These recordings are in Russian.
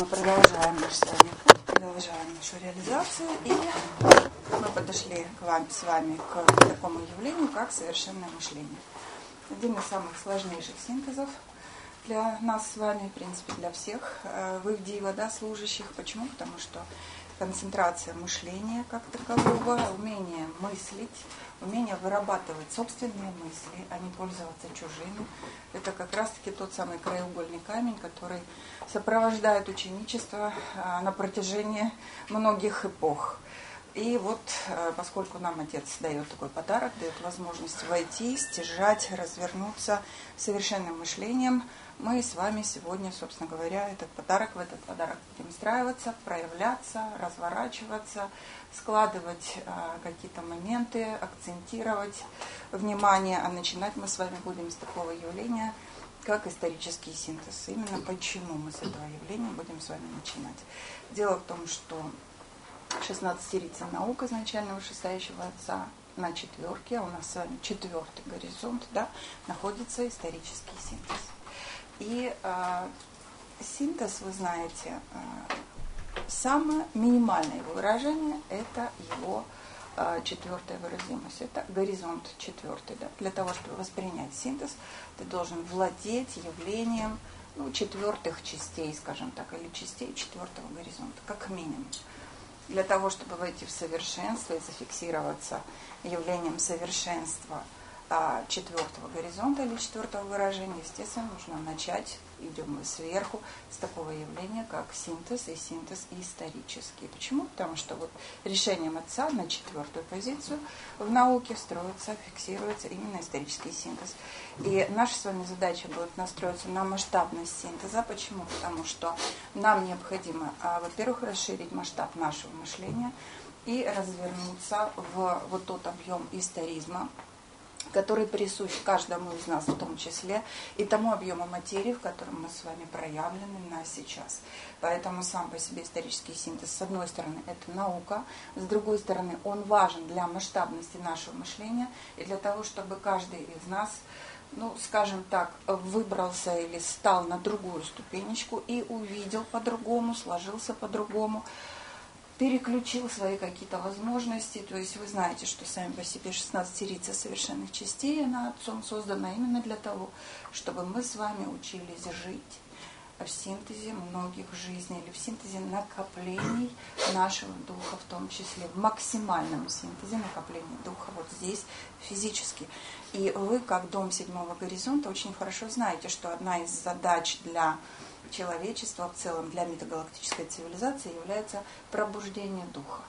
мы продолжаем наш с вами путь, продолжаем нашу реализацию, и мы подошли с вами к такому явлению, как совершенное мышление. Один из самых сложнейших синтезов для нас с вами, в принципе, для всех вывдива, служащих. Почему? Потому что концентрация мышления как такового, умение мыслить, умение вырабатывать собственные мысли, а не пользоваться чужими, это как раз-таки тот самый краеугольный камень, который сопровождает ученичество на протяжении многих эпох. И вот, поскольку нам Отец дает такой подарок, дает возможность войти, стяжать, развернуться совершенным мышлением, мы с вами сегодня, собственно говоря, в этот подарок будем встраиваться, проявляться, разворачиваться, складывать какие-то моменты, акцентировать внимание. А начинать мы с вами будем с такого явления, как исторический синтез. Именно почему мы с этого явления будем с вами начинать. Дело в том, что 16-рица наук изначально вышестоящего Отца на четверке, а у нас с вами четвертый горизонт, находится исторический синтез. И синтез, вы знаете, самое минимальное его выражение – это его четвертая выразимость, это горизонт четвертый. Для того, чтобы воспринять синтез, ты должен владеть явлением четвертых частей, скажем так, или частей четвертого горизонта, как минимум. Для того, чтобы войти в совершенство и зафиксироваться явлением совершенства четвертого горизонта или четвертого выражения, естественно, нужно начать, идем мы сверху, с такого явления, как синтез и синтез исторический. Почему? Потому что вот решением Отца на четвертую позицию в науке строится, фиксируется именно исторический синтез. И наша с вами задача будет настроиться на масштабность синтеза. Почему? Потому что нам необходимо, во-первых, расширить масштаб нашего мышления и развернуться в вот тот объем историзма, который присущ каждому из нас в том числе, и тому объему материи, в котором мы с вами проявлены на сейчас. Поэтому сам по себе исторический синтез, с одной стороны, это наука, с другой стороны, он важен для масштабности нашего мышления и для того, чтобы каждый из нас, скажем так, выбрался или стал на другую ступенечку и увидел по-другому, сложился по-другому, переключил свои какие-то возможности. То есть вы знаете, что сами по себе 16-рица совершенных частей, она Отцом создана именно для того, чтобы мы с вами учились жить в синтезе многих жизней, или в синтезе накоплений нашего духа, в том числе в максимальном синтезе накопления духа вот здесь физически. И вы, как дом седьмого горизонта, очень хорошо знаете, что одна из задач для человечества, в целом для метагалактической цивилизации, является пробуждение духа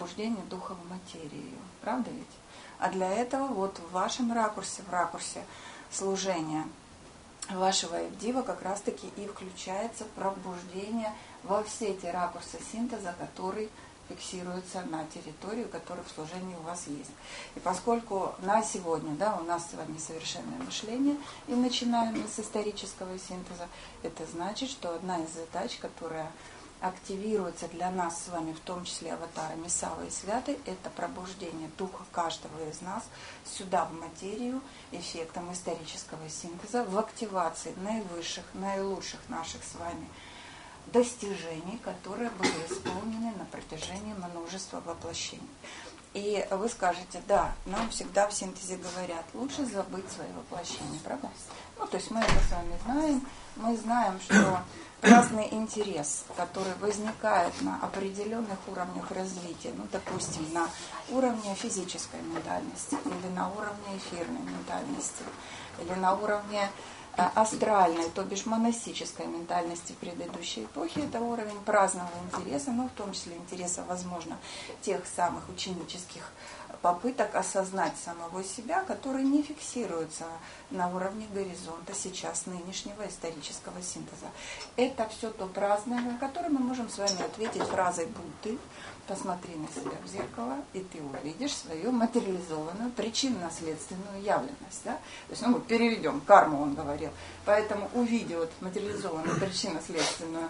в материю. Правда ведь? А для этого вот в вашем ракурсе, в ракурсе служения вашего Евдива как раз-таки и включается пробуждение во все эти ракурсы синтеза, который фиксируется на территорию, которая в служении у вас есть. И поскольку на сегодня у нас с вами совершенное мышление, и начинаем мы с исторического синтеза, это значит, что одна из задач, которая активируется для нас с вами, в том числе аватарами Саввы и Святой, это пробуждение духа каждого из нас сюда, в материю, эффектом исторического синтеза, в активации наивысших, наилучших наших с вами достижений, которые были исполнены на протяжении множества воплощений. И вы скажете, нам всегда в синтезе говорят, лучше забыть свои воплощения, правда? То есть мы это с вами знаем. Мы знаем, что разный интерес, который возникает на определенных уровнях развития, допустим, на уровне физической ментальности, или на уровне эфирной ментальности, или на уровне астральной, то бишь монастической ментальности в предыдущей эпохе, это уровень праздного интереса, в том числе интереса, возможно, тех самых ученических попыток осознать самого себя, которые не фиксируются на уровне горизонта сейчас нынешнего исторического синтеза. Это все то праздное, на которое мы можем с вами ответить фразой Будды: посмотри на себя в зеркало, и ты увидишь свою материализованную причинно-следственную явленность. То есть, мы переведем, карму он говорил. Поэтому, увидев материализованную причинно-следственную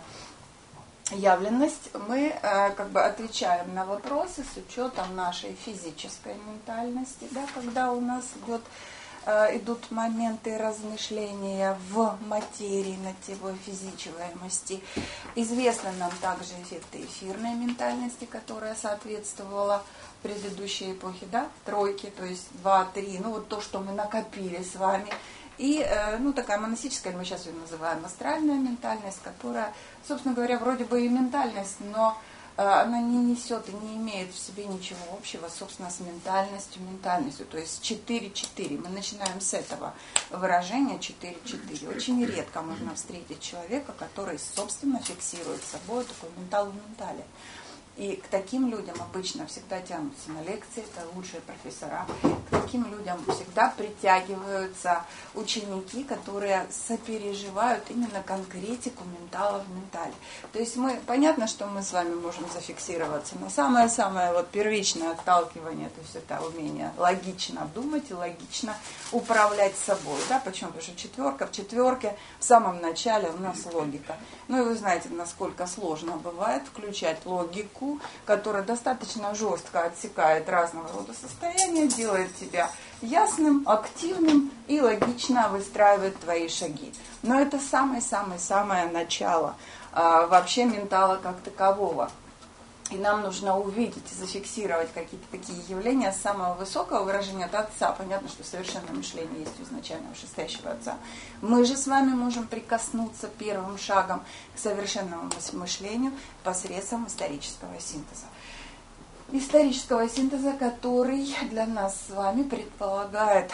явленность, мы отвечаем на вопросы с учетом нашей физической ментальности, когда у нас идет идут моменты размышления в материи на тему физичиваемости. Известны нам также эффекты эфирной ментальности, которая соответствовала предыдущей эпохе, да, тройки, то есть 2, 3, ну вот то, что мы накопили с вами. И, ну, такая монастическая, мы сейчас ее называем астральная ментальность, которая, собственно говоря, вроде бы и ментальность, но она не несет и не имеет в себе ничего общего, собственно, с ментальностью. То есть 4-4. Мы начинаем с этого выражения 4-4. Очень редко можно встретить человека, который, собственно, фиксирует собой такой ментал в ментале. И к таким людям обычно всегда тянутся на лекции, это лучшие профессора. К таким людям всегда притягиваются ученики, которые сопереживают именно конкретику ментала в ментале. То есть понятно, что мы с вами можем зафиксироваться на самое-самое вот первичное отталкивание, то есть это умение логично думать и логично управлять собой. Да? Почему? Потому что в четверке в самом начале у нас логика. Ну и вы знаете, насколько сложно бывает включать логику, которая достаточно жестко отсекает разного рода состояния, делает тебя ясным, активным и логично выстраивает твои шаги. Но это самое-самое начало вообще ментала как такового. И нам нужно увидеть и зафиксировать какие-то такие явления с самого высокого выражения от Отца. Понятно, что совершенное мышление есть у изначально вышестоящего Отца. Мы же с вами можем прикоснуться первым шагом к совершенному мышлению посредством исторического синтеза. Исторического синтеза, который для нас с вами предполагает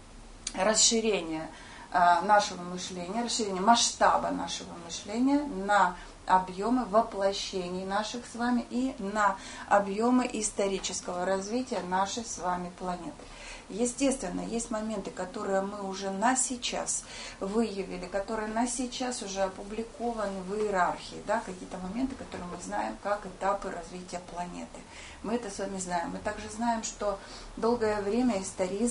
расширение нашего мышления, расширение масштаба нашего мышления на объемы воплощений наших с вами и на объемы исторического развития нашей с вами планеты. Естественно, есть моменты, которые мы уже на сейчас выявили, которые на сейчас уже опубликованы в иерархии, да, какие-то моменты, которые мы знаем как этапы развития планеты. Мы это с вами знаем. Мы также знаем, что долгое время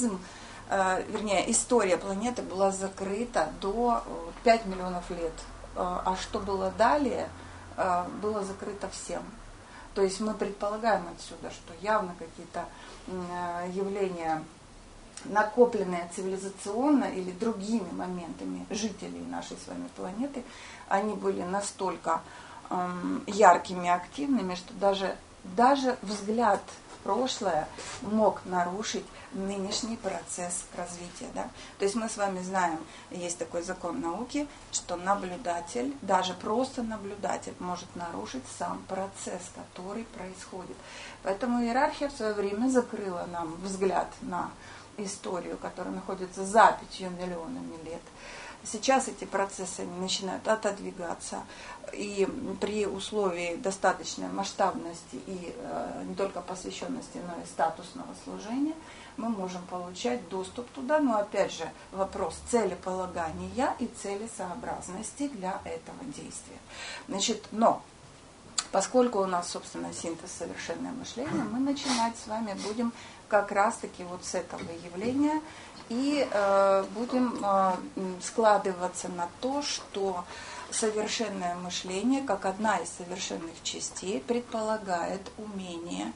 история планеты была закрыта до 5 миллионов лет. А что было далее, было закрыто всем. То есть мы предполагаем отсюда, что явно какие-то явления, накопленные цивилизационно или другими моментами жителей нашей с вами планеты, они были настолько яркими, активными, что даже взгляд в прошлое мог нарушить нынешний процесс развития. Да? То есть мы с вами знаем, есть такой закон науки, что наблюдатель, даже просто наблюдатель, может нарушить сам процесс, который происходит. Поэтому иерархия в свое время закрыла нам взгляд на историю, которая находится за 5 миллионами лет. Сейчас эти процессы начинают отодвигаться, и при условии достаточной масштабности и не только посвященности, но и статусного служения мы можем получать доступ туда, но опять же вопрос целеполагания и целесообразности для этого действия. Значит, но поскольку у нас, собственно, синтез совершенное мышление, мы начинать с вами будем как раз-таки вот с этого явления и будем складываться на то, что совершенное мышление, как одна из совершенных частей, предполагает умение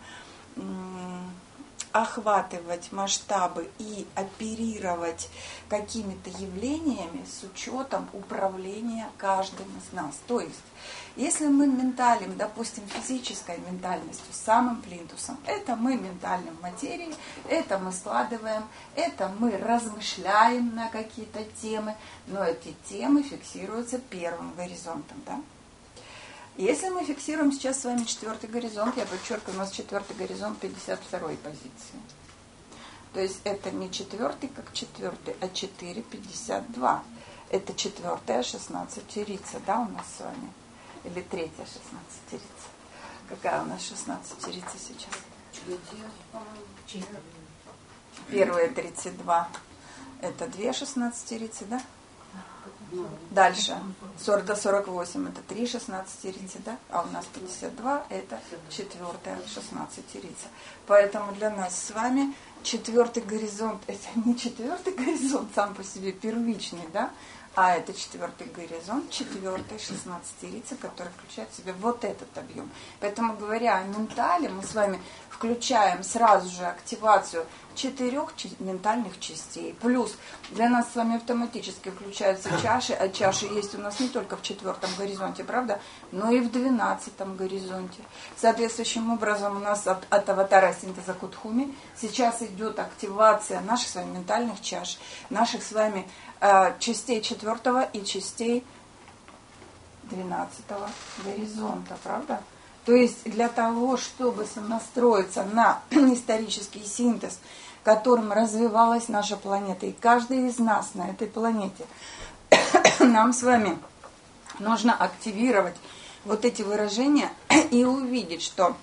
охватывать масштабы и оперировать какими-то явлениями с учетом управления каждым из нас. То есть, если мы менталим, допустим, физической ментальностью, самым плинтусом, это мы ментальным материей, это мы складываем, это мы размышляем на какие-то темы, но эти темы фиксируются первым горизонтом, да? Если мы фиксируем сейчас с вами 4-й горизонт, я подчеркиваю, у нас 4-й горизонт 52-й позиции. То есть это не 4-й как 4-й, а 4-52. Это 4-я 16-терица, да, у нас с вами? Или 3-я 16-терица? Какая у нас 16-терица сейчас? Первые 32. Это 2 16-терицы, да? Дальше, 40 до 48 это 3 16-терицы, да? А у нас 52 это 4-я 16-терица. Поэтому для нас с вами 4-й горизонт, это не 4-й горизонт сам по себе первичный, да? А это 4-й горизонт, 4-й 16-терица, который включает в себя вот этот объем. Поэтому, говоря о ментале, мы с вами включаем сразу же активацию 4 ментальных частей. Плюс для нас с вами автоматически включаются чаши, а чаши есть у нас не только в 4-м горизонте, правда, но и в 12-м горизонте. Соответствующим образом у нас от аватара синтеза Кудхуми сейчас идет активация наших с вами ментальных чаш, наших с вами частей 4-го и частей 12-го горизонта, правда? То есть для того, чтобы сонастроиться на исторический синтез, которым развивалась наша планета, и каждый из нас на этой планете, нам с вами нужно активировать вот эти выражения и увидеть, что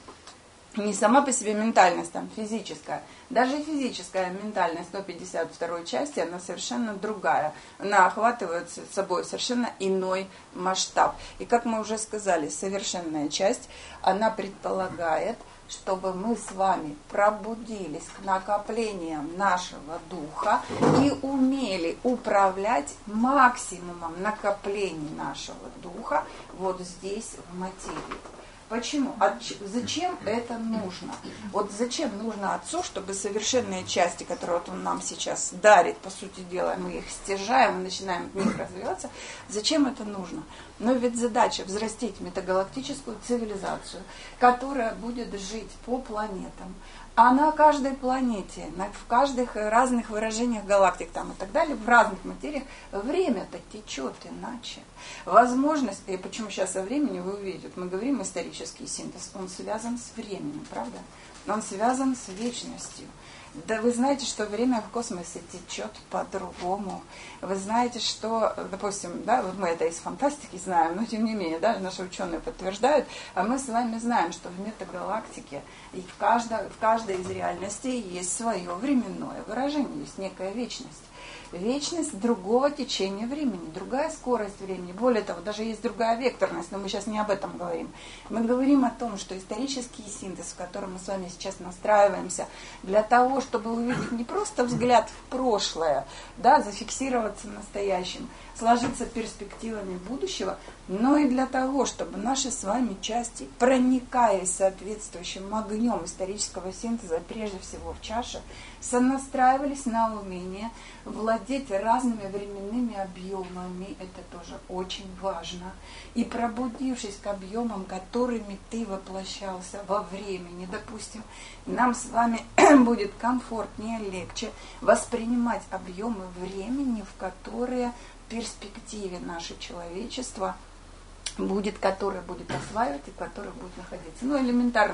не сама по себе ментальность, там, физическая, даже физическая ментальность 152 части, она совершенно другая. Она охватывает собой совершенно иной масштаб. И как мы уже сказали, совершенная часть, она предполагает, чтобы мы с вами пробудились к накоплениям нашего духа и умели управлять максимумом накоплений нашего духа вот здесь, в материи. Почему? Зачем это нужно? Вот зачем нужно Отцу, чтобы совершенные части, которые вот Он нам сейчас дарит, по сути дела, мы их стяжаем и начинаем в них развиваться, зачем это нужно? Но ведь задача взрастить метагалактическую цивилизацию, которая будет жить по планетам, а на каждой планете, в каждых разных выражениях галактик там и так далее, в разных материях, время-то течет иначе. Возможность, и почему сейчас о времени вы увидите, мы говорим исторический синтез, он связан с временем, правда? Он связан с вечностью. Да вы знаете, что время в космосе течет по-другому. Вы знаете, что, допустим, да, вот мы это из фантастики знаем, но тем не менее, да, наши ученые подтверждают, а мы с вами знаем, что в метагалактике и в каждой из реальностей есть свое временное выражение, есть некая вечность. Вечность другого течения времени, другая скорость времени. Более того, даже есть другая векторность, но мы сейчас не об этом говорим. Мы говорим о том, что исторический синтез, в котором мы с вами сейчас настраиваемся, для того, чтобы увидеть не просто взгляд в прошлое, да, зафиксироваться настоящим, сложиться перспективами будущего, но и для того, чтобы наши с вами части, проникаясь соответствующим огнем исторического синтеза, прежде всего в чаше, сонастраивались на умение владеть разными временными объемами. Это тоже очень важно. И пробудившись к объемам, которыми ты воплощался во времени, допустим, нам с вами будет комфортнее, легче воспринимать объемы времени, в которые в перспективе наше человечество будет, которое будет осваивать и которое будет находиться. Ну, элементарно.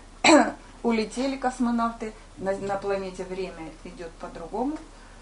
Улетели космонавты, на планете время идет по-другому,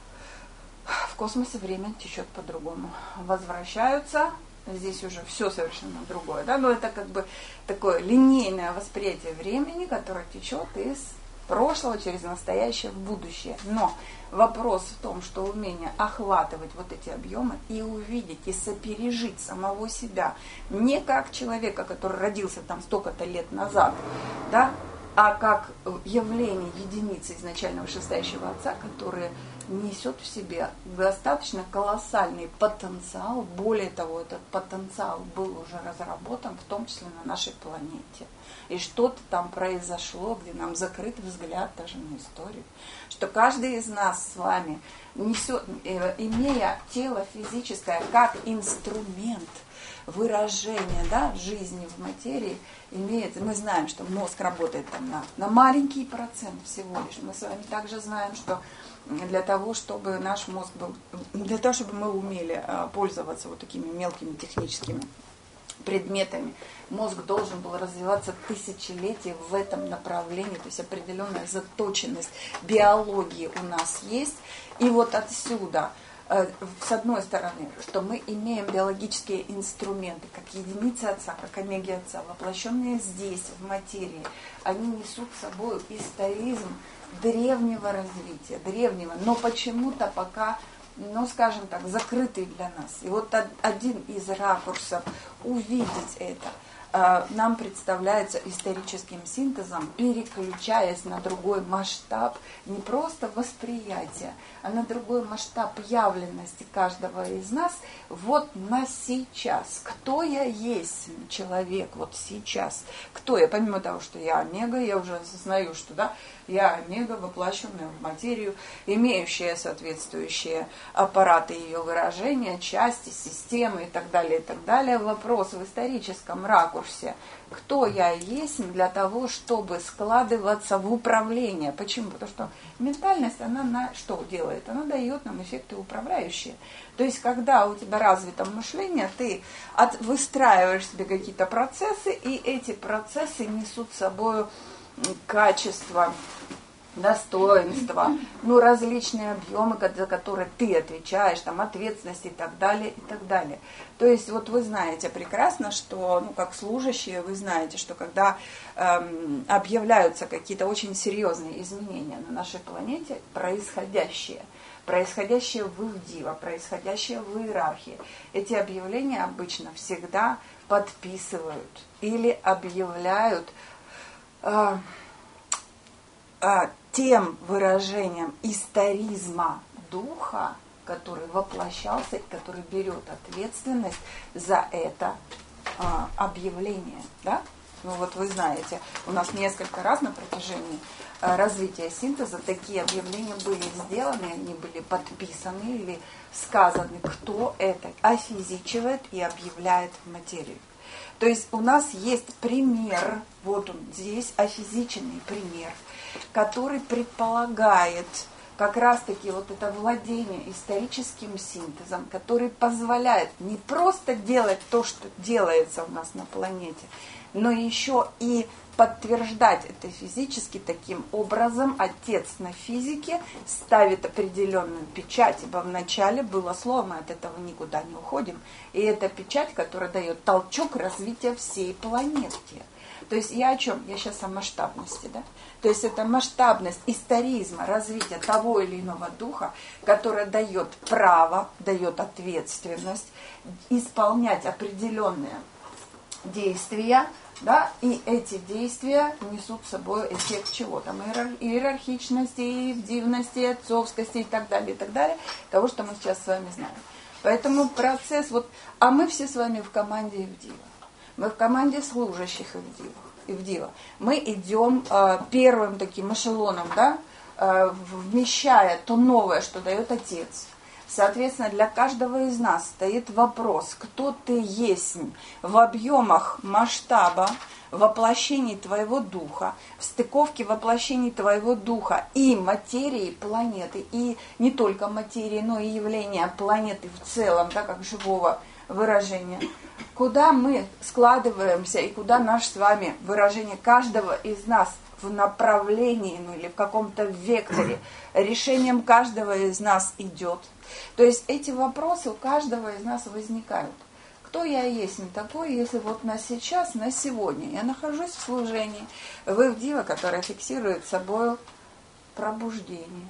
в космосе время течет по-другому. Возвращаются, здесь уже все совершенно другое. Да? Но это как бы такое линейное восприятие времени, которое течет из прошлого через настоящее в будущее. Но вопрос в том, что умение охватывать вот эти объемы и увидеть, и сопережить самого себя, не как человека, который родился там столько-то лет назад, да, а как явление единицы изначально вышестоящего Отца, которое несет в себе достаточно колоссальный потенциал. Более того, этот потенциал был уже разработан, в том числе на нашей планете. И что-то там произошло, где нам закрыт взгляд даже на историю. Что каждый из нас с вами несет, имея тело физическое как инструмент выражения, да, жизни в материи, имеет, мы знаем, что мозг работает там на маленький процент всего лишь. Мы с вами также знаем, что для того, чтобы наш мозг был, для того, чтобы мы умели пользоваться вот такими мелкими техническими предметами, мозг должен был развиваться тысячелетия в этом направлении, то есть определенная заточенность биологии у нас есть. И вот отсюда, с одной стороны, что мы имеем биологические инструменты, как единицы Отца, как омеги Отца, воплощенные здесь, в материи, они несут с собой историзм древнего развития, древнего, но почему-то пока, ну, скажем так, закрытый для нас. И вот один из ракурсов увидеть это, нам представляется историческим синтезом, переключаясь на другой масштаб не просто восприятия, а на другой масштаб явленности каждого из нас вот на сейчас. Кто я есть человек вот сейчас? Кто я? Помимо того, что я омега, я уже осознаю, что да, я омега, воплощенная в материю, имеющая соответствующие аппараты ее выражения, части, системы и так далее, и так далее. Вопрос в историческом ракурсе. Кто я есть для того, чтобы складываться в управление? Почему? Потому что ментальность, она что делает? Она дает нам эффекты управляющие. То есть, когда у тебя развито мышление, ты выстраиваешь себе какие-то процессы, и эти процессы несут с собой качество, достоинства, различные объемы, за которые ты отвечаешь, там, ответственность и так далее, и так далее. То есть, вот вы знаете прекрасно, что, как служащие, вы знаете, что когда объявляются какие-то очень серьезные изменения на нашей планете, происходящие в Ивдива, происходящее в иерархии, эти объявления обычно всегда подписывают или объявляют тем выражением историзма духа, который воплощался и который берет ответственность за это объявление. Да? Вот вы знаете, у нас несколько раз на протяжении развития синтеза такие объявления были сделаны, они были подписаны или сказаны, кто это офизичивает и объявляет в материю. То есть у нас есть пример, вот он здесь, офизиченный пример, который предполагает как раз-таки вот это владение историческим синтезом, который позволяет не просто делать то, что делается у нас на планете, но еще и подтверждать это физически. Таким образом, отец на физике ставит определенную печать, ибо вначале было слово, мы от этого никуда не уходим, и это печать, которая дает толчок развития всей планеты. То есть я о чем? Я сейчас о масштабности, да? То есть это масштабность историзма, развития того или иного духа, которая дает право, дает ответственность исполнять определенные действия, да, и эти действия несут с собой эффект чего? Там иерархичности, ивдивности, отцовскости и так далее, того, что мы сейчас с вами знаем. Поэтому процесс, а мы все с вами в команде Ивдива. Мы в команде служащих Ивдива. Мы идем первым таким эшелоном, да, вмещая то новое, что дает Отец. Соответственно, для каждого из нас стоит вопрос, кто ты есть в объемах масштаба воплощений твоего духа, в стыковке воплощений твоего духа и материи планеты, и не только материи, но и явления планеты в целом, да, как живого выражения. Куда мы складываемся и куда наше с вами выражение каждого из нас в направлении, или в каком-то векторе, решением каждого из нас идет. То есть эти вопросы у каждого из нас возникают. Кто я есть такой, если на сейчас, на сегодня я нахожусь в служении в Ивдива, которое фиксирует собой пробуждение.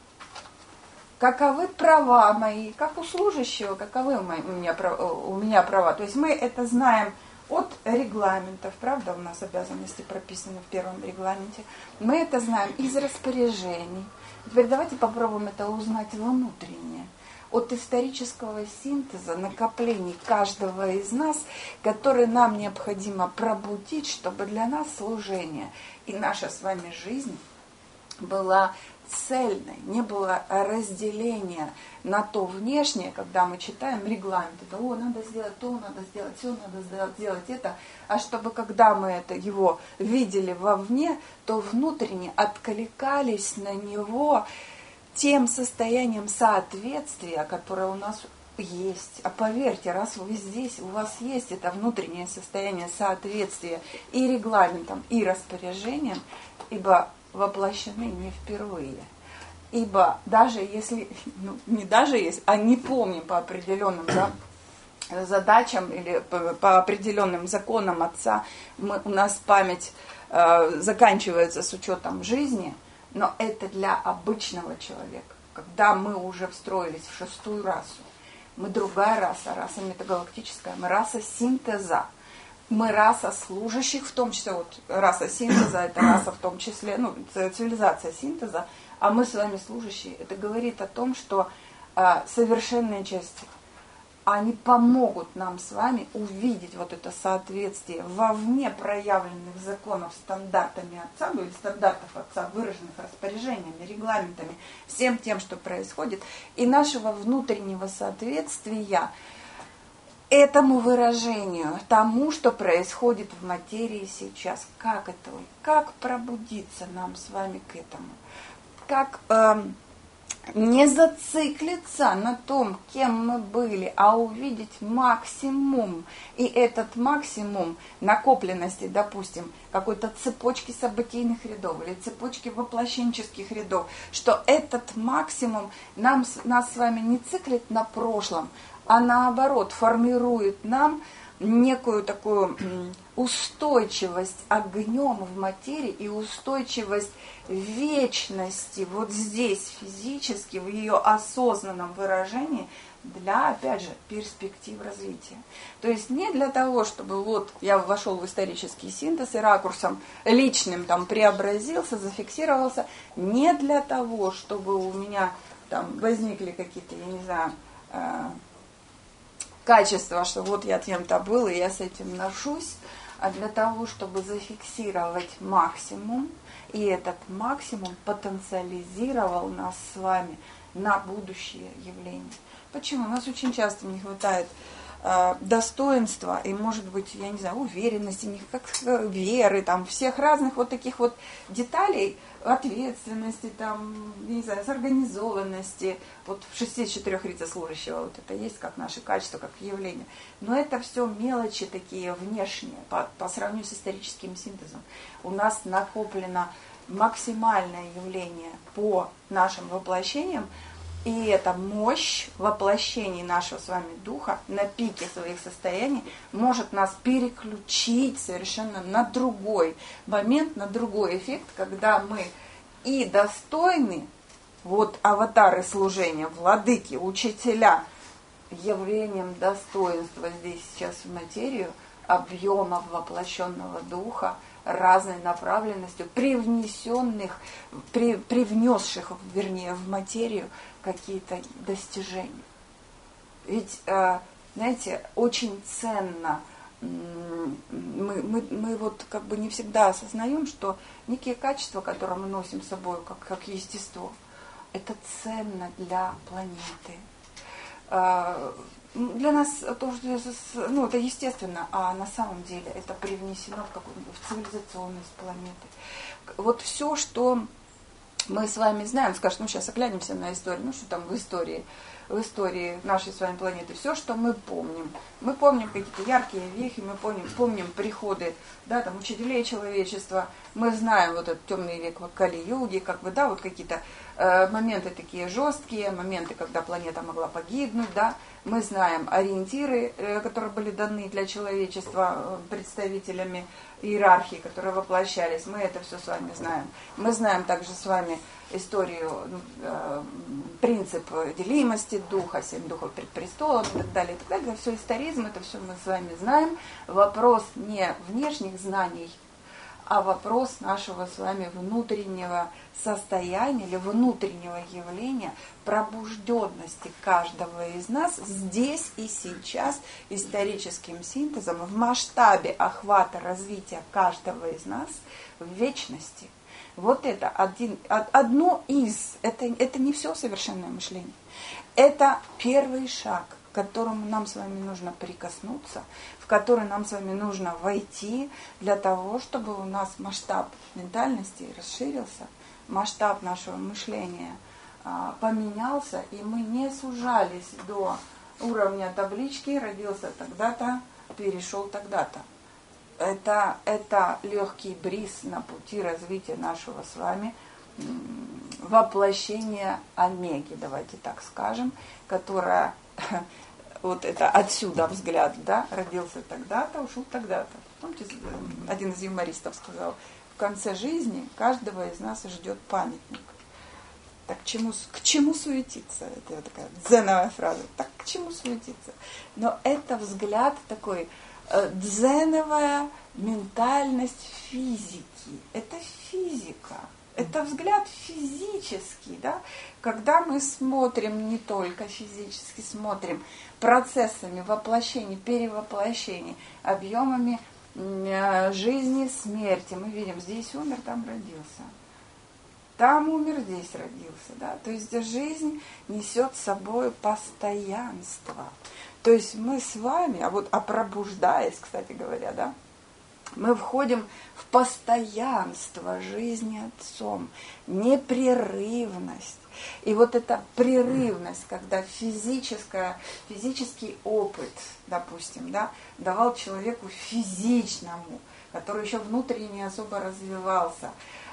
Каковы права мои, как у служащего, каковы у меня права. То есть мы это знаем от регламентов, правда, у нас обязанности прописаны в первом регламенте. Мы это знаем из распоряжений. Теперь давайте попробуем это узнать внутренне. От исторического синтеза, накоплений каждого из нас, которые нам необходимо пробудить, чтобы для нас служение и наша с вами жизнь была цельной, не было разделения на то внешнее, когда мы читаем регламенты, надо сделать то, надо сделать все, надо сделать это, а чтобы когда мы это его видели вовне, то внутренне откликались на него тем состоянием соответствия, которое у нас есть. А поверьте, раз вы здесь, у вас есть это внутреннее состояние соответствия и регламентам, и распоряжениям, ибо воплощены не впервые. Ибо даже если, не даже если, а не помним по определенным задачам или по определенным законам Отца, у нас память заканчивается с учетом жизни, но это для обычного человека. Когда мы уже встроились в 6-ю расу, мы другая раса, раса метагалактическая, мы раса синтеза. Мы раса служащих, в том числе вот раса синтеза, это раса в том числе, ну, цивилизация синтеза, а мы с вами служащие. Это говорит о том, что совершенные части, они помогут нам с вами увидеть вот это соответствие вовне проявленных законов стандартами Отца, ну или стандартов Отца, выраженных распоряжениями, регламентами, всем тем, что происходит, и нашего внутреннего соответствия этому выражению, тому, что происходит в материи сейчас. Как это? Как пробудиться нам с вами к этому? Как не зациклиться на том, кем мы были, а увидеть максимум. И этот максимум накопленности, допустим, какой-то цепочки событийных рядов или цепочки воплощенческих рядов, что этот максимум нас с вами не циклит на прошлом, а наоборот формирует нам некую такую устойчивость огнем в материи и устойчивость вечности вот здесь физически, в ее осознанном выражении для, опять же, перспектив развития. То есть не для того, чтобы вот я вошел в исторический синтез и ракурсом личным там преобразился, зафиксировался, не для того, чтобы у меня там возникли какие-то, я не знаю, качества, что вот я кем-то был, и я с этим ношусь, а для того, чтобы зафиксировать максимум, и этот максимум потенциализировал нас с вами на будущее явление. Почему? У нас очень часто не хватает достоинства и, может быть, я не знаю, уверенности, веры, там, всех разных вот таких вот деталей, ответственности, там, не знаю, организованности. Вот в 64 рица служащего вот это есть как наше качество, как явление. Но это все мелочи такие внешние по сравнению с историческим синтезом. У нас накоплено максимальное явление по нашим воплощениям, и эта мощь воплощений нашего с вами духа на пике своих состояний может нас переключить совершенно на другой момент, на другой эффект, когда мы и достойны, вот аватары служения, владыки, учителя, явлением достоинства здесь сейчас в материю, объемов воплощенного духа, разной направленностью, привнесших, вернее, в материю какие-то достижения. Ведь, знаете, очень ценно, мы вот как бы не всегда осознаем, что некие качества, которые мы носим с собой, как естество, это ценно для планеты. Для нас то, что, ну, это естественно, а на самом деле это привнесено в цивилизационность планеты. Вот все, что мы с вами знаем, скажем, ну сейчас оглянемся на историю, ну что там в истории нашей с вами планеты, все, что мы помним какие-то яркие вехи, мы помним приходы, да, там, учителей человечества, мы знаем вот этот темный век вот Кали-юги, как бы, да, вот какие-то моменты такие жесткие, моменты, когда планета могла погибнуть, да, мы знаем ориентиры, которые были даны для человечества представителями иерархии, которые воплощались, мы это все с вами знаем. Мы знаем также с вами историю, принцип делимости духа, 7 духов пред престолом и так далее, и так далее. Это все историзм, это все мы с вами знаем. Вопрос не внешних знаний, а вопрос нашего с вами внутреннего состояния или внутреннего явления, пробужденности каждого из нас здесь и сейчас историческим синтезом в масштабе охвата развития каждого из нас в вечности. Вот это одно из, это не все совершенное мышление. Это первый шаг, к которому нам с вами нужно прикоснуться, в который нам с вами нужно войти для того, чтобы у нас масштаб ментальности расширился, масштаб нашего мышления поменялся, и мы не сужались до уровня таблички «родился тогда-то, перешел тогда-то». Это легкий бриз на пути развития нашего с вами воплощения омеги, давайте так скажем, которая, вот это отсюда взгляд, да, родился тогда-то, ушел тогда-то. Помните, один из юмористов сказал, в конце жизни каждого из нас ждет памятник. Так к чему суетиться? Это такая дзеновая фраза. Так к чему суетиться? Но это взгляд такой дзеновая ментальность физики. Это физика. Это взгляд физический, да? Когда мы смотрим не только физически, смотрим процессами воплощений, перевоплощений, объемами жизни, смерти. Мы видим, здесь умер, там родился. Там умер, здесь родился. Да? То есть жизнь несет с собой постоянство. То есть мы с вами, пробуждаясь, кстати говоря, да, мы входим в постоянство жизни Отцом, непрерывность. И вот эта прерывность, когда физический опыт, допустим, да, давал человеку физичному, который еще внутренне не особо развивался,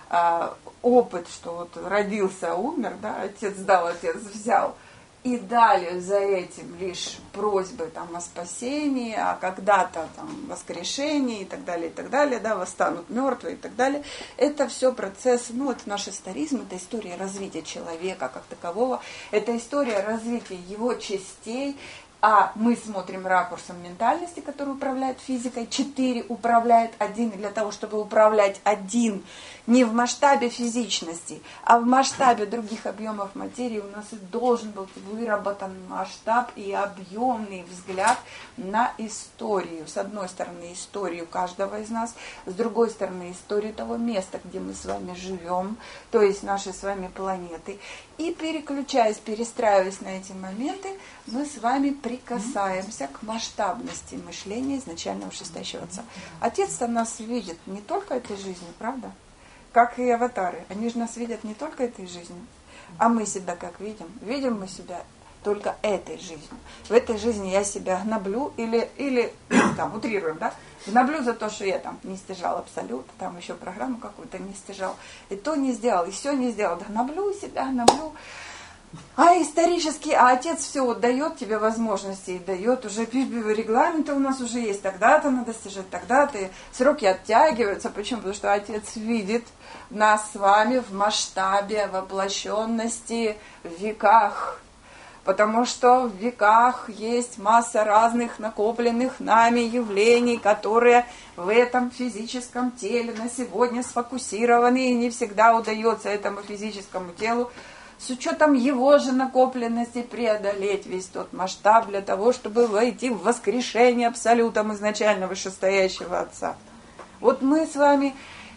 опыт, что вот родился, умер, да, отец дал, отец взял, и далее за этим лишь просьбы там, о спасении, а когда-то там воскрешении и так далее, да, восстанут мертвые и так далее. Это все процесс, это наш историзм, это история развития человека как такового, это история развития его частей, а мы смотрим ракурсом ментальности, который управляет физикой, 4 управляет 1, и для того, чтобы управлять 1, не в масштабе физичности, а в масштабе других объемов материи, у нас и должен быть выработан масштаб и объемный взгляд на историю. С одной стороны, историю каждого из нас, с другой стороны, историю того места, где мы с вами живем, то есть нашей с вами планеты. И переключаясь, перестраиваясь на эти моменты, мы с вами прикасаемся к масштабности мышления изначального вышестоящего Отца. Отец-то нас видит не только этой жизнью, правда? Как и аватары. Они же нас видят не только этой жизнью, а мы себя как видим. Видим мы себя только этой жизнью. В этой жизни я себя гноблю или там, утрируем, да? Гноблю за то, что я там не стяжал абсолют, там еще программу какую-то не стяжал, и то не сделал, и все не сделал. Гноблю себя, гноблю. А исторически, отец все вот дает тебе возможности, и дает уже регламенты у нас уже есть, тогда-то надо стяжать, тогда-то, сроки оттягиваются. Почему? Потому что отец видит нас с вами в масштабе воплощенности в веках. Потому что в веках есть масса разных накопленных нами явлений, которые в этом физическом теле на сегодня сфокусированы, и не всегда удается этому физическому телу с учетом его же накопленности преодолеть весь тот масштаб для того, чтобы войти в воскрешение абсолютом изначально вышестоящего Отца. Вот мы с вами,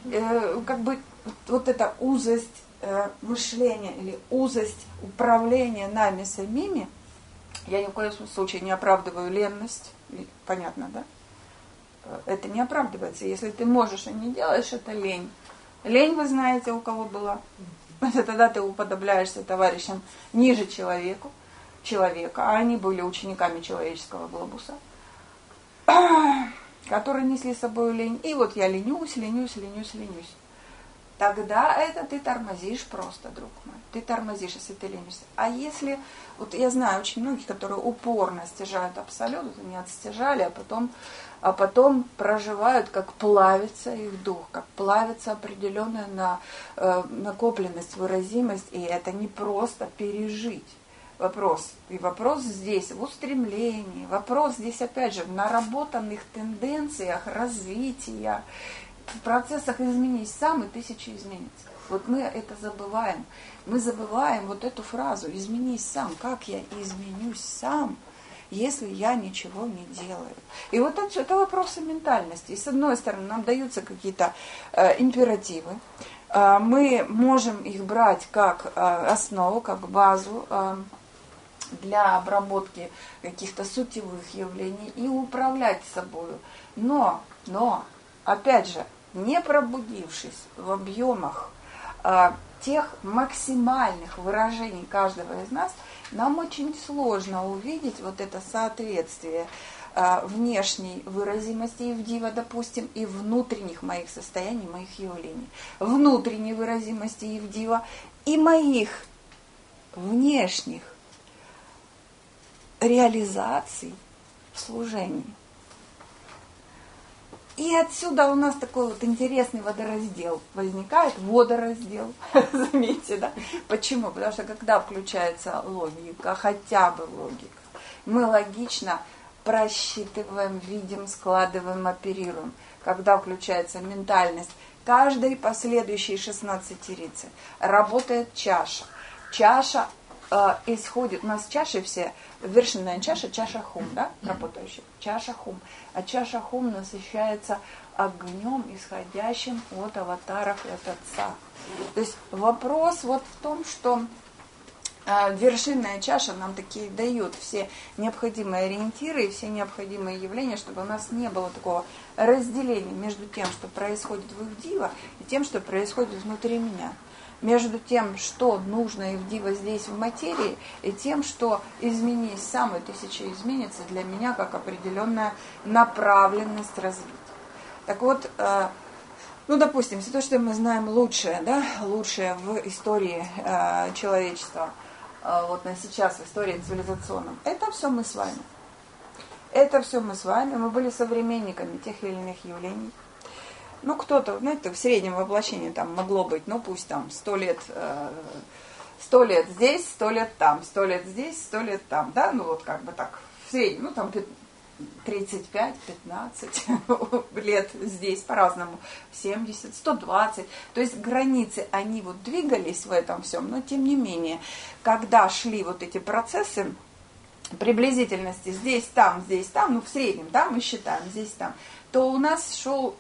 вот эта узость мышления или узость управления нами самими, я ни в коем случае не оправдываю ленность, понятно, да? Это не оправдывается. Если ты можешь, а не делаешь, это лень. Лень, вы знаете, у кого была? Это тогда ты уподобляешься товарищам ниже человека, а они были учениками человеческого глобуса, которые несли с собой лень. И вот я ленюсь. Тогда это ты тормозишь просто, друг мой. Ты тормозишь, если ты ленишься. А если, вот я знаю очень многих, которые упорно стяжают абсолют, это не отстяжали, а потом проживают, как плавится их дух, как плавится определенная накопленность, выразимость, и это не просто пережить. Вопрос здесь в устремлении, вопрос здесь опять же в наработанных тенденциях развития, в процессах изменись сам, и 1000 изменится. Вот мы это забываем. Мы забываем вот эту фразу «изменись сам». Как я изменюсь сам, если я ничего не делаю? И вот это вопросы ментальности. И с одной стороны, нам даются какие-то императивы. Мы можем их брать как основу, как базу для обработки каких-то сутевых явлений и управлять собой. Но опять же, не пробудившись в объемах тех максимальных выражений каждого из нас, нам очень сложно увидеть вот это соответствие внешней выразимости Ивдива, допустим, и внутренних моих состояний, моих явлений. Внутренней выразимости Ивдива и моих внешних реализаций в служении. И отсюда у нас такой вот интересный водораздел возникает, заметьте, да? Почему? Потому что когда включается логика, хотя бы логика, мы логично просчитываем, видим, складываем, оперируем. Когда включается ментальность каждой последующей 16-ирицы, работает чаша. Чаша исходит, у нас чаши все, вершинная чаша, чаша хум, да, работающая, чаша хум. А чаша хум насыщается огнем, исходящим от аватаров и от Отца. То есть вопрос вот в том, что вершинная чаша нам такие дает все необходимые ориентиры и все необходимые явления, чтобы у нас не было такого разделения между тем, что происходит в Ивдива, и тем, что происходит внутри меня. Между тем, что нужно Ивдива здесь в материи, и тем, что изменись сам, и тысяча изменится для меня как определенная направленность развития. Так вот, допустим, то, что мы знаем лучшее, да, лучшее в истории человечества, вот на сейчас в истории цивилизационном, это все мы с вами. Это все мы с вами. Мы были современниками тех или иных явлений. Кто-то, знаете, в среднем воплощении там могло быть, пусть там 100 лет здесь, 100 лет там, 100 лет здесь, 100 лет там, да, как бы так, в среднем, там 35-15 лет здесь по-разному, 70, 120. То есть границы, они вот двигались в этом всем, но тем не менее, когда шли вот эти процессы приблизительности здесь, там, в среднем, да, мы считаем здесь, там, то у нас шел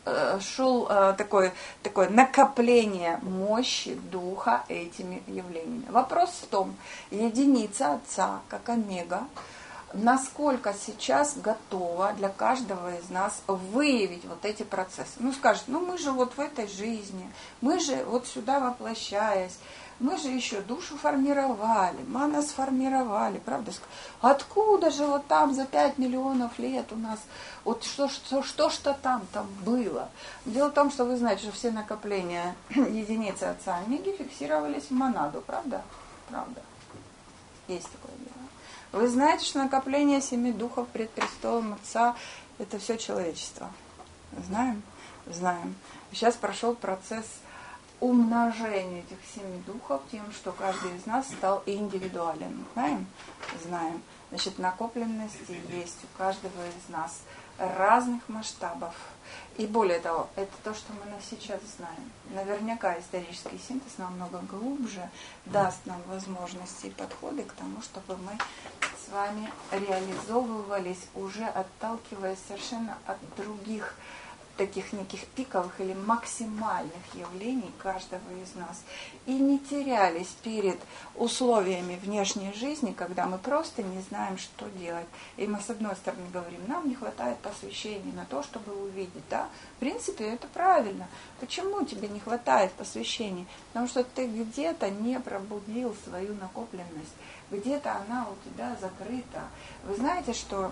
такое накопление мощи духа этими явлениями. Вопрос в том, единица Отца, как омега, насколько сейчас готова для каждого из нас выявить вот эти процессы. Скажет, мы же вот в этой жизни, мы же вот сюда воплощаясь, мы же еще душу формировали, мана сформировали, правда? Откуда же вот там за 5 миллионов лет у нас, вот что там было? Дело в том, что вы знаете, что все накопления единицы Отца Омеги фиксировались в монаду, правда? Правда. Есть такое дело. Вы знаете, что накопление 7 духов пред престолом Отца – это все человечество. Знаем? Знаем. Сейчас прошел процесс умножения этих 7 духов тем, что каждый из нас стал индивидуален. Знаем? Знаем. Значит, накопленности есть у каждого из нас разных масштабов. И более того, это то, что мы сейчас знаем. Наверняка исторический синтез намного глубже даст нам возможности и подходы к тому, чтобы мы с вами реализовывались, уже отталкиваясь совершенно от других таких неких пиковых или максимальных явлений каждого из нас. И не терялись перед условиями внешней жизни, когда мы просто не знаем, что делать. И мы, с одной стороны, говорим, нам не хватает посвящения на то, чтобы увидеть. Да? В принципе, это правильно. Почему тебе не хватает посвящения? Потому что ты где-то не пробудил свою накопленность. Где-то она у тебя закрыта. Вы знаете, что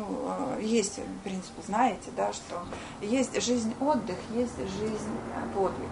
есть, в принципе, знаете, да, что есть жизнь-отдых, есть жизнь-подвиг.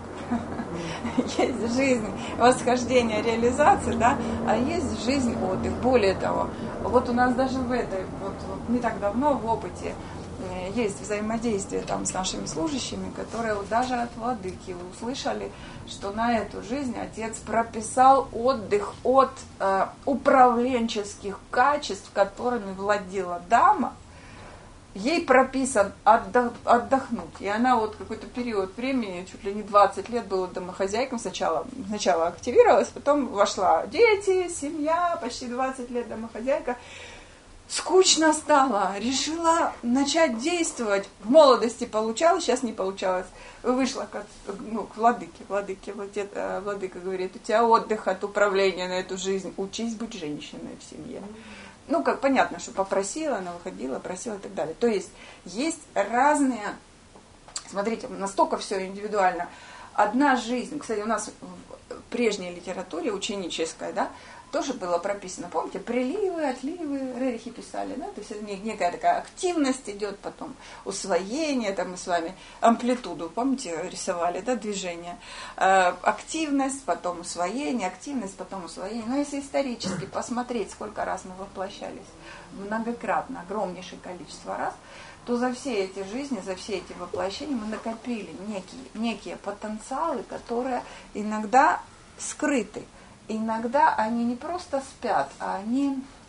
Есть жизнь восхождения, реализации, да, а есть жизнь-отдых. Более того, вот у нас даже в этой, вот не так давно в опыте есть взаимодействие там с нашими служащими, которые вот даже от владыки услышали, что на эту жизнь отец прописал отдых от управленческих качеств, которыми владела дама. Ей прописан отдохнуть. И она вот какой-то период времени, чуть ли не 20 лет была домохозяйкой. Сначала активировалась, потом вошла дети, семья, почти 20 лет домохозяйка. Скучно стало, решила начать действовать. В молодости получалось, сейчас не получалось. Вышла к владыке. Владыка говорит, у тебя отдых от управления на эту жизнь. Учись быть женщиной в семье. Как понятно, что попросила, она выходила, просила и так далее. То есть разные, смотрите, настолько все индивидуально. Одна жизнь, кстати, у нас в прежней литературе ученической, да, тоже было прописано, помните, приливы, отливы, рерихи писали, да, то есть некая такая активность идет, потом усвоение, там мы с вами амплитуду, помните, рисовали, да, движение, активность, потом усвоение, активность, потом усвоение. Но если исторически посмотреть, сколько раз мы воплощались, многократно, огромнейшее количество раз, то за все эти жизни, за все эти воплощения мы накопили некие потенциалы, которые иногда скрыты. Иногда они не просто спят, а они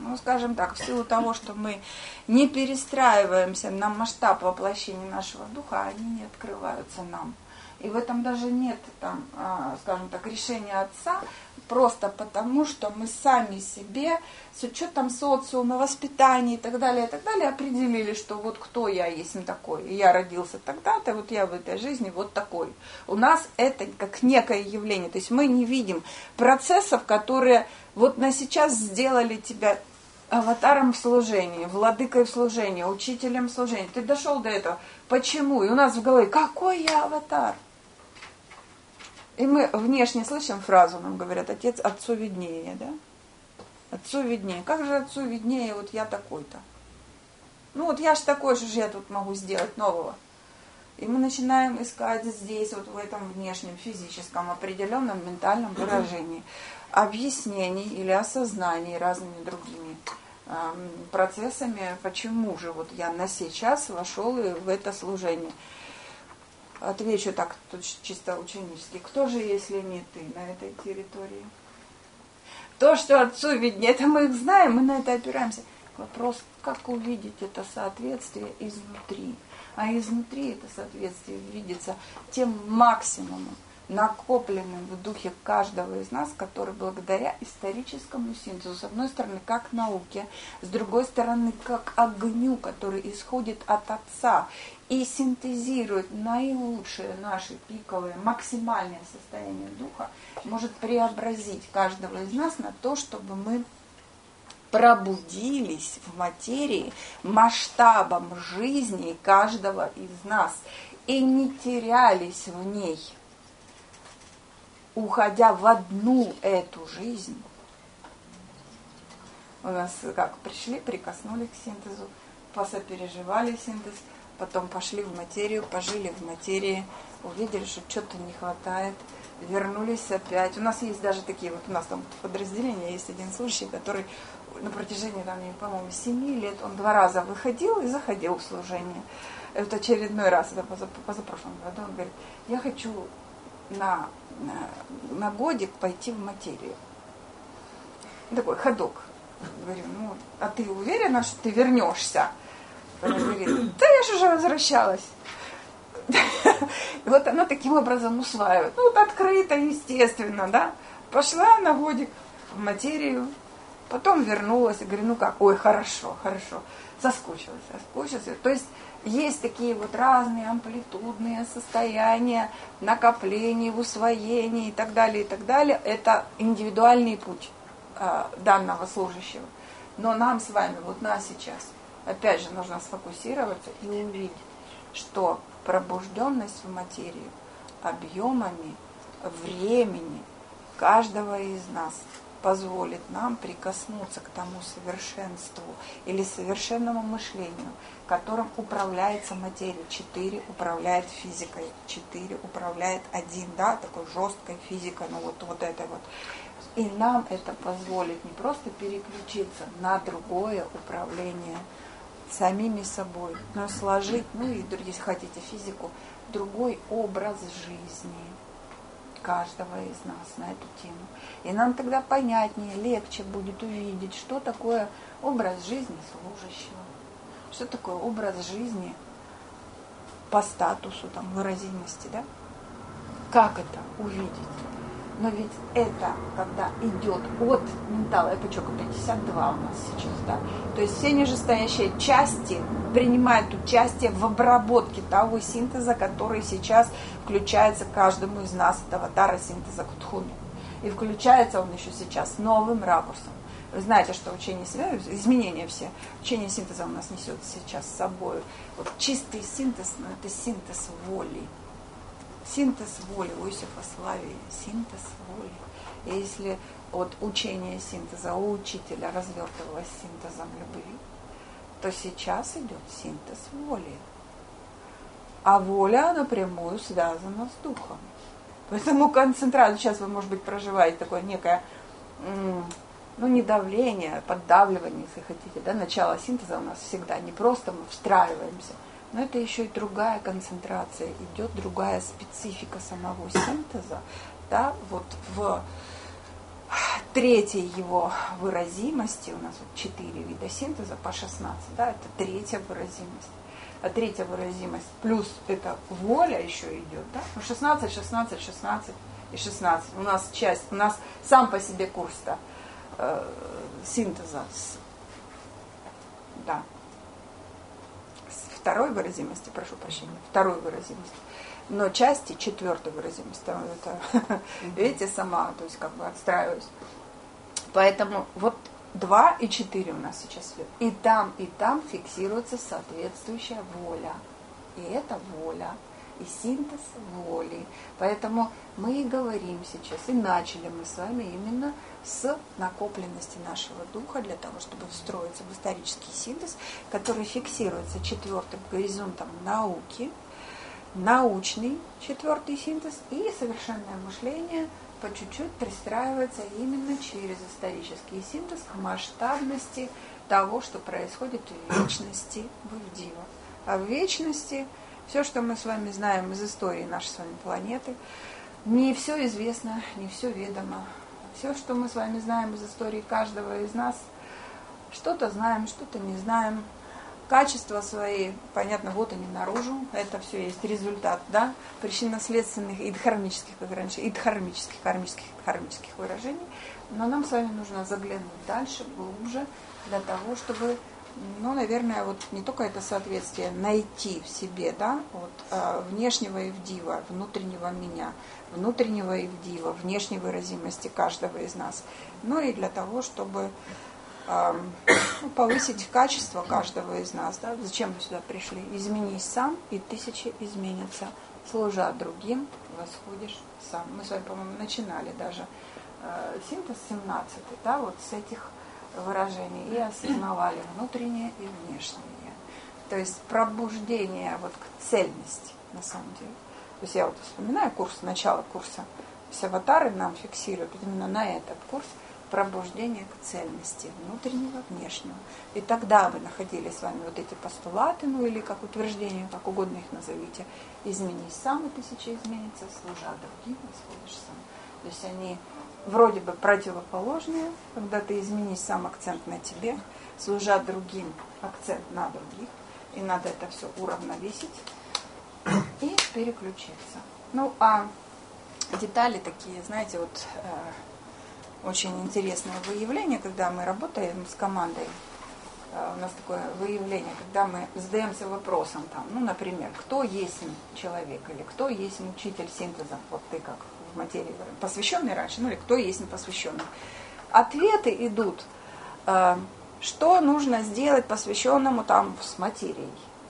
Ну, скажем так, в силу того, что мы не перестраиваемся на масштаб воплощения нашего духа, они не открываются нам. И в этом даже нет, там, скажем так, решения Отца, просто потому, что мы сами себе, с учетом социума, воспитания и так далее, определили, что вот кто я есть такой. И я родился тогда-то, вот я в этой жизни вот такой. У нас это как некое явление. То есть мы не видим процессов, которые вот на сейчас сделали тебя аватаром в служении, владыкой в служении, учителем в служении. Ты дошел до этого. Почему? И у нас в голове, какой я аватар? И мы внешне слышим фразу, нам говорят, отец отцу виднее, да? Отцу виднее. Как же отцу виднее, вот я такой-то? Ну вот я же такой же, я тут могу сделать нового. И мы начинаем искать здесь, вот в этом внешнем, физическом, определенном ментальном выражении объяснений или осознаний разными другими процессами, почему же вот я на сейчас вошел в это служение. Отвечу так, тут чисто ученически. Кто же, если не ты на этой территории? То, что отцу виднее, это мы их знаем, мы на это опираемся. Вопрос, как увидеть это соответствие изнутри. А изнутри это соответствие видится тем максимумом, накопленным в духе каждого из нас, который благодаря историческому синтезу, с одной стороны, как науке, с другой стороны, как огню, который исходит от Отца и синтезирует наилучшие наши пиковые, максимальное состояние духа, может преобразить каждого из нас на то, чтобы мы пробудились в материи масштабом жизни каждого из нас и не терялись в ней, уходя в одну эту жизнь. У нас как пришли, прикоснулись к синтезу, посопереживали синтез, потом пошли в материю, пожили в материи, увидели, что что-то не хватает, вернулись опять. У нас есть даже такие, вот у нас там подразделения, есть один служащий, который на протяжении, там, по-моему, 7 лет, он 2 раза выходил и заходил в служение. Это очередной раз, это позапрошлом году, он говорит, я хочу на годик пойти в материю. Такой ходок. Говорю, ну, а ты уверена, что ты вернешься? Она говорит, да я же уже возвращалась. И вот она таким образом усваивает. Ну, вот открыто, естественно, да. Пошла на годик в материю, потом вернулась и говорю, ну как, ой, хорошо. Соскучилась. То есть есть такие вот разные амплитудные состояния, накопления, усвоения и так далее, и так далее. Это индивидуальный путь данного служащего. Но нам с вами, вот нас сейчас, опять же, нужно сфокусироваться и увидеть, что пробужденность в материю объемами времени каждого из нас позволит нам прикоснуться к тому совершенству или совершенному мышлению, которым управляется материя. 4 управляет физикой, 4 управляет 1, да, такой жесткой физикой, ну вот это вот. И нам это позволит не просто переключиться на другое управление самими собой, но сложить, ну и, если хотите, физику, другой образ жизни каждого из нас на эту тему. И нам тогда понятнее, легче будет увидеть, что такое образ жизни служащего, что такое образ жизни по статусу, там, выразимости, да? Как это увидеть? Но ведь это, когда идет от ментала, это что, 52 у нас сейчас, да? То есть все нижестоящие части принимают участие в обработке того синтеза, который сейчас включается каждому из нас, от аватара синтеза Кутхуми. И включается он еще сейчас новым ракурсом. Вы знаете, что учение себя, изменения все, учение синтеза у нас несет сейчас с собой. Вот чистый синтез, но это синтез воли. Синтез воли, у Иосифа Славии, синтез воли. И если от учения синтеза у учителя развертывалось синтезом любви, то сейчас идет синтез воли. А воля напрямую связана с духом. Поэтому концентрация, сейчас вы, может быть, проживаете такое некое, ну, не давление, поддавливание, если хотите, да, начало синтеза у нас всегда, не просто мы встраиваемся, но это еще и другая концентрация, идет другая специфика самого синтеза, да, вот в третьей его выразимости, у нас вот 4 вида синтеза по 16, да, это третья выразимость. А третья выразимость плюс это воля еще идет, да? 16, 16, 16 и 16. У нас сам по себе курс-то синтеза с второй выразимости, прошу прощения, второй выразимости. Но части четвертой выразимости, это, видите, сама, то есть как бы отстраиваюсь. Поэтому вот 2 и 4 у нас сейчас идет. И там фиксируется соответствующая воля. И это воля. И синтез воли. Поэтому мы и говорим сейчас, и начали мы с вами именно с накопленности нашего духа для того, чтобы встроиться в исторический синтез, который фиксируется четвертым горизонтом науки, научный четвертый синтез и совершенное мышление по чуть-чуть пристраивается именно через исторический синтез к масштабности того, что происходит в вечности в Дива. А в вечности все, что мы с вами знаем из истории нашей с вами планеты, не все известно, не все ведомо. Все, что мы с вами знаем из истории каждого из нас, что-то знаем, что-то не знаем. Качества свои, понятно, вот они наружу, это все есть результат, да, причинно-следственных и дхармических ограничений, и кармических выражений, но нам с вами нужно заглянуть дальше, глубже, для того, чтобы, наверное, вот не только это соответствие найти в себе, да, вот, внешнего ивдива, внутреннего меня, внутреннего ивдива, внешней выразимости каждого из нас, но и для того, чтобы повысить качество каждого из нас. Да? Зачем мы сюда пришли? Изменись сам, и тысячи изменятся. Служа другим, восходишь сам. Мы с вами, по-моему, начинали даже синтез 17, да, вот с этих выражений, и осознавали внутреннее и внешнее. То есть пробуждение вот к цельности, на самом деле. То есть я вот вспоминаю начало курса, то есть аватары нам фиксируют именно на этот курс пробуждение к цельности внутреннего, внешнего. И тогда вы находили с вами вот эти постулаты, или как утверждения, как угодно их назовите. Изменись сам, и тысяча изменится, служа другим, восходишь сам. То есть они вроде бы противоположные, когда ты изменись сам, акцент на тебе, служа другим, акцент на других. И надо это все уравновесить и переключиться. А детали такие, знаете, вот очень интересное выявление, когда мы работаем с командой. У нас такое выявление, когда мы задаемся вопросом, например, кто есть человек, или кто есть учитель синтеза, вот ты как в материи, посвященный раньше, или кто есть непосвященный. Ответы идут, что нужно сделать посвященному с материей.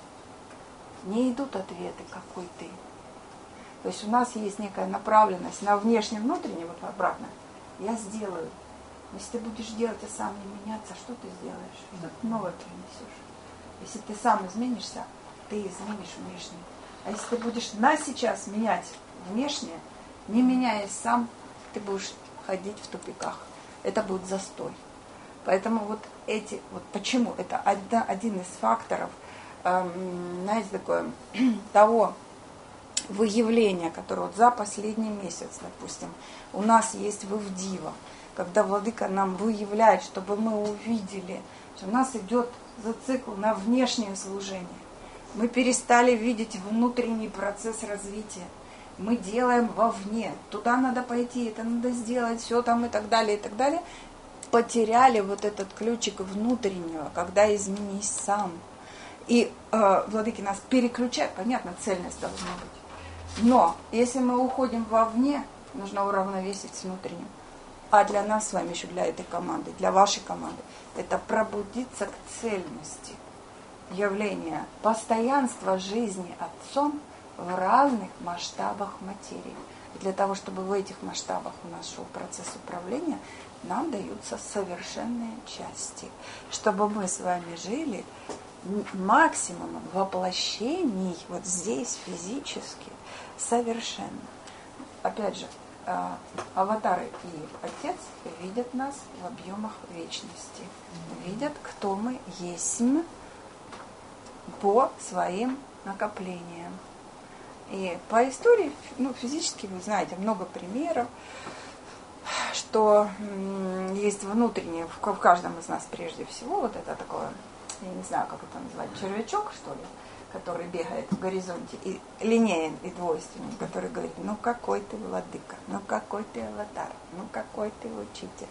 Не идут ответы, какой ты. То есть у нас есть некая направленность на внешне-внутренне, вот обратно. Я сделаю. Если ты будешь делать, а сам не меняться, что ты сделаешь? Что-то новое принесешь. Если ты сам изменишься, ты изменишь внешне. А если ты будешь сейчас менять внешнее, не меняясь сам, ты будешь ходить в тупиках. Это будет застой. Поэтому почему? Это один из факторов, знаете, такое, того выявления, которое за последний месяц, допустим, у нас есть в Ивдива, когда Владыка нам выявляет, чтобы мы увидели, что у нас идет зацикл на внешнее служение. Мы перестали видеть внутренний процесс развития. Мы делаем вовне. Туда надо пойти, это надо сделать, все там и так далее, и так далее. Потеряли вот этот ключик внутреннего, когда изменись сам. И Владыки нас переключают, понятно, цельность должна быть. Но если мы уходим вовне, нужно уравновесить с внутренним. А для нас с вами еще, для этой команды, для вашей команды, это пробудиться к цельности. Явление постоянства жизни Отцом в разных масштабах материи. И для того, чтобы в этих масштабах у нас шел процесс управления, нам даются совершенные части. Чтобы мы с вами жили максимумом воплощений вот здесь физически совершенно. Опять же, аватары и Отец видят нас в объемах вечности. Видят, кто мы есть по своим накоплениям. И по истории, физически вы знаете много примеров, что есть внутреннее, в каждом из нас прежде всего, вот это такое, я не знаю, как это назвать, червячок, что ли, который бегает в горизонте, и линеен, и двойственен, который говорит, ну какой ты владыка, ну какой ты аватар, ну какой ты учитель,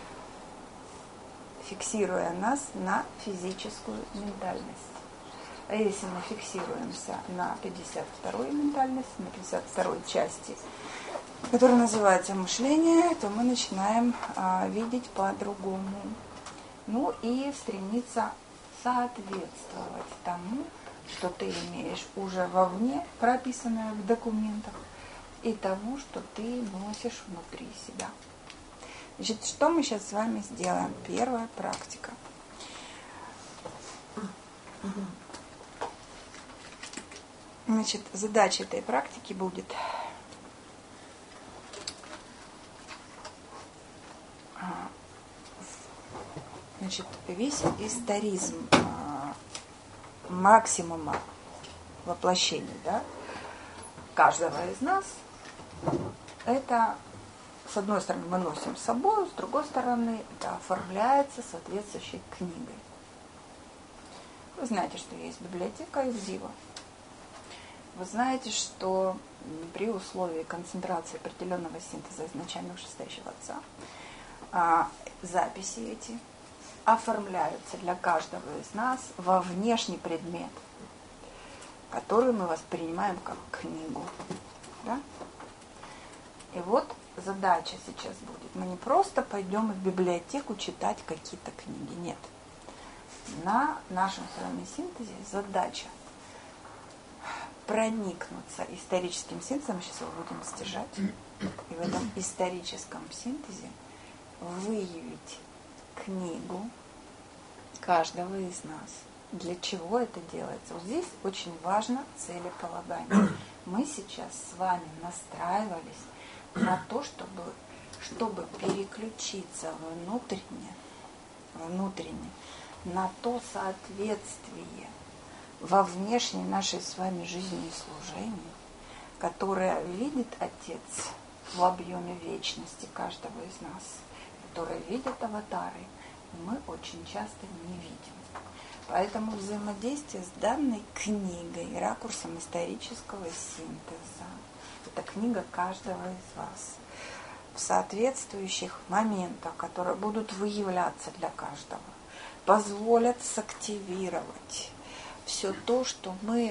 фиксируя нас на физическую ментальность. А если мы фиксируемся на 52-й ментальности, на 52-й части, которая называется мышление, то мы начинаем видеть по-другому. Ну и стремиться соответствовать тому, что ты имеешь уже вовне, прописанное в документах, и тому, что ты носишь внутри себя. Значит, что мы сейчас с вами сделаем? Первая практика. Значит, задача этой практики будет весь историзм максимума воплощений, да, каждого из нас, это, с одной стороны, мы носим с собой, с другой стороны, это оформляется соответствующей книгой. Вы знаете, что есть библиотека из Дива. Вы знаете, что при условии концентрации определенного синтеза изначально вышестоящего отца, записи эти оформляются для каждого из нас во внешний предмет, который мы воспринимаем как книгу. Да? И вот задача сейчас будет. Мы не просто пойдем в библиотеку читать какие-то книги. Нет. На нашем с вами синтезе задача проникнуться историческим синтезом, сейчас его будем стяжать, и в этом историческом синтезе выявить книгу каждого из нас. Для чего это делается? Вот здесь очень важно целеполагание. Мы сейчас с вами настраивались на то, чтобы переключиться внутренне, на то соответствие во внешней нашей с вами жизни и служении, которое видит Отец в объеме вечности каждого из нас, которое видят аватары, мы очень часто не видим. Поэтому взаимодействие с данной книгой, ракурсом исторического синтеза, это книга каждого из вас, в соответствующих моментах, которые будут выявляться для каждого, позволят сактивировать все то, что мы,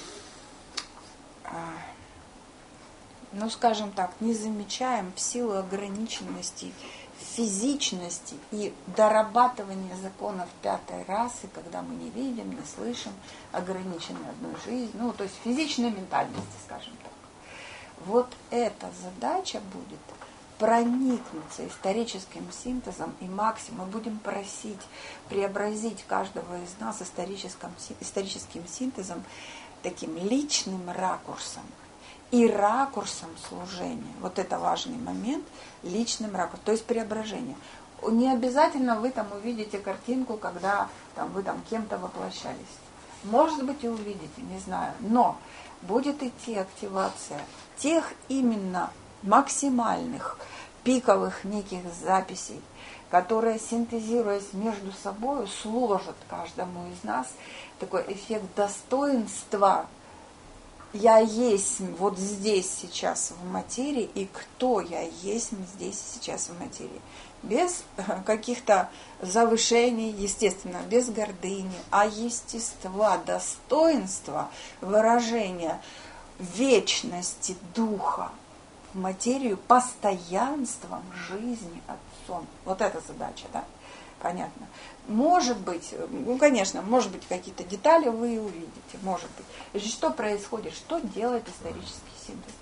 скажем так, не замечаем в силу ограниченности, физичности и дорабатывания законов пятой расы, когда мы не видим, не слышим, ограничены одной жизнью, то есть физичной ментальности, скажем так. Вот эта задача будет проникнуться историческим синтезом и максимум. Мы будем просить преобразить каждого из нас историческим синтезом таким личным ракурсом и ракурсом служения. Вот это важный момент, личным ракурсом, то есть преображение. Не обязательно вы там увидите картинку, когда вы там кем-то воплощались. Может быть, и увидите, не знаю. Но будет идти активация тех именно максимальных, пиковых неких записей, которые, синтезируясь между собой, сложат каждому из нас такой эффект достоинства. Я есть вот здесь сейчас в материи, и кто я есть здесь сейчас в материи. Без каких-то завышений, естественно, без гордыни, а естества, достоинства, выражения вечности духа в материю постоянством жизни Отцом. Вот эта задача, да? Понятно. Может быть, конечно, может быть, какие-то детали вы увидите, может быть. Значит, что происходит? Что делает исторический синтез?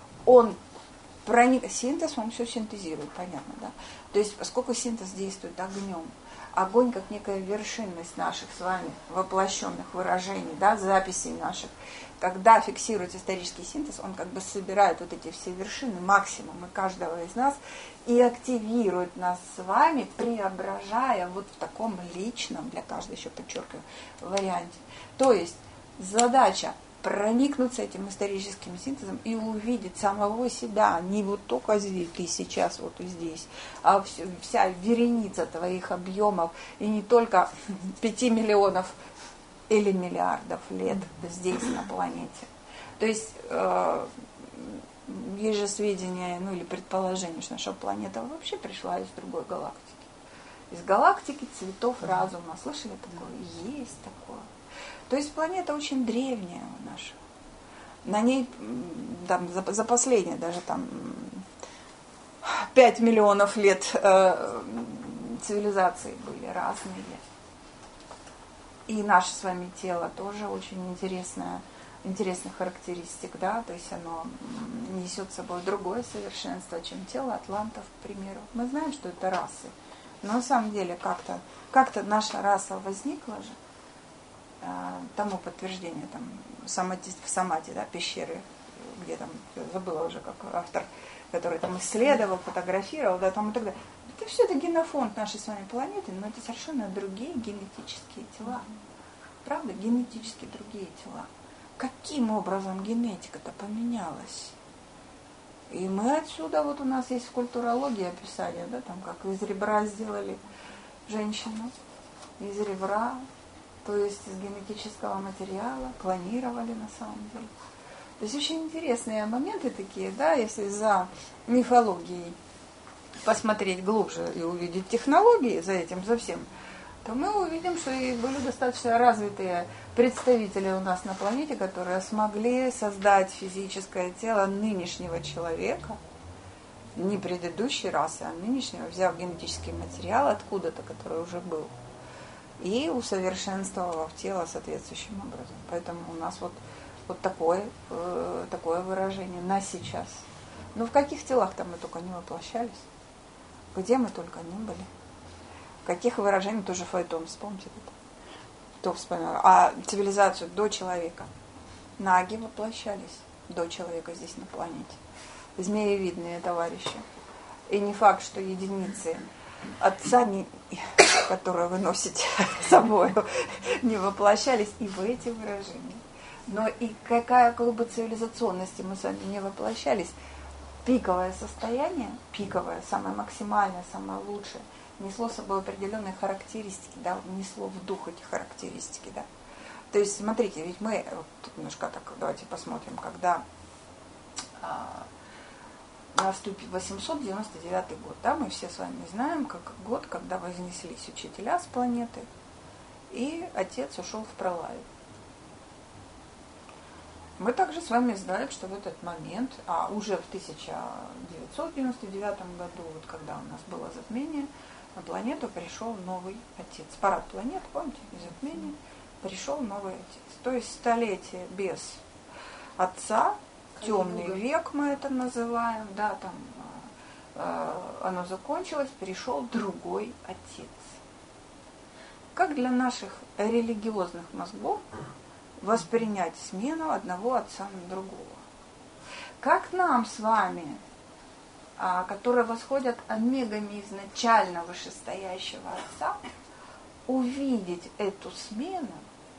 Синтез, он все синтезирует, понятно, да? То есть, поскольку синтез действует огнем, огонь как некая вершинность наших с вами воплощенных выражений, да, записей наших, когда фиксируется исторический синтез, он как бы собирает вот эти все вершины, максимумы каждого из нас и активирует нас с вами, преображая вот в таком личном, для каждого еще подчеркиваю, варианте. То есть задача проникнуться этим историческим синтезом и увидеть самого себя, не вот только здесь, ты сейчас вот и здесь, а вся вереница твоих объемов, и не только 5 миллионов или миллиардов лет здесь, на планете. То есть есть же сведения, или предположение, что наша планета вообще пришла из другой галактики. Из галактики цветов разума. Слышали такое? Есть такое. То есть планета очень древняя наша. На ней там, за последние даже 5 миллионов лет цивилизации были разные. И наше с вами тело тоже очень интересных характеристик, да, то есть оно несет с собой другое совершенство, чем тело атлантов, к примеру. Мы знаем, что это расы, но на самом деле как-то наша раса возникла же, тому подтверждение, там, в Самаде, да, пещеры, где там, я забыла уже, как автор, который там исследовал, фотографировал, да, там и так далее. Это все это генофонд нашей с вами планеты, но это совершенно другие генетические тела. Правда? Генетически другие тела. Каким образом генетика-то поменялась? И мы отсюда, вот у нас есть в культурологии описание, да, там как из ребра сделали женщину, из ребра, то есть из генетического материала, клонировали на самом деле. То есть очень интересные моменты такие, да, если за мифологией посмотреть глубже и увидеть технологии за этим, за всем, то мы увидим, что и были достаточно развитые представители у нас на планете, которые смогли создать физическое тело нынешнего человека, не предыдущей расы, а нынешнего, взяв генетический материал откуда-то, который уже был, и усовершенствовав тело соответствующим образом. Поэтому у нас вот такое выражение на сейчас. Но в каких телах-то мы только не воплощались, где мы только не были. Каких выражений, тоже Фаэтон, вспомните это. Кто вспоминал? А цивилизацию до человека. Наги воплощались до человека здесь на планете. Змеевидные товарищи. И не факт, что единицы отца, которые вы носите с собой, не воплощались и в эти выражения. Но и какая бы цивилизационности мы с вами не воплощались, пиковое состояние, пиковое, самое максимальное, самое лучшее, несло с собой определенные характеристики, да, несло в дух эти характеристики, да. То есть, смотрите, ведь мы, вот тут немножко так, давайте посмотрим, когда наступит 899 год, да, мы все с вами знаем, как год, когда вознеслись учителя с планеты, и отец ушел в пролаю. Мы также с вами знаем, что в этот момент, уже в 1999 году, вот когда у нас было затмение, на планету пришел новый отец. Парад планет, помните, затмение, пришел новый отец. То есть столетие без отца, темный век мы это называем, да, там оно закончилось, пришел другой отец. Как для наших религиозных мозгов воспринять смену одного отца на другого? Как нам с вами, которые восходят омегами изначально вышестоящего отца, увидеть эту смену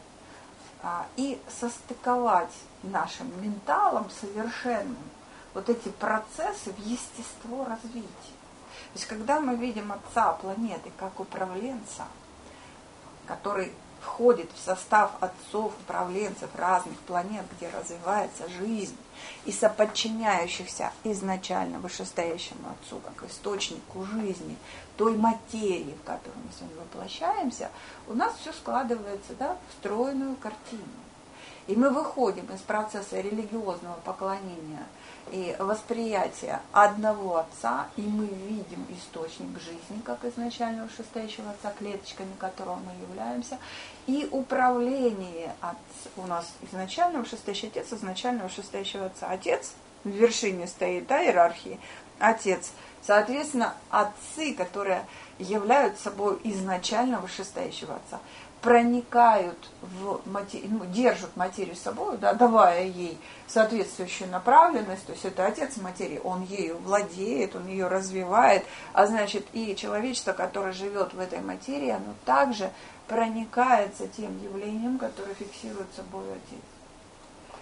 и состыковать нашим менталом совершенным вот эти процессы в естество развития? То есть когда мы видим отца планеты как управленца, который входит в состав отцов, управленцев разных планет, где развивается жизнь, и соподчиняющихся изначально вышестоящему отцу, как источнику жизни, той материи, в которой мы с вами воплощаемся, у нас все складывается, да, в стройную картину. И мы выходим из процесса религиозного поклонения и восприятия одного отца, и мы видим источник жизни, как изначально вышестоящего отца, клеточками которого мы являемся, и управление у нас изначально вышестоящий отец, изначально вышестоящего отца. Отец в вершине стоит, да, иерархии, отец. Соответственно, отцы, которые являются собой изначально вышестоящего отца, проникают в материю, держат материю с собой, да, давая ей соответствующую направленность, то есть это отец материи, он ею владеет, он ее развивает, а значит и человечество, которое живет в этой материи, оно также проникается тем явлением, которое фиксирует собой отец.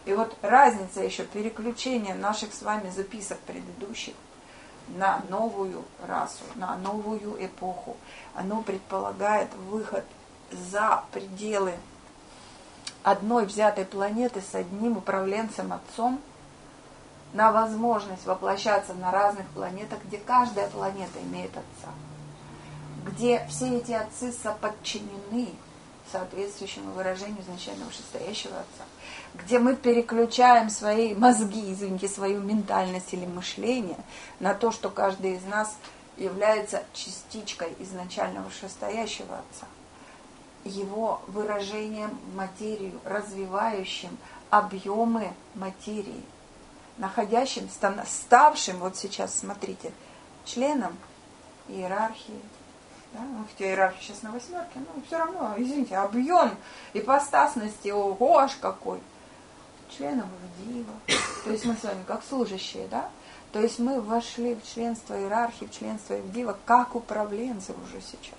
И вот разница еще переключения наших с вами записок предыдущих на новую расу, на новую эпоху, оно предполагает выход за пределы одной взятой планеты с одним управленцем отцом, на возможность воплощаться на разных планетах, где каждая планета имеет отца, где все эти отцы соподчинены соответствующему выражению изначального вышестоящего отца, где мы переключаем свои мозги, извините, свою ментальность или мышление на то, что каждый из нас является частичкой изначального вышестоящего отца, его выражением материю, развивающим объемы материи, находящим, ставшим, вот сейчас, смотрите, членом иерархии. Да? Ну, хотя иерархия сейчас на 8, но все равно, извините, объем ипостасности, ого, аж какой. Членом Ивдива. То есть мы с вами как служащие, да? То есть мы вошли в членство иерархии, в членство Ивдива, как управленцы уже сейчас.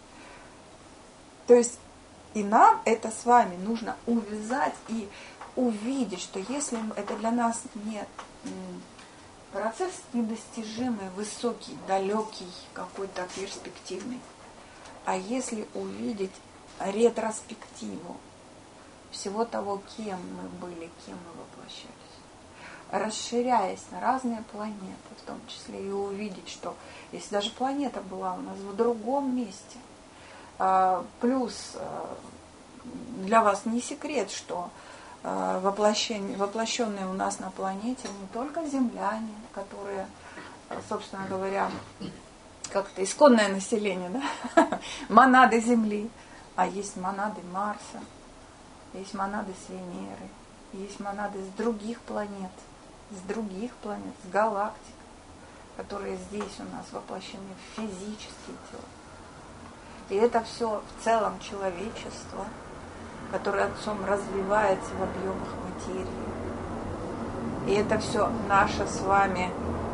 То есть и нам это с вами нужно увязать и увидеть, что если это для нас не процесс недостижимый, высокий, далекий, какой-то перспективный, а если увидеть ретроспективу всего того, кем мы были, кем мы воплощались, расширяясь на разные планеты, в том числе и увидеть, что если даже планета была у нас в другом месте, плюс для вас не секрет, что воплощенные у нас на планете не только земляне, которые, собственно говоря, как-то исконное население, да? Монады Земли, а есть монады Марса, есть монады с Венеры, есть монады с других планет, с галактик, которые здесь у нас воплощены в физические тела. И это все в целом человечество, которое отцом развивается в объемах материи. И это все наша с вами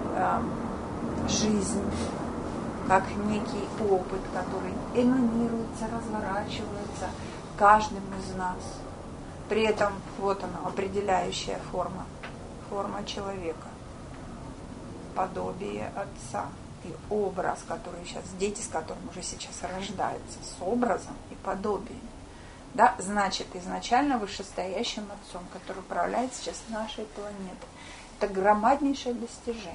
жизнь, как некий опыт, который эманируется, разворачивается каждым из нас. При этом вот она, определяющая форма человека, подобие отца. И образ, который сейчас, дети, с которым уже сейчас рождаются, с образом и подобием. Да, значит, изначально вышестоящим отцом, который управляет сейчас нашей планетой. Это громаднейшее достижение.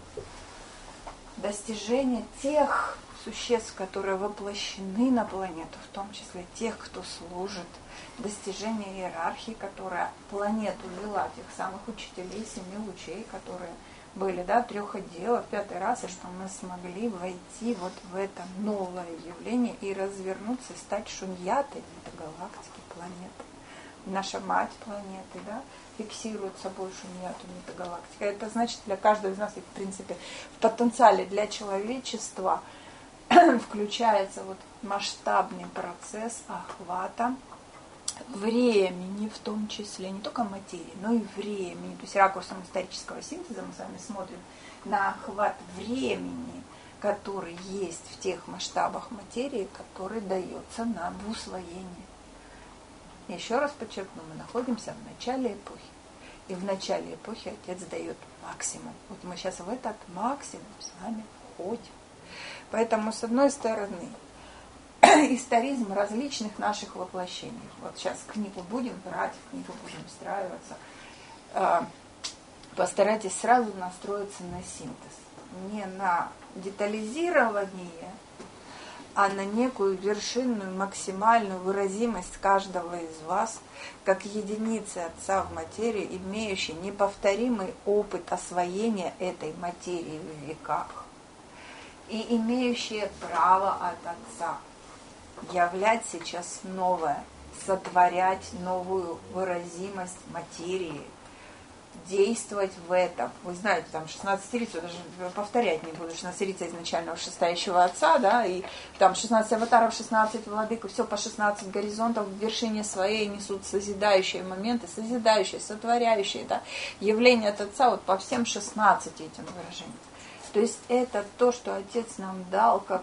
Достижение тех существ, которые воплощены на планету, в том числе тех, кто служит. Достижение иерархии, которая планету вела, тех самых учителей 7 лучей, которые были, да, 3 отделов, 5 раз, и что мы смогли войти вот в это новое явление и развернуться, и стать шуньятой метагалактики, планеты. Наша мать планеты, да, фиксирует собой шуньяту метагалактика. Это значит для каждого из нас, и в принципе в потенциале для человечества включается вот масштабный процесс охвата времени, в том числе, не только материи, но и времени. То есть ракурсом исторического синтеза мы с вами смотрим на охват времени, который есть в тех масштабах материи, который дается нам в усвоении. Еще раз подчеркну, мы находимся в начале эпохи. И в начале эпохи Отец дает максимум. Вот мы сейчас в этот максимум с вами входим. Поэтому, с одной стороны, историзм различных наших воплощений. Вот сейчас книгу будем брать, в книгу будем встраиваться. Постарайтесь сразу настроиться на синтез. Не на детализирование, а на некую вершинную, максимальную выразимость каждого из вас, как единицы Отца в материи, имеющей неповторимый опыт освоения этой материи в веках и имеющие право от Отца являть сейчас новое, сотворять новую выразимость материи, действовать в этом. Вы знаете, там 16-рицу, даже повторять не буду, 16-рица изначального шестающего Отца, да, и там 16 аватаров, 16 владык, и все по 16 горизонтов в вершине своей несут созидающие моменты, созидающие, сотворяющие, да, явления от Отца вот по всем 16 этим выражениям. То есть это то, что Отец нам дал как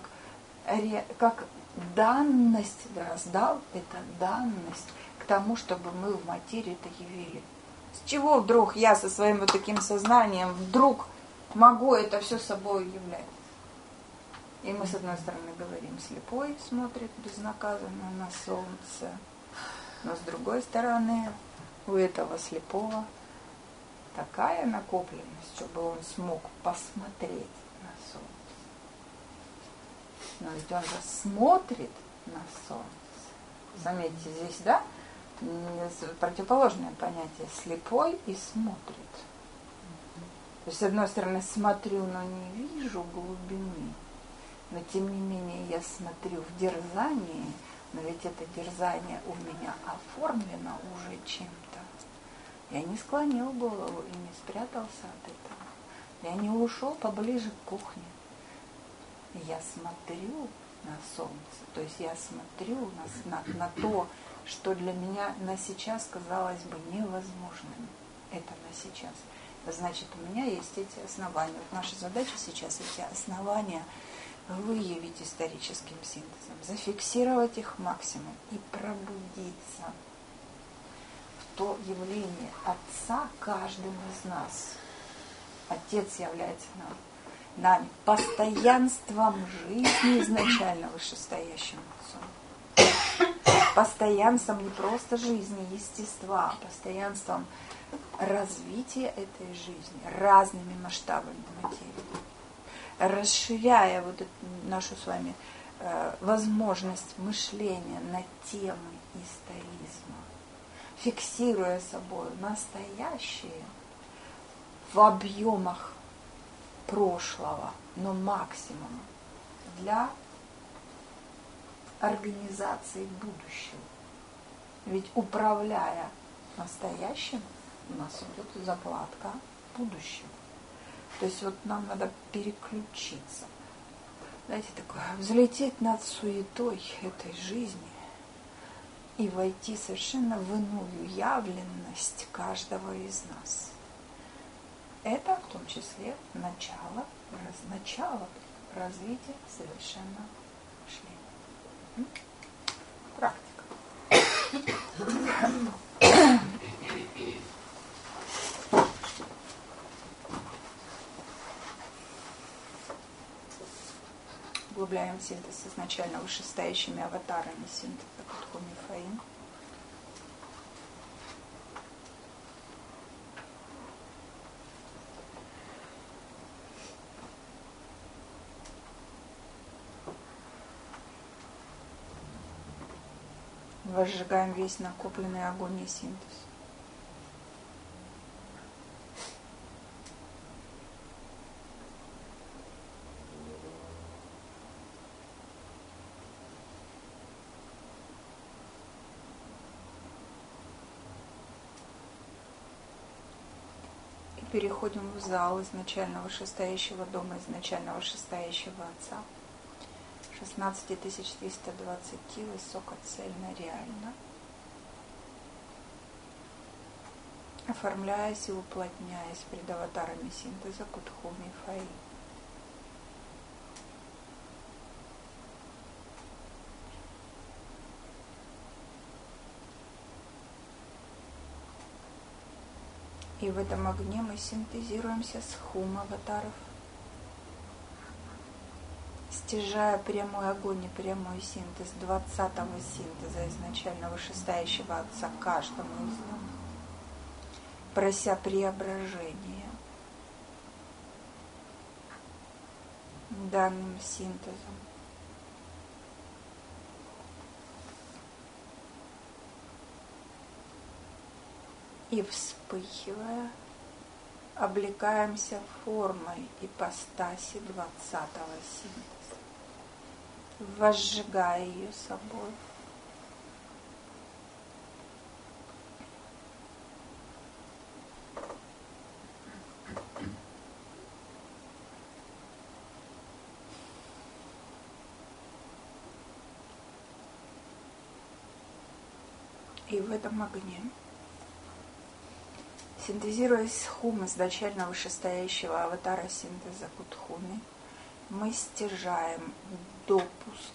данность, раздал, это данность к тому, чтобы мы в материи это явили. С чего вдруг я со своим вот таким сознанием вдруг могу это все собой являть? И мы, с одной стороны, говорим, слепой смотрит безнаказанно на солнце, но с другой стороны, у этого слепого такая накопленность, чтобы он смог посмотреть на солнце. Но ведь он же смотрит на солнце. Заметьте, здесь, да, противоположное понятие слепой и смотрит. То есть, с одной стороны, смотрю, но не вижу глубины, но тем не менее я смотрю в дерзании, но ведь это дерзание у меня оформлено уже чем-то. Я не склонил голову и не спрятался от этого. Я не ушел поближе к кухне. Я смотрю на солнце, то есть я смотрю на то, что для меня на сейчас казалось бы невозможным. Это на сейчас. Значит, у меня есть эти основания. Вот наша задача сейчас эти основания выявить историческим синтезом, зафиксировать их максимум и пробудиться в то явление Отца каждым из нас. Отец является нами постоянством жизни изначально вышестоящим Отцом. Постоянством не просто жизни, естества, а постоянством развития этой жизни разными масштабами материи, расширяя вот эту нашу с вами возможность мышления на темы историзма, фиксируя собой настоящее в объемах прошлого, но максимум для организации будущего. Ведь управляя настоящим, у нас идет закладка будущего. То есть вот нам надо переключиться. Знаете, такое, взлететь над суетой этой жизни и войти совершенно в иную явленность каждого из нас. Это в том числе начало развития совершенного мышления. Практика. Углубляем синтез изначально вышестоящими аватарами синтеза Кутхуми Фаин. Возжигаем весь накопленный огонь и синтез. И переходим в зал изначально вышестоящего дома, изначально вышестоящего Отца. 16320 высокоцельно, реально, оформляясь и уплотняясь пред аватарами синтеза Кутхуми Фаин. И в этом огне мы синтезируемся с хум аватаров, стяжая прямой огонь и прямой синтез 20-го синтеза изначально вышестоящего Отца каждому из нас, прося преображения данным синтезом. И вспыхивая, облекаемся формой ипостаси 20-го синтеза, возжигая ее собой. И в этом огне, синтезируясь с хум изначально вышестоящего аватара синтеза Кутхуми, мы стяжаем допуск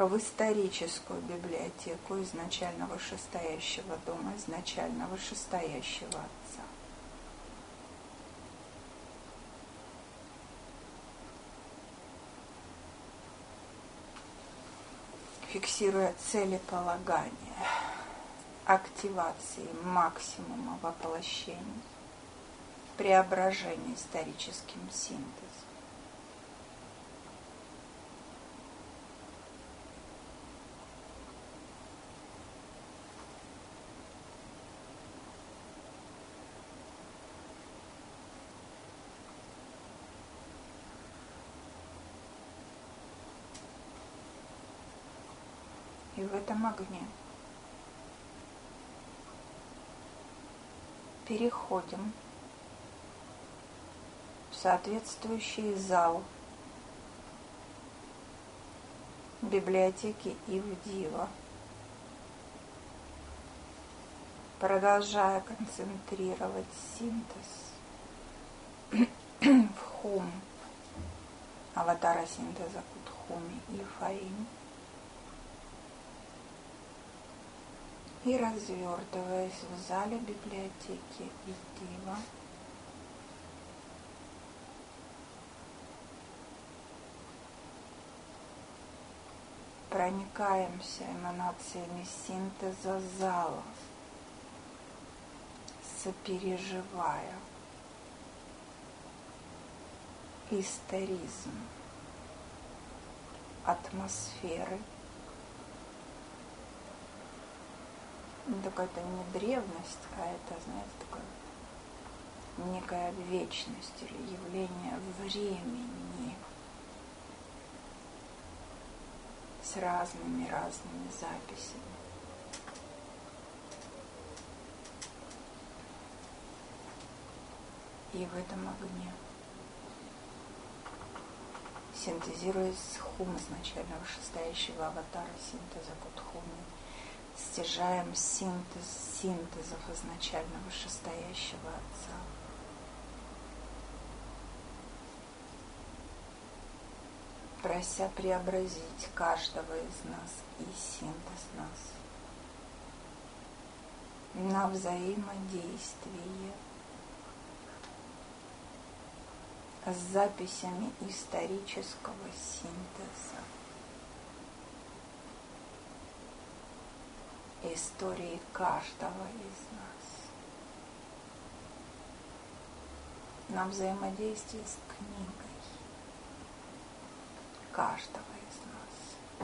в историческую библиотеку изначально вышестоящего дома, изначально вышестоящего Отца. Фиксируя целеполагание, активации максимума воплощений, преображения историческим синтезом. И в этом огне переходим в соответствующий зал библиотеки Ивдива, продолжая концентрировать синтез в хум, аватара синтеза Кутхуми и Фаинь, и развертываясь в зале библиотеки Ивдива, проникаемся эманациями синтеза зала, сопереживая историзм атмосферы. Только это не древность, а это, знаете, такое некая вечность или явление времени с разными записями. И в этом огне, синтезируясь с хум изначально вышестоящего аватара синтеза Кутхуми, стяжаем синтезов изначально вышестоящего Отца. Прося преобразить каждого из нас и синтез нас на взаимодействие с записями исторического синтеза, истории каждого из нас, на взаимодействие с книгой каждого из нас.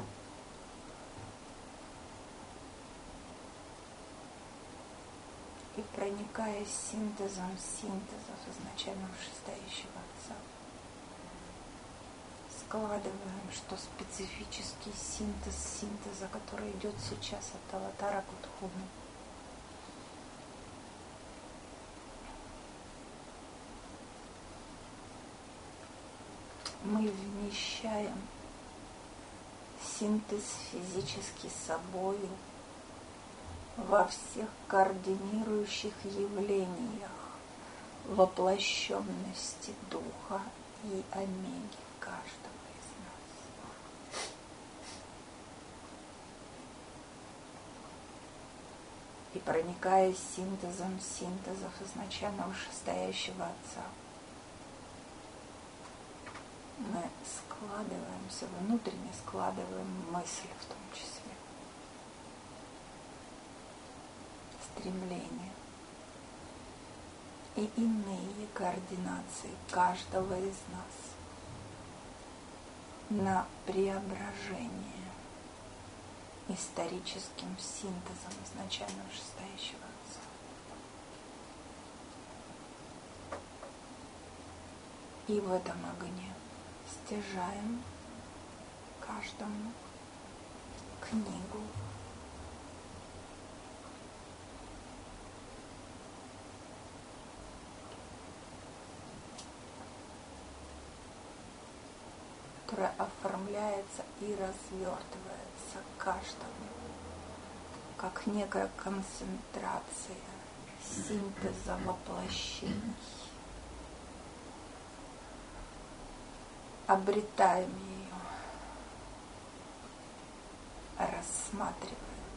И проникая синтезом синтезов изначально вышестоящего Отца, складываем, что специфический синтез синтеза, который идет сейчас от аватара Кутхуми, мы вмещаем синтез физически собою во всех координирующих явлениях воплощенности Духа и Омеги каждого из нас. И проникая синтезом синтезов изначально вышестоящего Отца, мы складываемся, внутренне складываем мысли в том числе, стремления и иные координации каждого из нас на преображение историческим синтезом изначально вышестоящего Отца. И в этом огне стяжаем каждому книгу, которая оформляется и развертывается каждому, как некая концентрация синтеза воплощений. Обретаем ее рассматриваем.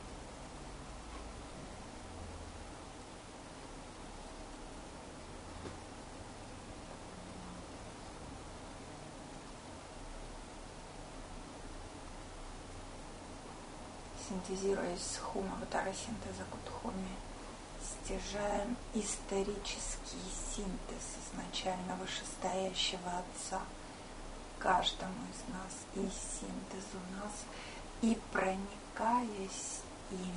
Синтезируясь с Хума-аватара синтеза Кудхуми, стяжаем исторический синтез изначально вышестоящего Отца каждому из нас и синтез у нас, и проникаясь им,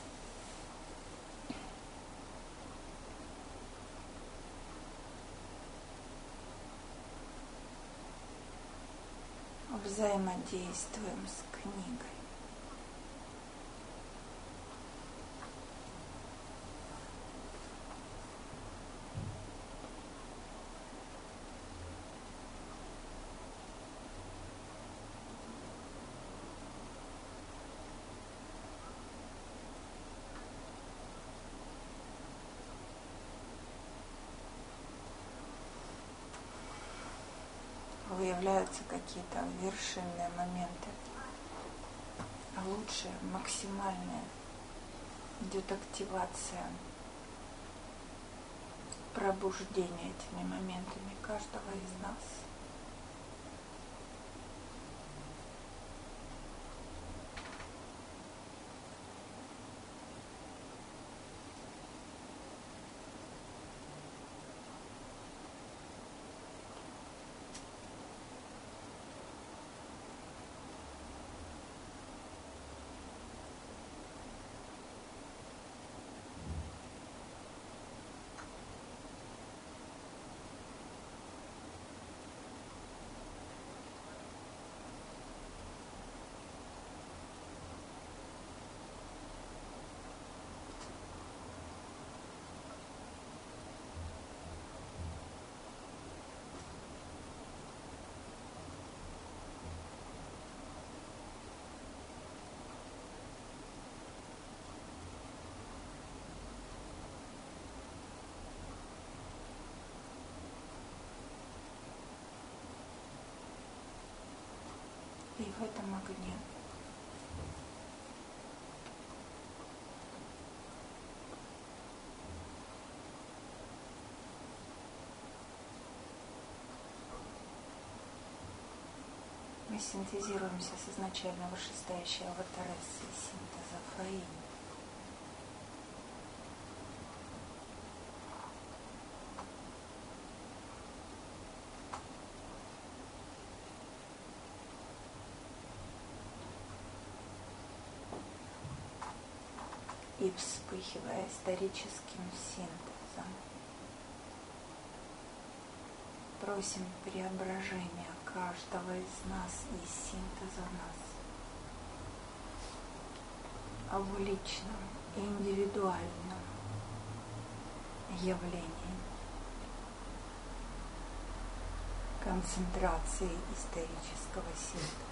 взаимодействуем с книгой. Выявляются какие-то вершинные моменты, а лучше максимальная идет активация, пробуждение этими моментами каждого из нас. И в этом огне мы синтезируемся с изначально вышестоящей аватарессой синтеза Фаи. И вспыхивая историческим синтезом, просим преображения каждого из нас и синтеза нас в личном и индивидуальном явлении концентрации исторического синтеза.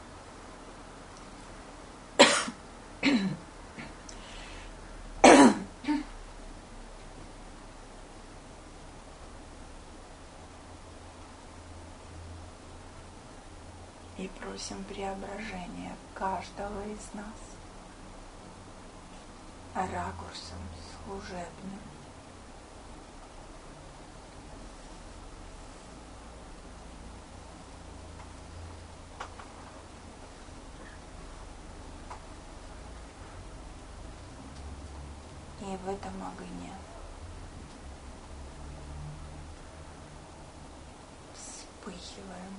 И просим преображения каждого из нас ракурсом служебным. И в этом огне вспыхиваем,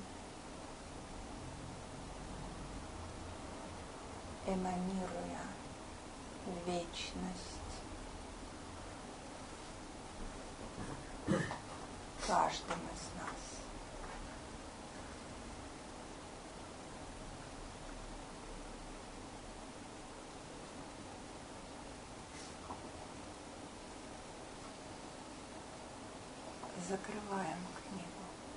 эманируя вечность каждым из нас. Закрываем книгу.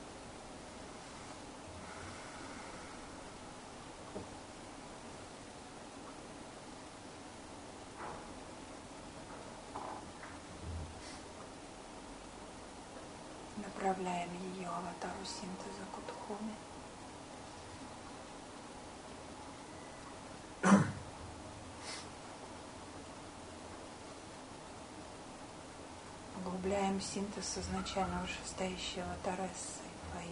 Направляем ее аватару синтеза Кудхуми. оформляем синтез изначально вышестоящего Таресы Фаи.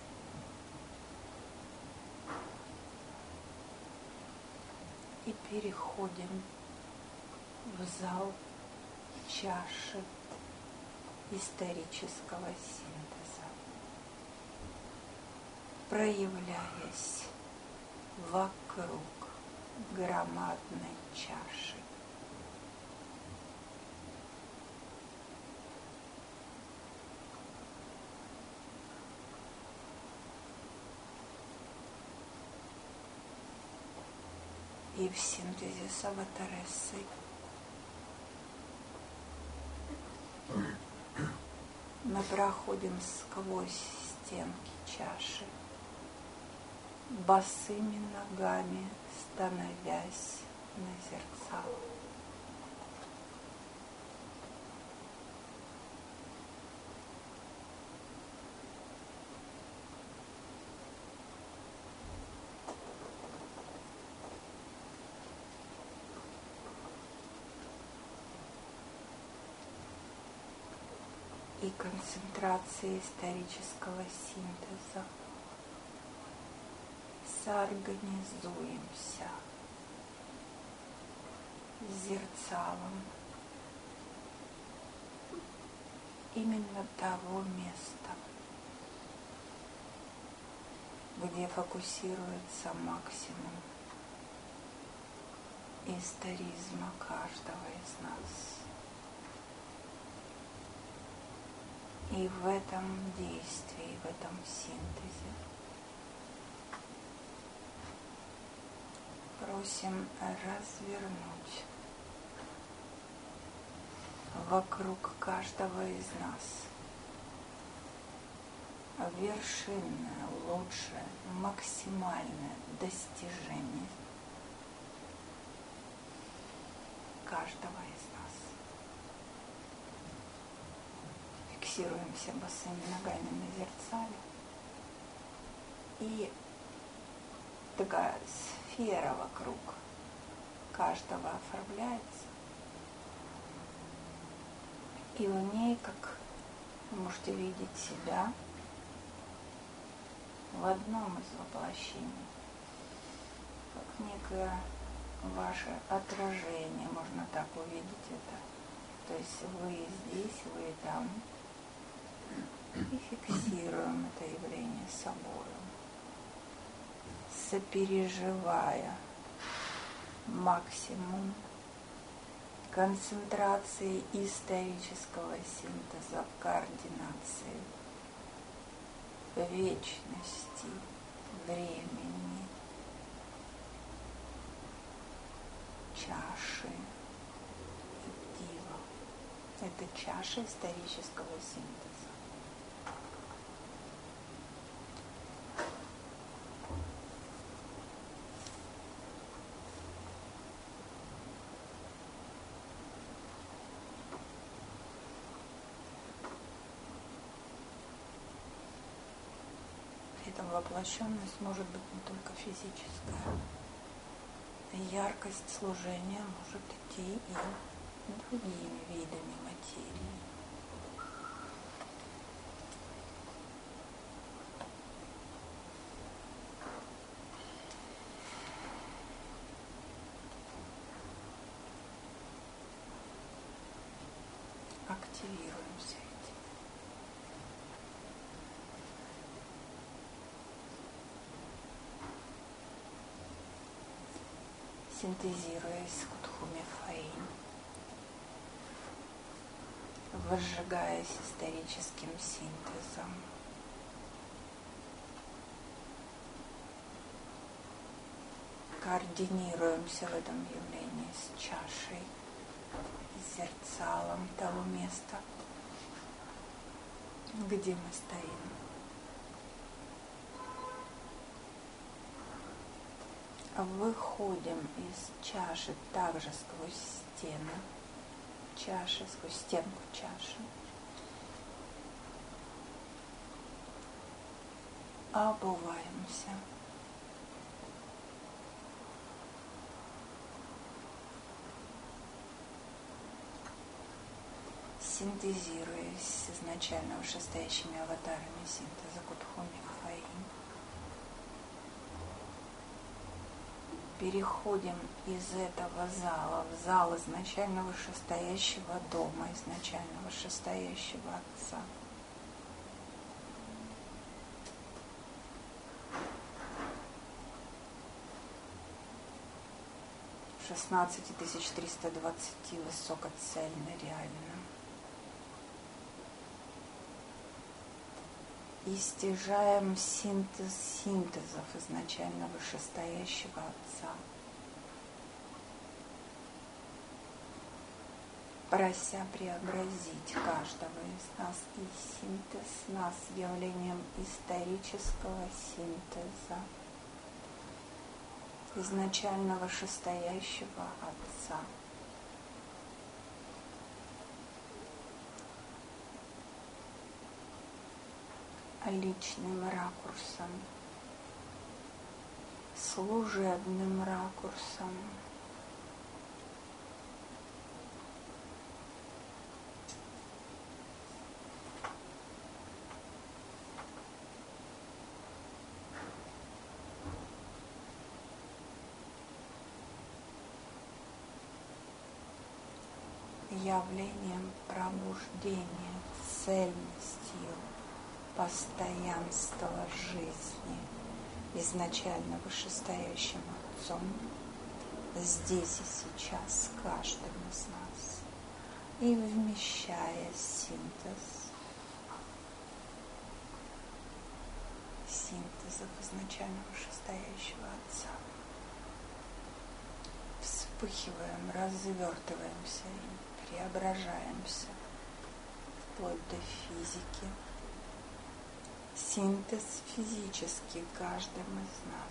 И переходим в зал чаши исторического синтеза, проявляясь вокруг громадной чаши. И в синтезе с Аватарессой мы проходим сквозь стенки чаши, босыми ногами становясь на зерцало. И концентрации исторического синтеза соорганизуемся с зерцалом именно того места, где фокусируется максимум историзма каждого из нас. И в этом действии, в этом синтезе просим развернуть вокруг каждого из нас вершинное, лучшее, максимальное достижение каждого из нас. Фиксируемся босыми ногами на зерцале. И такая сфера вокруг каждого оформляется. И в ней, как вы можете видеть себя в одном из воплощений, как некое ваше отражение, можно так увидеть это. То есть вы здесь, вы там. И фиксируем это явление собой, сопереживая максимум концентрации исторического синтеза в координации вечности, времени, чаши и дива. Это чаша исторического синтеза. Воплощенность может быть не только физическая. Яркость служения может идти и другими видами материи. Активируемся этим. Синтезируясь с Кутхуми Фаи, возжигаясь историческим синтезом, координируемся в этом явлении с чашей, с зерцалом того места, где мы стоим. Выходим из чаши также сквозь стены чаши, сквозь стенку чаши. Обуваемся. синтезируясь с изначально вышестоящими аватарами синтеза Кутхуми Фаин, переходим из этого зала в зал изначально вышестоящего дома, изначально вышестоящего Отца. В 16320 высокоцельно реально. И стяжаем синтез синтезов изначально вышестоящего Отца, прося преобразить каждого из нас и синтез нас явлением исторического синтеза изначально вышестоящего Отца. Личным ракурсом, служебным ракурсом, явлением пробуждения, цельностью, постоянства жизни изначально вышестоящим Отцом здесь и сейчас с каждым из нас, и вмещая синтез синтезов изначально вышестоящего Отца. Вспыхиваем, развертываемся и преображаемся вплоть до физики. Синтез физический каждым из нас.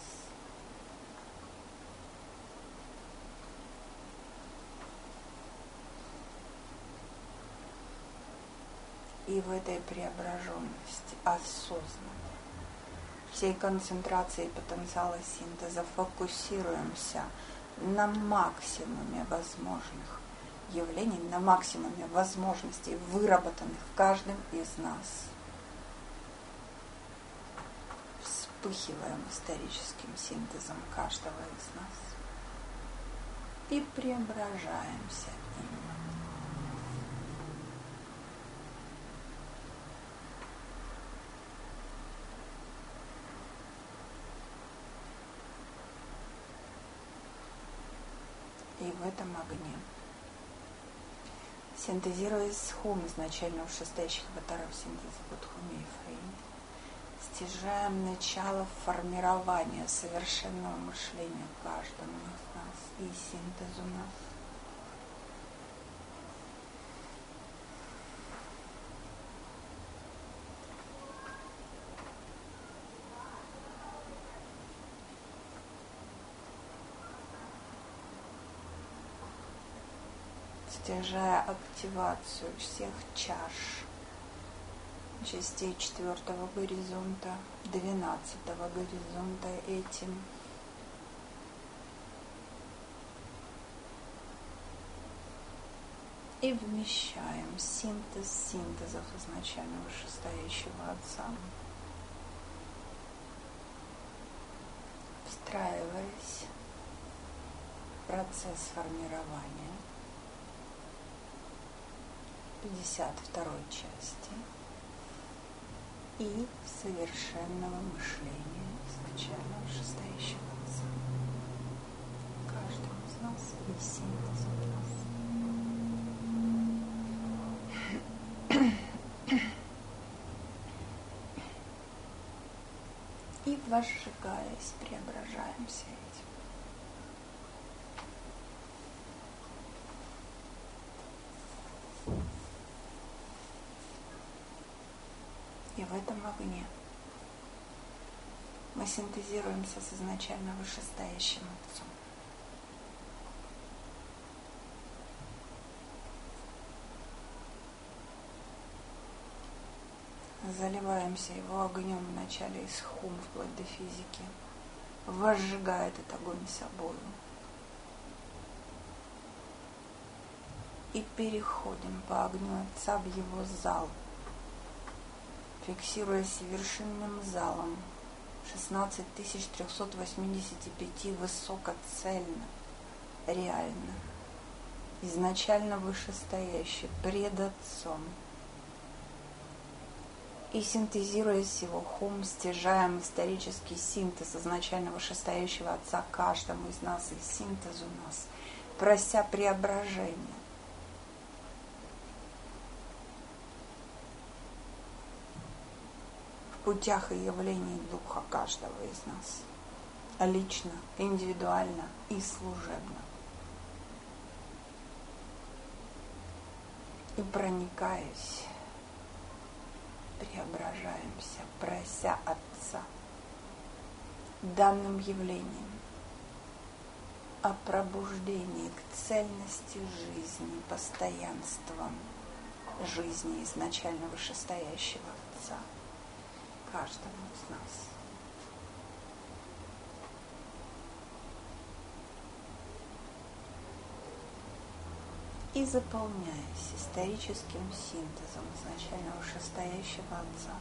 И в этой преображенности осознанно, всей концентрацией потенциала синтеза фокусируемся на максимуме возможных явлений, на максимуме возможностей, выработанных в каждом из нас. Вспыхиваем историческим синтезом каждого из нас и преображаемся им. И в этом огне, синтезируясь с хум изначально вышестоящих аватаров синтеза Кутхуми и Фаин, стяжаем начало формирования совершенного мышления каждому из нас и синтезу нас. Стяжая активацию всех чаш, частей 4-го горизонта, 12-го горизонта этим. И вмещаем синтез синтезов изначально вышестоящего Отца, встраиваясь в процесс формирования 52-й части и совершенного мышления изначально вышестоящего Отца. Каждому из нас и синтез нас. И возжигаясь, преображаемся этим. И в этом огне мы синтезируемся с изначально вышестоящим Отцом. Заливаемся его огнем вначале из хум вплоть до физики, возжигая этот огонь собою. и переходим по огню Отца в Его зал, фиксируясь вершинным залом 16385 высокоцельно, реально, изначально вышестоящий, пред Отцом. И синтезируя его хум, стяжаем исторический синтез изначально вышестоящего Отца каждому из нас и синтез у нас, прося преображения. В путях и явлений Духа каждого из нас, лично, индивидуально и служебно. И проникаясь, преображаемся, прося Отца данным явлением о пробуждении к цельности жизни, постоянством жизни изначально вышестоящего Отца каждому из нас. И заполняясь историческим синтезом изначально вышестоящего Отца,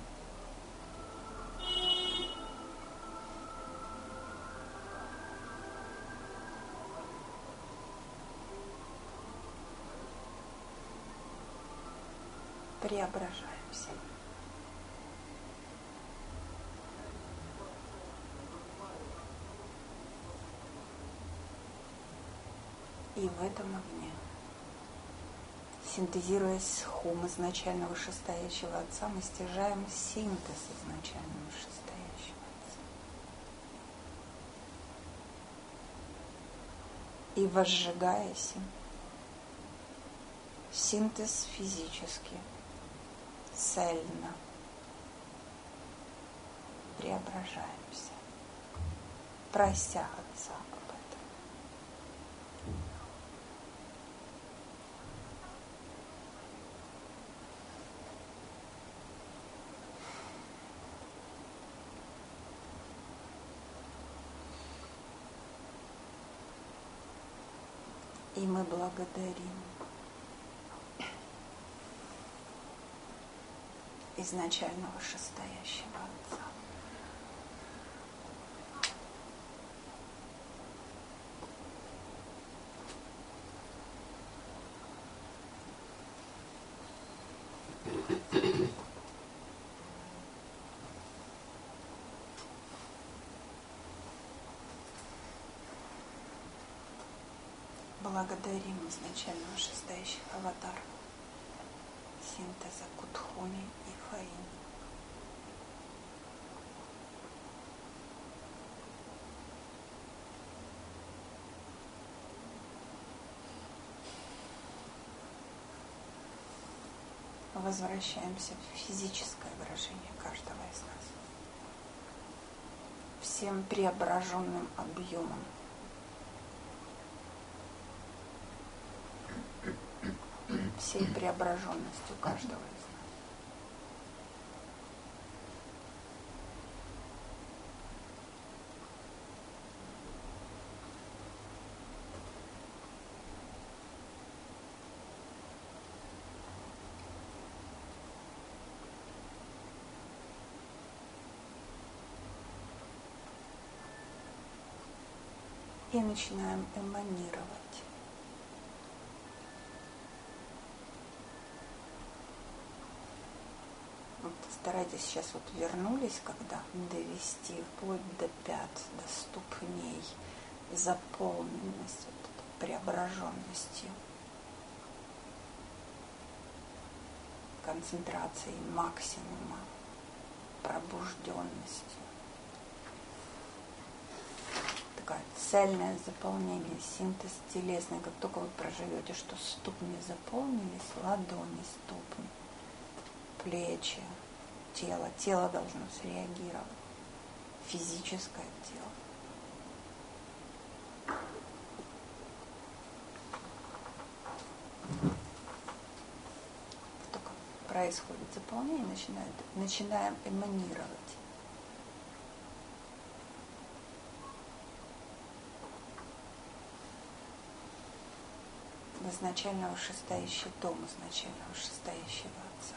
преображаемся. И в этом огне, синтезируясь с хум изначально вышестоящего Отца, мы стяжаем синтез изначально вышестоящего Отца. И возжигаясь им, синтез физически, цельно преображаемся, прося Отца об этом. И мы благодарим изначально вышестоящего Отца. Благодарим изначально вышестоящих аватар синтеза Кутхуни и Фаин. Возвращаемся в физическое выражение каждого из нас. Всем преображенным объемом. Всей преображенностью каждого из нас. И начинаем эманировать. Старайтесь сейчас вернулись, когда довести вплоть до пят, до ступней, заполненность преображенностью, концентрацией максимума, пробужденностью. Такое цельное заполнение, синтез телесный. Как только вы проживете, что ступни заполнились, ладони, ступни, плечи, тело должно среагировать, физическое тело. Только происходит заполнение, начинаем эманировать. изначального шестоящий дом, изначального шестоящего Отца.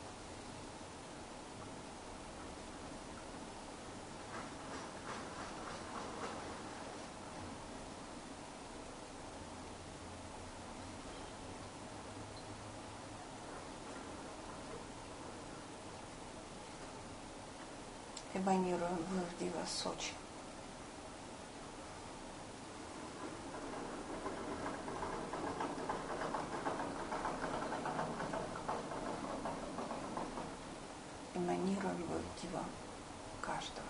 Эбонируем в Дива Сочи. Эманируем в Дива каждого.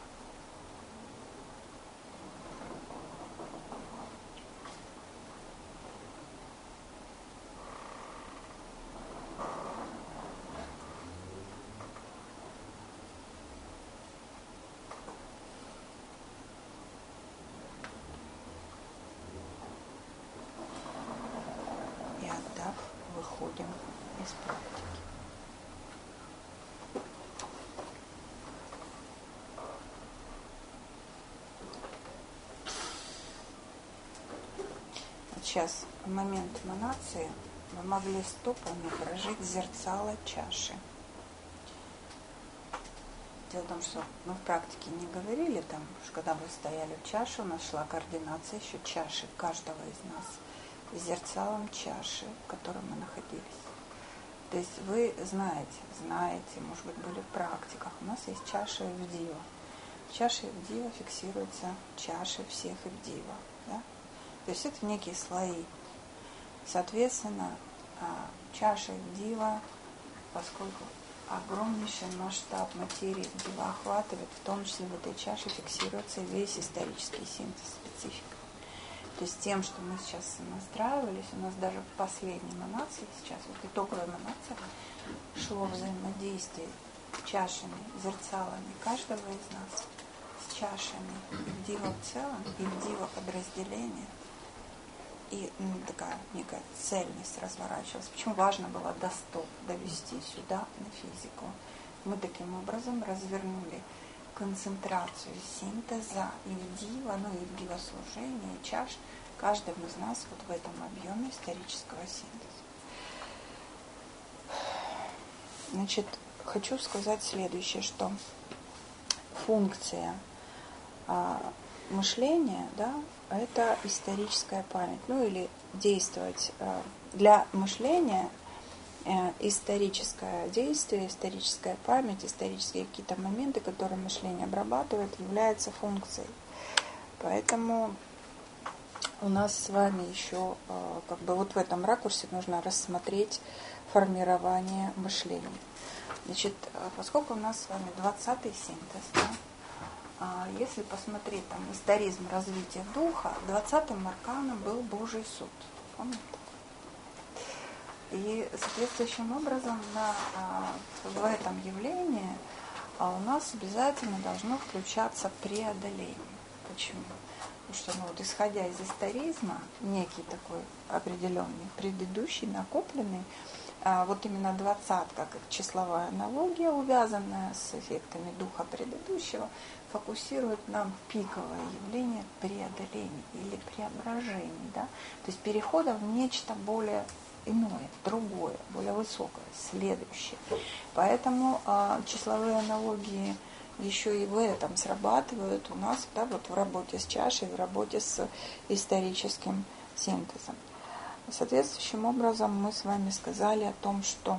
И отдав, выходим из практики. Сейчас, в момент эманации, вы могли стопами прожить зерцало чаши. Дело в том, что мы в практике не говорили, там, что когда вы стояли в чаше, у нас шла координация еще чаши каждого из нас, зерцалом чаши, в которой мы находились. То есть вы знаете, может быть, были в практиках. У нас есть чаша Ивдива. В чаше Ивдива фиксируются чаши всех Ивдива. Да? То есть это некие слои. Соответственно, чаша Ивдива, поскольку огромнейший масштаб материи Ивдива охватывает, в том числе в этой чаше фиксируется весь исторический синтез, специфика. То есть тем, что мы сейчас настраивались, у нас даже в последней эманации, сейчас вот итоговая эманация, шло взаимодействие чашами, зерцалами каждого из нас с чашами Ивдива в целом, Ивдива подразделения. И такая некая цельность разворачивалась. Почему важно было до стоп довести сюда, на физику? Мы таким образом развернули концентрацию синтеза Ивдива, Ивдива служения, чаш, каждого из нас вот в этом объеме исторического синтеза. Значит, хочу сказать следующее, что функция мышления, да, это историческая память. Или действовать для мышления историческое действие, историческая память, исторические какие-то моменты, которые мышление обрабатывает, являются функцией. Поэтому у нас с вами еще вот в этом ракурсе нужно рассмотреть формирование мышления. Значит, поскольку у нас с вами 20-й синтез, да, если посмотреть там историзм развития духа, 20-м арканом был Божий суд. Помните? И соответствующим образом в этом явлении у нас обязательно должно включаться преодоление. Почему? Потому что исходя из историзма, некий такой определенный, предыдущий, накопленный, вот именно 20-ка, как числовая аналогия, увязанная с эффектами духа предыдущего, фокусирует нам пиковое явление преодоления или преображения, да? То есть перехода в нечто более иное, другое, более высокое, следующее. Поэтому числовые аналогии еще и в этом срабатывают у нас, да, вот в работе с чашей, в работе с историческим синтезом. Соответствующим образом мы с вами сказали о том, что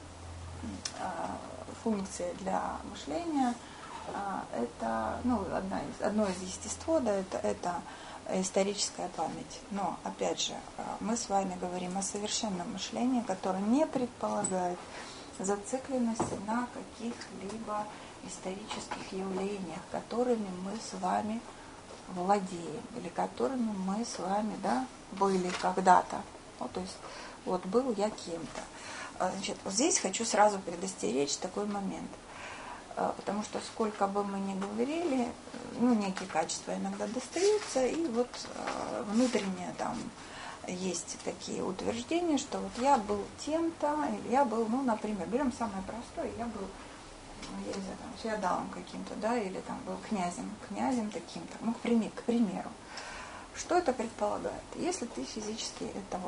функция для мышления это одно из естества, да, это историческая память. Но, опять же, мы с вами говорим о совершенном мышлении, которое не предполагает зацикленности на каких-либо исторических явлениях, которыми мы с вами владеем, или которыми мы с вами, да, были когда-то. То есть, был я кем-то. Значит, вот здесь хочу сразу предостеречь такой момент. Потому что сколько бы мы ни говорили, некие качества иногда достаются, и внутренне там есть такие утверждения, что я был тем-то, или я был, например, берем самое простое, я был, я не знаю, феодалом каким-то, да, или там был князем таким-то, к примеру. Что это предполагает? Если ты физически это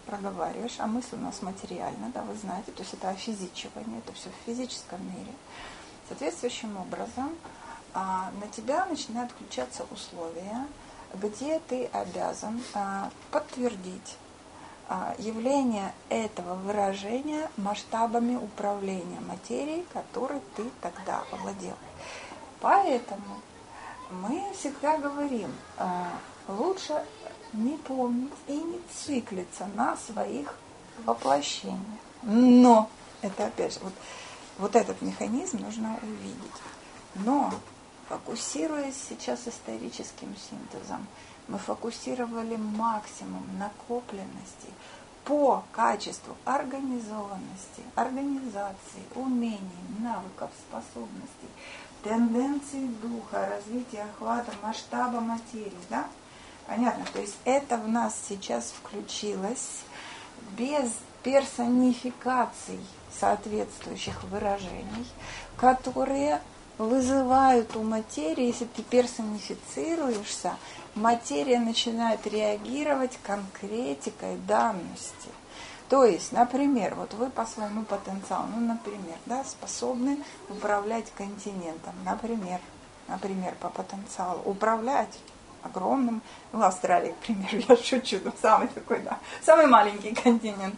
проговариваешь, а мысль у нас материальна, да, вы знаете, то есть это офизичивание, это все в физическом мире. Соответствующим образом на тебя начинают включаться условия, где ты обязан подтвердить явление этого выражения масштабами управления материей, которой ты тогда овладел. Поэтому мы всегда говорим, лучше не помнить и не циклиться на своих воплощениях. Но, это опять же, вот этот механизм нужно увидеть. Но, фокусируясь сейчас историческим синтезом, мы фокусировали максимум накопленности по качеству организованности, организации, умений, навыков, способностей, тенденций духа, развития охвата, масштаба материи, да? Понятно? То есть это в нас сейчас включилось без персонификаций соответствующих выражений, которые вызывают у материи, если ты персонифицируешься, материя начинает реагировать конкретикой данности. То есть, например, вот вы по своему потенциалу, например, да, способны управлять континентом, например, по потенциалу, управлять огромным, в Австралии, к примеру, я шучу, но самый такой, да, самый маленький континент.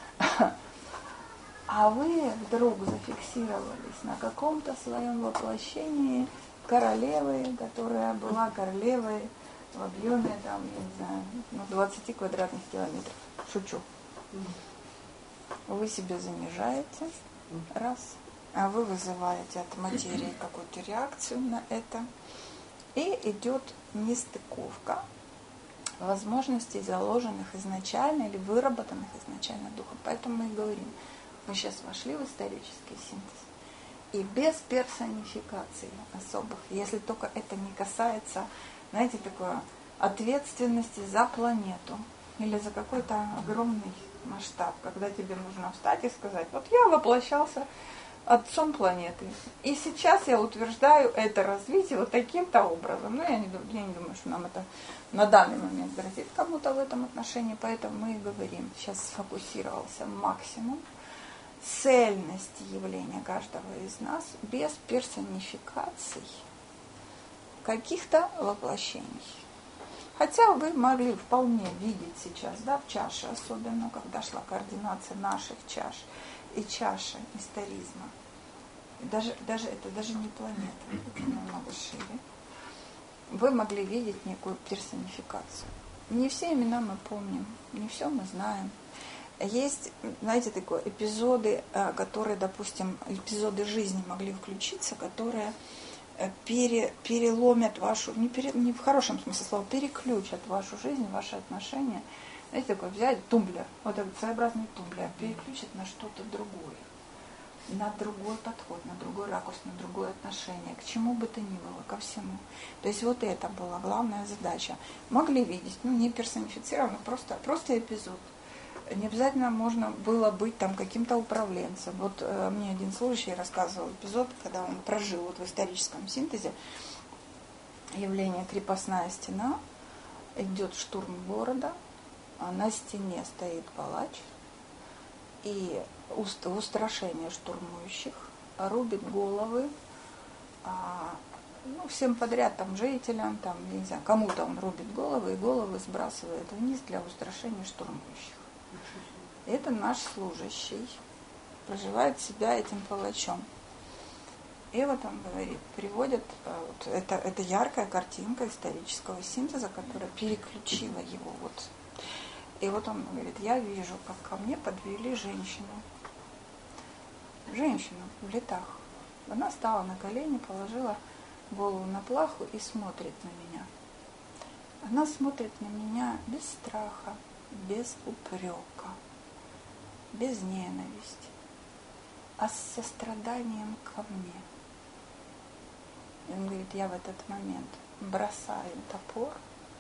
А вы вдруг зафиксировались на каком-то своем воплощении королевы, которая была королевой в объеме, там, я не знаю, 20 квадратных километров. Шучу. Вы себя занижаете, раз, а вы вызываете от материи какую-то реакцию на это, и идет нестыковка возможностей, заложенных изначально или выработанных изначально духом. Поэтому мы и говорим, мы сейчас вошли в исторический синтез, и без персонификаций особых, если только это не касается, знаете, такой ответственности за планету или за какой-то огромный масштаб, когда тебе нужно встать и сказать, вот я воплощался отцом планеты, и сейчас я утверждаю это развитие вот таким-то образом. Но я не думаю, что нам это на данный момент грозит кому-то в этом отношении, поэтому мы и говорим, сейчас сфокусировался максимум цельности явления каждого из нас без персонификаций каких-то воплощений. Хотя вы могли вполне видеть сейчас, да, в чаше, особенно когда шла координация наших чаш и чаши историзма. Это даже не планета, это намного шире. Вы могли видеть некую персонификацию. Не все имена мы помним, не все мы знаем. Есть, знаете, такие эпизоды, которые, допустим, эпизоды жизни могли включиться, которые переломят вашу, не в хорошем смысле слова, переключат вашу жизнь, ваши отношения. Знаете, такой взять тумблер, вот этот своеобразный тумблер, переключит на что-то другое, на другой подход, на другой ракурс, на другое отношение, к чему бы то ни было, ко всему. То есть вот это была главная задача. Могли видеть, не персонифицированно, просто эпизод. Не обязательно можно было быть там каким-то управленцем. Вот мне один служащий рассказывал эпизод, когда он прожил вот в историческом синтезе явление крепостная стена, идет штурм города, а на стене стоит палач, и устрашение штурмующих рубит головы всем подряд, там, жителям, там, не знаю, кому-то он рубит головы, и головы сбрасывает вниз для устрашения штурмующих. Это наш служащий проживает себя этим палачом. И вот он говорит, приводит, вот это яркая картинка исторического синтеза, которая переключила его. Вот. И вот он говорит, я вижу, как ко мне подвели женщину в летах. Она стала на колени, положила голову на плаху и смотрит на меня. Она смотрит на меня без страха, без упрека, без ненависти, а с состраданием ко мне. И он говорит, я в этот момент бросаю топор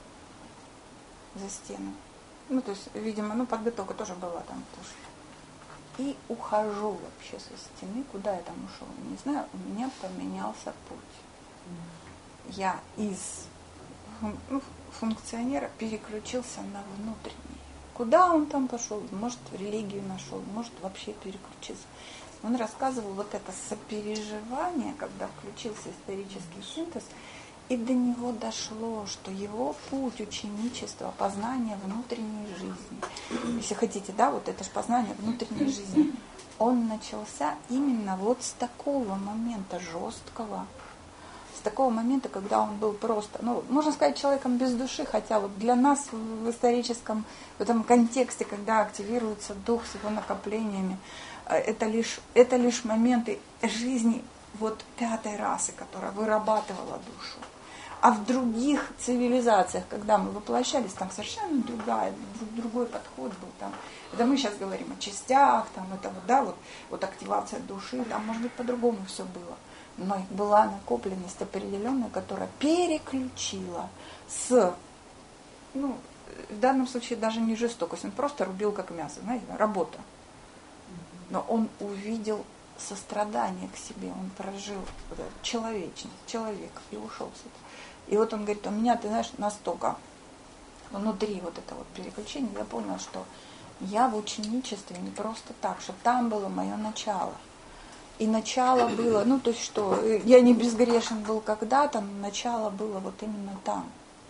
за стену. То есть, видимо, подготовка тоже была там тоже. И ухожу вообще со стены. Куда я там ушел, не знаю. У меня поменялся путь. Я из функционера переключился на внутренний куда он там пошел, может, религию нашел, может, вообще переключился. Он рассказывал вот это сопереживание, когда включился исторический синтез, и до него дошло, что его путь ученичества, познания внутренней жизни, если хотите, да, вот это же познание внутренней жизни, он начался именно вот с такого момента жесткого, с такого момента, когда он был просто, ну, можно сказать, человеком без души, хотя вот для нас в историческом, в этом контексте, когда активируется дух с его накоплениями, это лишь моменты жизни вот пятой расы, которая вырабатывала душу. А в других цивилизациях, когда мы воплощались, там совершенно другой подход был. Там. Это мы сейчас говорим о частях, там, это вот, да, вот активация души, там, может быть, по-другому все было. Но была накопленность определенная, которая переключила с, ну, в данном случае даже не жестокость, он просто рубил как мясо, знаете, работа. Но он увидел сострадание к себе, он прожил человечность, человека и ушел с этого. И вот он говорит, у меня, ты знаешь, настолько внутри вот это вот переключение, я понял, что я в ученичестве не просто так, что там было мое начало. И начало было, ну то есть что, я не безгрешен был когда-то, но начало было вот именно там.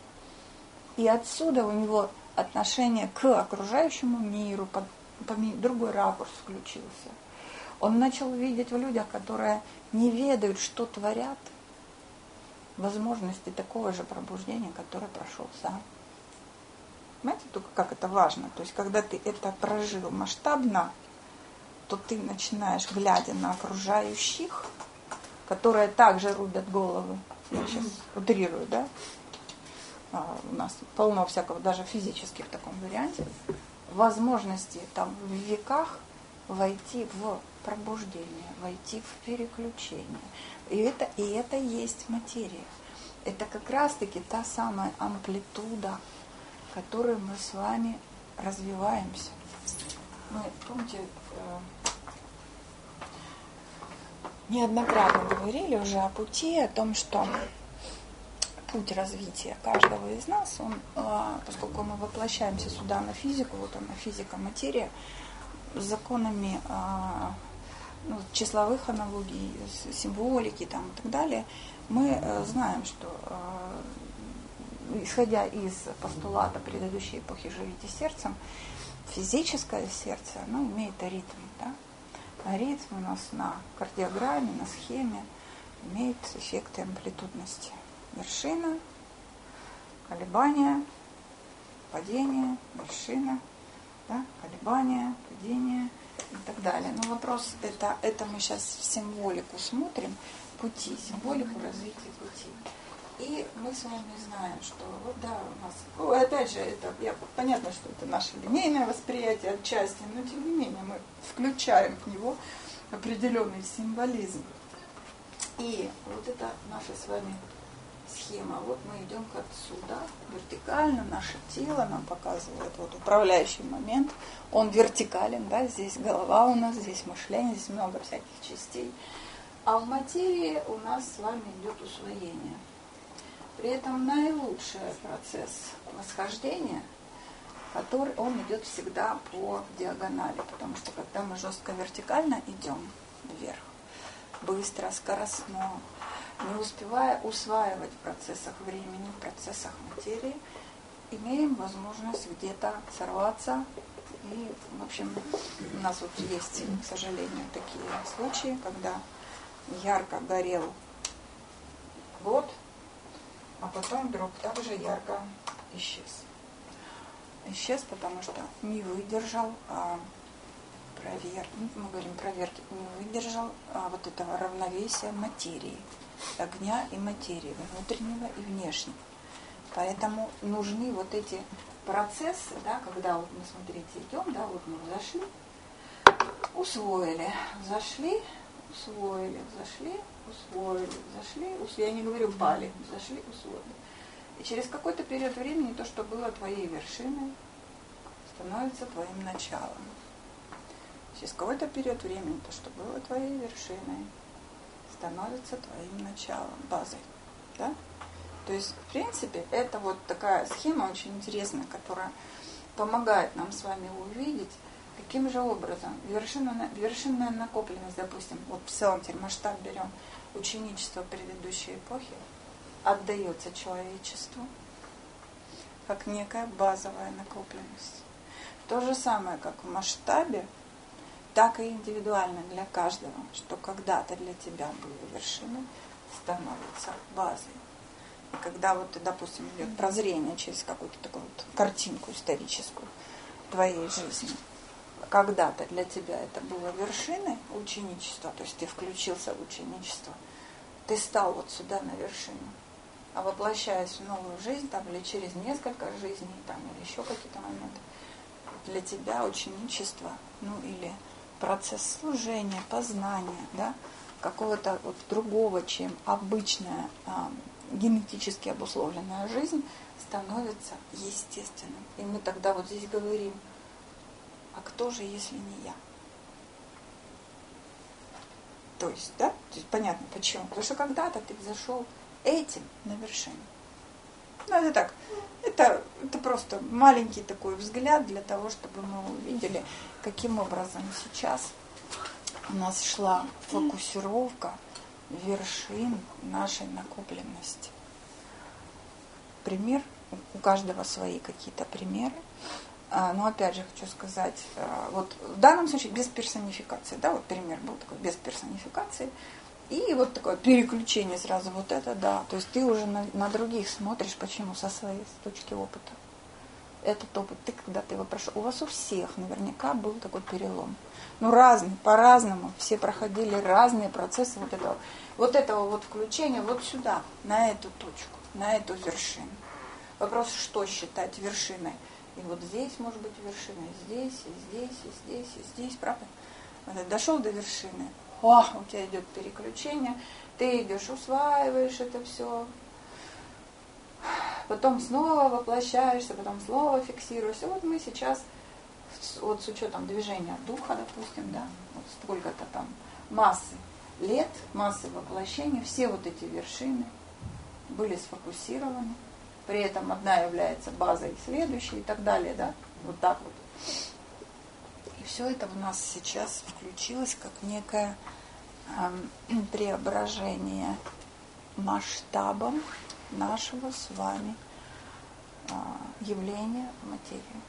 И отсюда у него отношение к окружающему миру, другой ракурс включился. Он начал видеть в людях, которые не ведают, что творят, возможности такого же пробуждения, которое прошел сам. Понимаете, только как это важно? То есть, когда ты это прожил масштабно, то ты начинаешь, глядя на окружающих, которые также рубят головы, я сейчас утрирую, да? У нас полно всякого, даже физически в таком варианте, возможности там в веках войти в пробуждение, войти в переключение. И это есть материя. Это как раз-таки та самая амплитуда, в которой мы с вами развиваемся. Мы, помните, неоднократно говорили уже о пути, о том, что путь развития каждого из нас, он, поскольку мы воплощаемся сюда на физику, вот она физика, материя, с законами числовых аналогий, символики там, и так далее, мы знаем, что исходя из постулата предыдущей эпохи «Живите сердцем», физическое сердце, оно имеет ритм. Да? А ритм у нас на кардиограмме, на схеме имеет эффекты амплитудности. Вершина, колебания, падение, вершина, да? Колебания, падение и так далее. Но вопрос, это мы сейчас в символику смотрим, пути, символику развития пути. И мы с вами знаем, что вот да, у нас, опять же, понятно, что это наше линейное восприятие отчасти, но тем не менее мы включаем в него определенный символизм. И вот это наша с вами схема. Вот мы идем к отсюда, вертикально, наше тело нам показывает вот управляющий момент. Он вертикален, да, здесь голова у нас, здесь мышление, здесь много всяких частей. А в материи у нас с вами идет усвоение. При этом наилучший процесс восхождения, который он идет всегда по диагонали, потому что когда мы жестко вертикально идем вверх, быстро, скоростно, не успевая усваивать в процессах времени, в процессах материи, имеем возможность где-то сорваться. И, в общем, у нас вот есть, к сожалению, такие случаи, когда ярко горел год, а потом вдруг так же ярко исчез. Исчез, потому что не выдержал мы говорим проверки, не выдержал вот этого равновесия материи, огня и материи, внутреннего и внешнего. Поэтому нужны вот эти процессы, да, когда вот мы, смотрите, идем, да, вот мы зашли, усвоили, зашли, усвоили, зашли, усвоили, зашли, я не говорю пали, зашли, усвоили. И через какой-то период времени то, что было твоей вершиной, становится твоим началом. Через какой-то период времени то, что было твоей вершиной, становится твоим началом, базой. Да? То есть, в принципе, это вот такая схема очень интересная, которая помогает нам с вами увидеть, каким же образом вершинная накопленность, допустим, вот в целом теперь масштаб берем, ученичество предыдущей эпохи, отдается человечеству как некая базовая накопленность. То же самое, как в масштабе, так и индивидуально для каждого, что когда-то для тебя было вершиной, становится базой. И когда вот ты, допустим, идет прозрение через какую-то такую вот картинку историческую твоей жизни, когда-то для тебя это было вершиной ученичества, то есть ты включился в ученичество, ты стал вот сюда на вершину. А воплощаясь в новую жизнь, там, или через несколько жизней, там, или еще какие-то моменты, для тебя ученичество, ну или процесс служения, познания, да, какого-то вот другого, чем обычная генетически обусловленная жизнь, становится естественным. И мы тогда вот здесь говорим, а кто же, если не я? То есть, да, то есть понятно почему. Потому что когда-то ты взошел этим на вершину. Ну, это так, это просто маленький такой взгляд для того, чтобы мы увидели, каким образом сейчас у нас шла фокусировка вершин нашей накопленности. Пример, у каждого свои какие-то примеры. Но опять же хочу сказать, вот в данном случае без персонификации, да, вот пример был такой без персонификации, и вот такое переключение сразу вот это, да, то есть ты уже на других смотришь, почему со своей точки опыта. Этот опыт, когда ты его прошел, у вас у всех наверняка был такой перелом. Ну, разный, по-разному, все проходили разные процессы вот этого вот включения вот сюда, на эту точку, на эту вершину. Вопрос, что считать вершиной. И вот здесь может быть вершина, и здесь, и здесь, и здесь, и здесь, правда? Вот дошел до вершины, у тебя идет переключение, ты идешь, усваиваешь это все, потом снова воплощаешься, потом снова фиксируешься. Вот мы сейчас, вот с учетом движения духа, допустим, да, вот сколько-то там массы лет, массы воплощений, все вот эти вершины были сфокусированы. При этом одна является базой следующей и так далее, да, вот так вот. И все это у нас сейчас включилось как некое преображение масштабом нашего с вами явления в материю.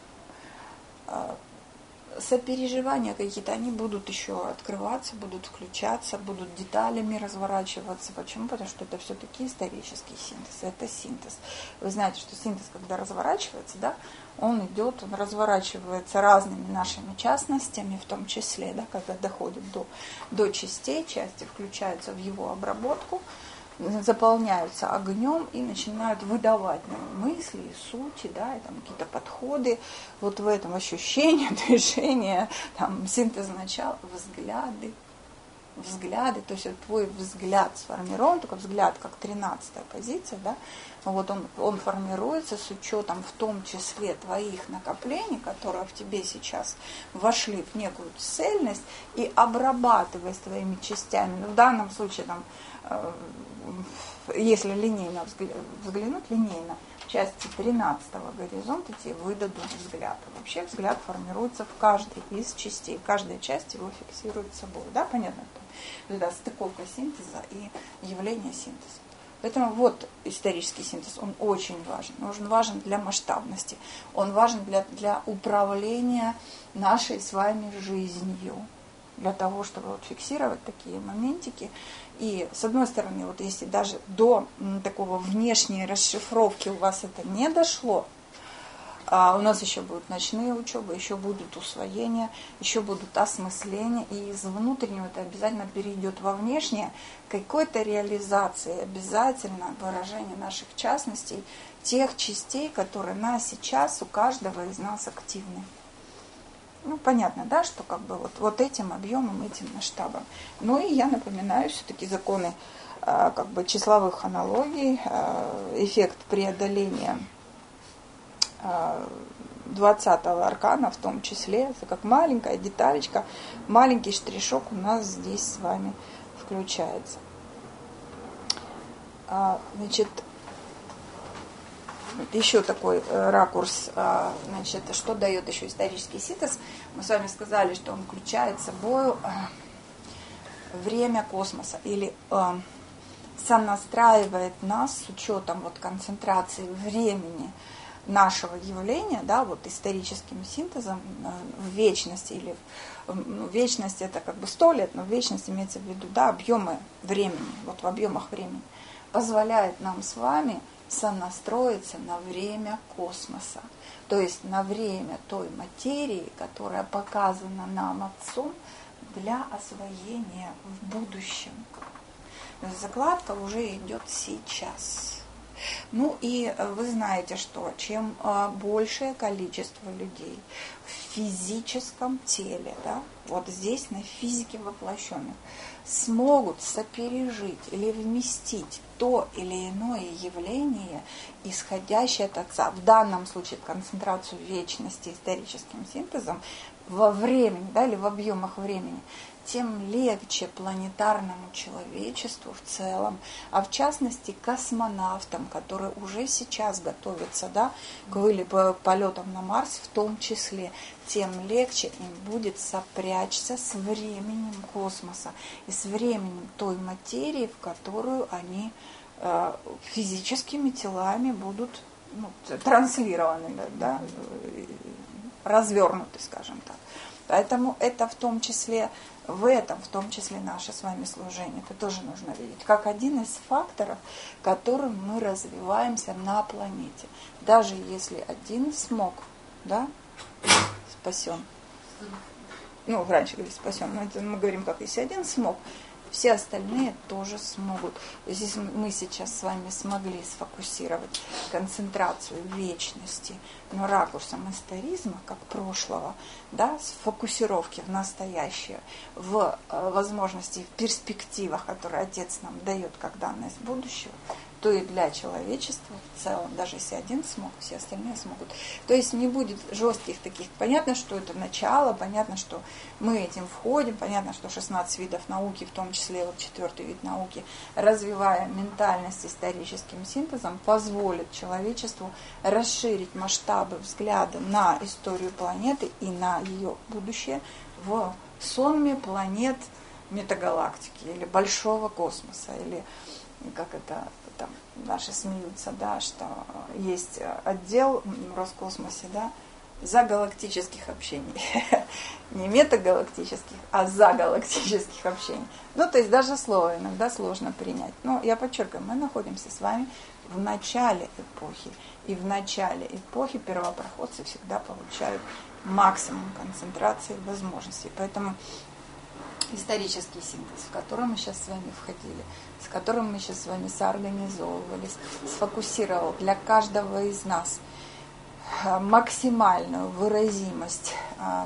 Сопереживания какие-то, они будут еще открываться, будут включаться, будут деталями разворачиваться. Почему? Потому что это все-таки исторический синтез, это синтез. Вы знаете, что синтез, когда разворачивается, да, он разворачивается разными нашими частностями, в том числе, да, когда доходит до частей, части включаются в его обработку, заполняются огнем и начинают выдавать нам мысли, сути, да, и там какие-то подходы, вот в этом ощущении, движения, там, синтез начала, взгляды, то есть вот твой взгляд сформирован, только взгляд как 13-я позиция, да, вот он формируется с учетом в том числе твоих накоплений, которые в тебе сейчас вошли в некую цельность, и обрабатываясь твоими частями, ну, в данном случае там, если линейно взглянуть, части 13-го горизонта тебе выдадут взгляд. Вообще взгляд формируется в каждой из частей. Каждая часть его фиксирует собой. Да, понятно? Это стыковка синтеза и явление синтеза. Поэтому вот исторический синтез, он очень важен. Он важен для масштабности. Он важен для управления нашей с вами жизнью. Для того, чтобы вот фиксировать такие моментики. И, с одной стороны, вот если даже до такого внешней расшифровки у вас это не дошло, у нас еще будут ночные учебы, еще будут усвоения, еще будут осмысления, и из внутреннего это обязательно перейдет во внешнее, какой-то реализации, обязательно выражение наших частностей, тех частей, которые сейчас у каждого из нас активны. Ну, понятно, да, что как бы вот этим объемом, этим масштабом. Ну и я напоминаю все-таки законы как бы числовых аналогий, эффект преодоления 20-го аркана в том числе, это как маленькая деталечка, маленький штришок у нас здесь с вами включается. Значит, еще такой ракурс, значит, что дает еще исторический синтез. Мы с вами сказали, что он включает в собой время космоса или сонастраивает нас с учетом вот концентрации времени нашего явления, да, вот историческим синтезом в вечности, или вечность это как бы 100 лет, но в вечности имеется в виду, да, объемы времени, вот в объемах времени, позволяет нам с вами сонастроиться на время космоса, то есть на время той материи, которая показана нам Отцом для освоения в будущем. Закладка уже идет сейчас. Ну и вы знаете, что чем большее количество людей в физическом теле, да, вот здесь на физике воплощенных, смогут сопережить или вместить то или иное явление, исходящее от Отца, в данном случае концентрацию вечности историческим синтезом во времени, да, или в объемах времени, тем легче планетарному человечеству в целом, а в частности космонавтам, которые уже сейчас готовятся, да, к полетам на Марс в том числе, тем легче им будет сопрячься с временем космоса и с временем той материи, в которую они физическими телами будут транслированы, да, развернуты, скажем так. Поэтому это в том числе, в этом в том числе наше с вами служение. Это тоже нужно видеть, как один из факторов, которым мы развиваемся на планете. Даже если один смог, да, спасен. Ну, раньше говорили спасен, но это мы говорим, как если один смог, все остальные тоже смогут. Здесь мы сейчас с вами смогли сфокусировать концентрацию вечности, но ракурсом историзма, как прошлого, да, сфокусировки в настоящее, в возможности, в перспективах, которые Отец нам дает как данность будущего, то и для человечества в целом, даже если один смог, все остальные смогут. То есть не будет жестких таких. Понятно, что это начало, понятно, что мы этим входим, понятно, что 16 видов науки, в том числе вот 4-й вид науки, развивая ментальность историческим синтезом, позволит человечеству расширить масштабы взгляда на историю планеты и на ее будущее в сонме планет метагалактики или большого космоса, или как это там наши смеются, да, что есть отдел в Роскосмосе, да, загалактических общений. Не метагалактических, а загалактических общений. Ну, то есть даже слово иногда сложно принять. Но я подчеркиваю, мы находимся с вами в начале эпохи. И в начале эпохи первопроходцы всегда получают максимум концентрации возможностей. Поэтому исторический синтез, в который мы сейчас с вами входили, с которым мы сейчас с вами соорганизовывались, сфокусировал для каждого из нас максимальную выразимость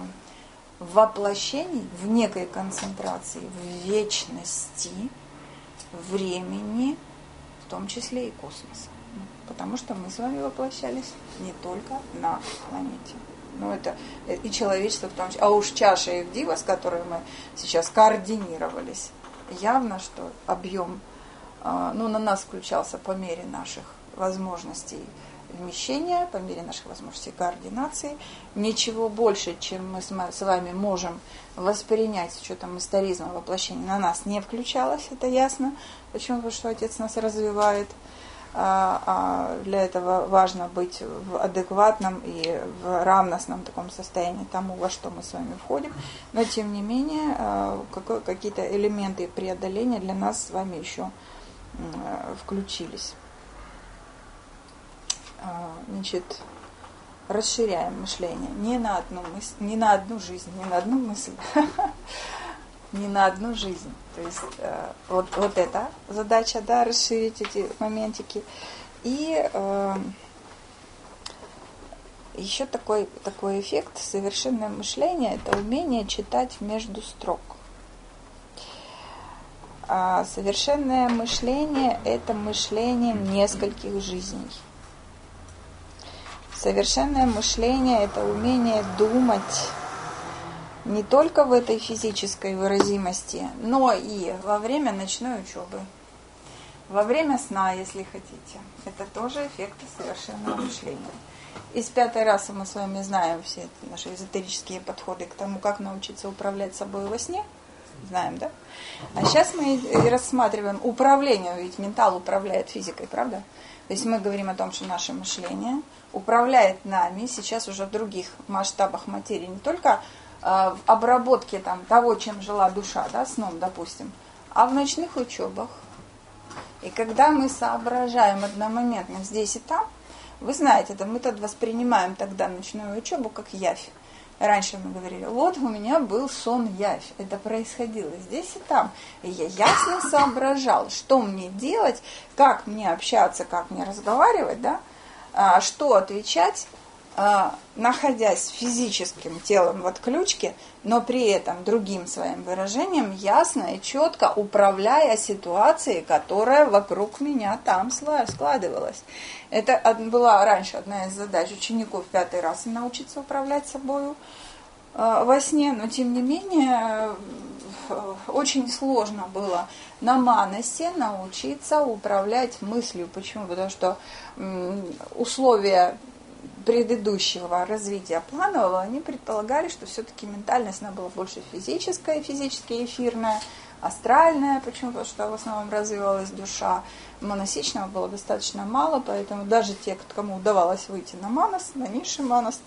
воплощений в некой концентрации, в вечности, времени, в том числе и космоса. Потому что мы с вами воплощались не только на планете. Ну, это и человечество в том числе. А уж чаша Евдива, с которой мы сейчас координировались, явно, что объем, на нас включался по мере наших возможностей вмещения, по мере наших возможностей координации. Ничего больше, чем мы с вами можем воспринять с учетом историзма воплощения, на нас не включалось, это ясно. Почему? Потому что Отец нас развивает. Для этого важно быть в адекватном и в равностном таком состоянии тому, во что мы с вами входим. Но, тем не менее, какие-то элементы преодоления для нас с вами еще включились. Значит, расширяем мышление не на одну мысль, не на одну жизнь, не на одну мысль, не на одну жизнь. То есть вот эта задача, да, расширить эти моментики. И еще такой эффект совершенное мышление – это умение читать между строк. А совершенное мышление – это мышление нескольких жизней. Совершенное мышление – это умение думать не только в этой физической выразимости, но и во время ночной учебы, во время сна, если хотите. Это тоже эффекты совершенного мышления. Из 5-й расы мы с вами знаем все наши эзотерические подходы к тому, как научиться управлять собой во сне. Знаем, да? А сейчас мы рассматриваем управление, ведь ментал управляет физикой, правда? То есть мы говорим о том, что наше мышление управляет нами сейчас уже в других масштабах материи, не только в обработке того, чем жила душа, да, сном, допустим, а в ночных учебах. И когда мы соображаем одномоментно здесь и там, вы знаете, мы воспринимаем тогда ночную учебу как явь. Раньше мы говорили, вот у меня был сон-явь. Это происходило здесь и там. И я ясно соображал, что мне делать, как мне общаться, как мне разговаривать, да? Что отвечать, находясь физическим телом в отключке, но при этом другим своим выражением ясно и четко управляя ситуацией, которая вокруг меня там складывалась. Это была раньше одна из задач учеников 5-й расы научиться управлять собой во сне, но тем не менее очень сложно было на маносе научиться управлять мыслью. Почему? Потому что условия предыдущего развития планового, они предполагали, что все-таки ментальность, она была больше физическая, физически эфирная, астральная, почему? Потому что в основном развивалась душа. Моносичного было достаточно мало, поэтому даже те, кому удавалось выйти на манас, на низший манас,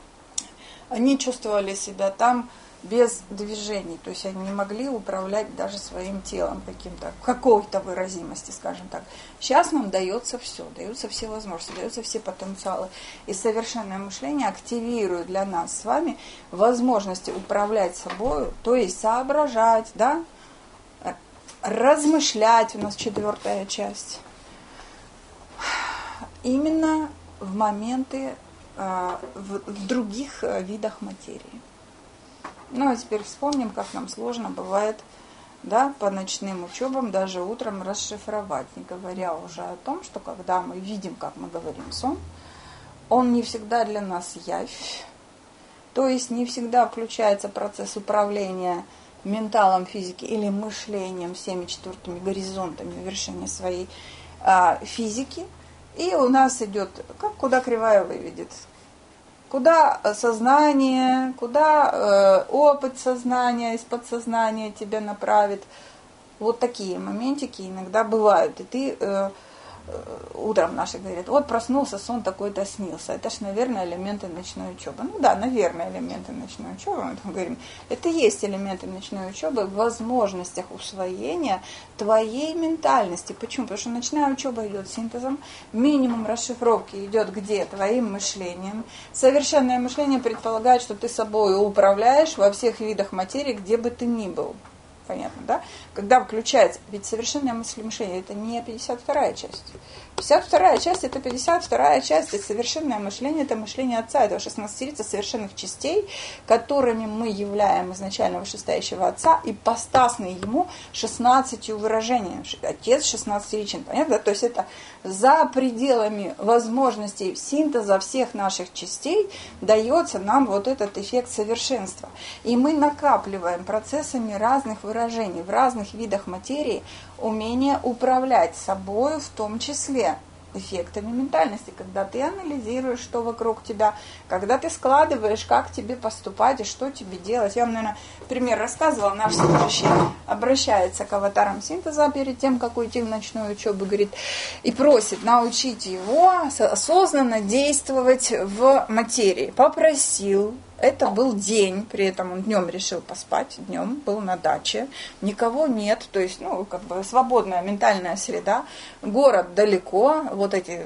они чувствовали себя там без движений, то есть они не могли управлять даже своим телом каким-то, в какой-то выразимости, скажем так. Сейчас нам дается все возможности, даются все потенциалы. И совершенное мышление активирует для нас с вами возможности управлять собой, то есть соображать, да, размышлять, у нас 4-я часть. Именно в моменты, в других видах материи. Ну, а теперь вспомним, как нам сложно бывает, да, по ночным учебам, даже утром расшифровать, не говоря уже о том, что когда мы видим, как мы говорим, сон, он не всегда для нас явь, то есть не всегда включается процесс управления менталом физики или мышлением всеми 4 горизонтами вершины своей физики, и у нас идет, куда кривая выведет. Куда сознание, куда опыт сознания из подсознания тебя направит. Вот такие моментики иногда бывают. И ты утром наши говорят, вот проснулся, сон такой-то снился. Это ж, наверное, элементы ночной учебы. Ну да, наверное, элементы ночной учебы. Мы говорим, это и есть элементы ночной учебы в возможностях усвоения твоей ментальности. Почему? Потому что ночная учеба идет синтезом, минимум расшифровки идет где? Твоим мышлением. Совершенное мышление предполагает, что ты собой управляешь во всех видах материи, где бы ты ни был. Понятно, да? Когда включается, ведь совершенное мышление, это не 52-я часть. 52-я часть, это 52-я часть, это совершенное мышление, это мышление Отца, это 16 совершенных частей, которыми мы являем изначально вышестоящего Отца, и ипостасны ему 16 выражениями. Отец 16 личин, понятно? Да? То есть это за пределами возможностей синтеза всех наших частей дается нам вот этот эффект совершенства. И мы накапливаем процессами разных выражений, в разных видах материи, умение управлять собой, в том числе эффектами ментальности, когда ты анализируешь, что вокруг тебя, когда ты складываешь, как тебе поступать и что тебе делать. Я вам, наверное, пример рассказывала, наш служащий обращается к аватарам синтеза перед тем, как уйти в ночную учебу, говорит, и просит научить его осознанно действовать в материи. Попросил. Это был день, при этом он днем решил поспать, днем был на даче, никого нет, то есть, свободная ментальная среда, город далеко, вот эти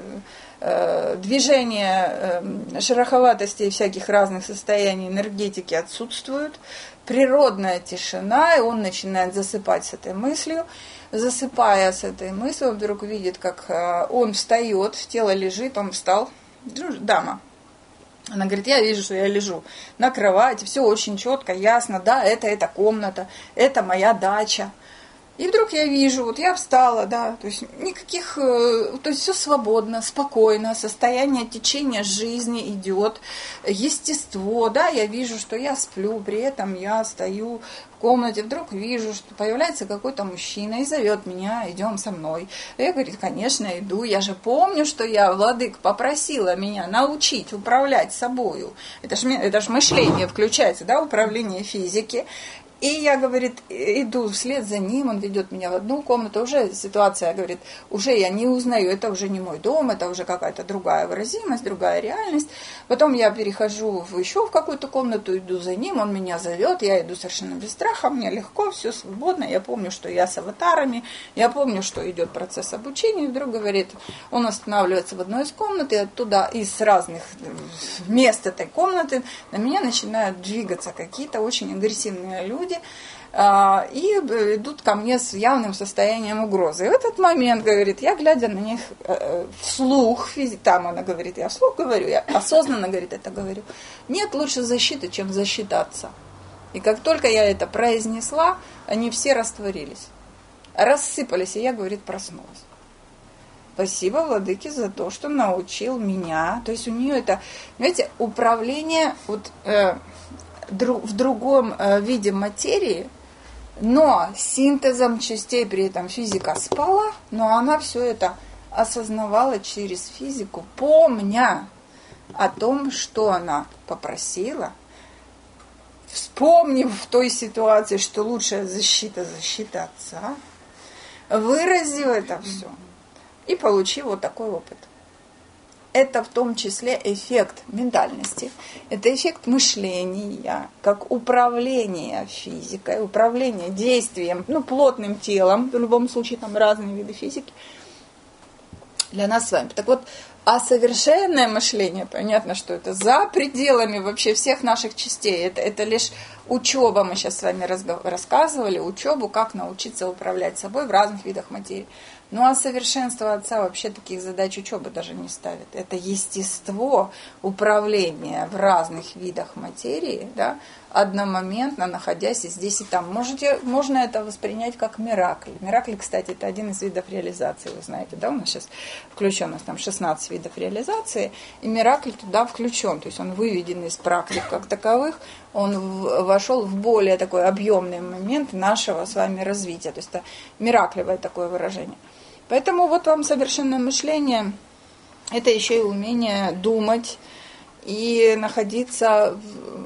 движения шероховатостей и всяких разных состояний энергетики отсутствуют, природная тишина, и он начинает засыпать с этой мыслью. Засыпая с этой мыслью, он вдруг видит, как он встает, тело лежит, он встал, дама. Она говорит, я вижу, что я лежу на кровати, все очень четко, ясно, да, это комната, это моя дача. И вдруг я вижу, вот я встала, да, то есть никаких, то есть все свободно, спокойно, состояние течения жизни идет, естество, да, я вижу, что я сплю, при этом я стою в комнате, вдруг вижу, что появляется какой-то мужчина и зовет меня, идем со мной. Я говорю, конечно, иду, я же помню, что я, владыка, попросила меня научить управлять собою. Это ж мышление включается, да, управление физики. И я, говорит, иду вслед за ним, он ведет меня в одну комнату, уже ситуация, говорит, уже я не узнаю, это уже не мой дом, это уже какая-то другая выразимость, другая реальность. Потом я перехожу еще в какую-то комнату, иду за ним, он меня зовет, я иду совершенно без страха, мне легко, все свободно, я помню, что я с аватарами, я помню, что идет процесс обучения, и вдруг, говорит, он останавливается в одной из комнат, и оттуда, из разных мест этой комнаты на меня начинают двигаться какие-то очень агрессивные люди, и идут ко мне с явным состоянием угрозы. И в этот момент, говорит, я, глядя на них вслух, там она говорит, я вслух говорю, я осознанно, говорит, это говорю, нет лучше защиты, чем защитаться. И как только я это произнесла, они все растворились, рассыпались, и я, говорит, проснулась. Спасибо, владыке, за то, что научил меня. То есть у нее это, знаете, управление вот, в другом виде материи, но синтезом частей, при этом физика спала, но она все это осознавала через физику, помня о том, что она попросила, вспомнив в той ситуации, что лучшая защита – защита отца, выразив это все и получив вот такой опыт. Это в том числе эффект ментальности, это эффект мышления, как управление физикой, управление действием, плотным телом, в любом случае там разные виды физики для нас с вами. Так вот, а совершенное мышление, понятно, что это за пределами вообще всех наших частей, это лишь учеба, мы сейчас с вами рассказывали, учебу, как научиться управлять собой в разных видах материи. Ну а совершенство отца вообще таких задач учебы даже не ставит. Это естество управления в разных видах материи, да, одномоментно находясь и здесь, и там. Можно это воспринять как миракль. Миракль, кстати, это один из видов реализации, вы знаете, да, у нас сейчас включен, у нас там 16 видов реализации, и миракль туда включен, то есть он выведен из практик как таковых, он вошел в более такой объемный момент нашего с вами развития, то есть это мираклевое такое выражение. Поэтому вот вам совершенное мышление, это еще и умение думать и находиться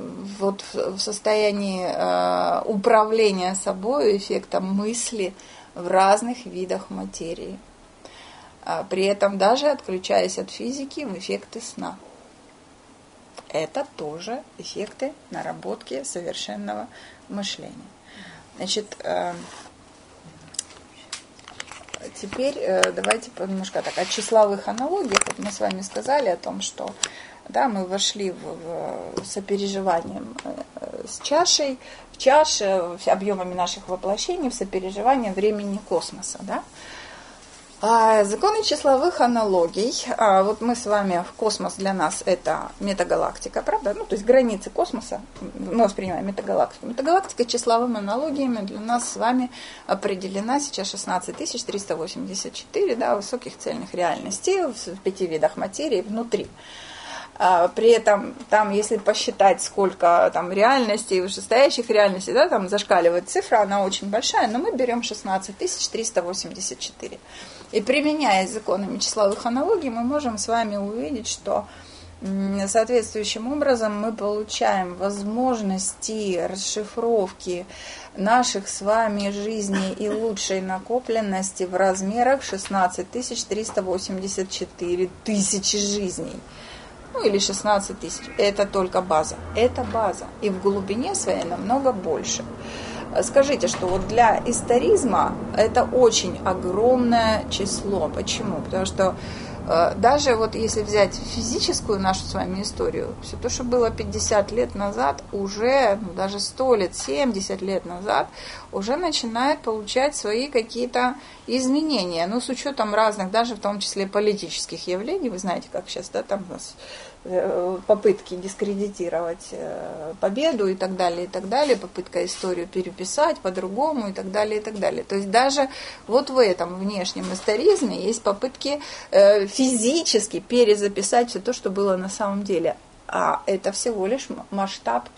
в состоянии управления собой, эффектом мысли в разных видах материи. При этом даже отключаясь от физики в эффекты сна. Это тоже эффекты наработки совершенного мышления. Значит, теперь давайте немножко так о числовых аналогиях. Вот мы с вами сказали о том, что да, мы вошли в сопереживанием с чашей, в чаше, объемами наших воплощений, в сопереживание времени космоса. Да? Законы числовых аналогий. Вот мы с вами, космос для нас это метагалактика, правда? То есть границы космоса мы воспринимаем метагалактику. Метагалактика числовыми аналогиями для нас с вами определена сейчас 16384, да, высоких цельных реальностей в 5 видах материи внутри. При этом, там, если посчитать, сколько там реальностей, вышестоящих реальностей, да, там зашкаливает цифра, она очень большая, но мы берем 16384. И применяя законами числовых аналогий, мы можем с вами увидеть, что соответствующим образом мы получаем возможности расшифровки наших с вами жизней и лучшей накопленности в размерах 16384 тысячи жизней. Или 16 тысяч. Это только база. Это база. И в глубине своей намного больше. Скажите, что вот для историзма это очень огромное число. Почему? Потому что даже вот если взять физическую нашу с вами историю, все то, что было 50 лет назад, уже даже 100 лет, 70 лет назад, уже начинает получать свои какие-то изменения. С учетом разных, даже в том числе политических явлений, вы знаете, как сейчас, да, там у нас попытки дискредитировать победу и так далее, попытка историю переписать по-другому и так далее, и так далее. То есть даже вот в этом внешнем историзме есть попытки физически перезаписать все то, что было на самом деле. А это всего лишь масштаб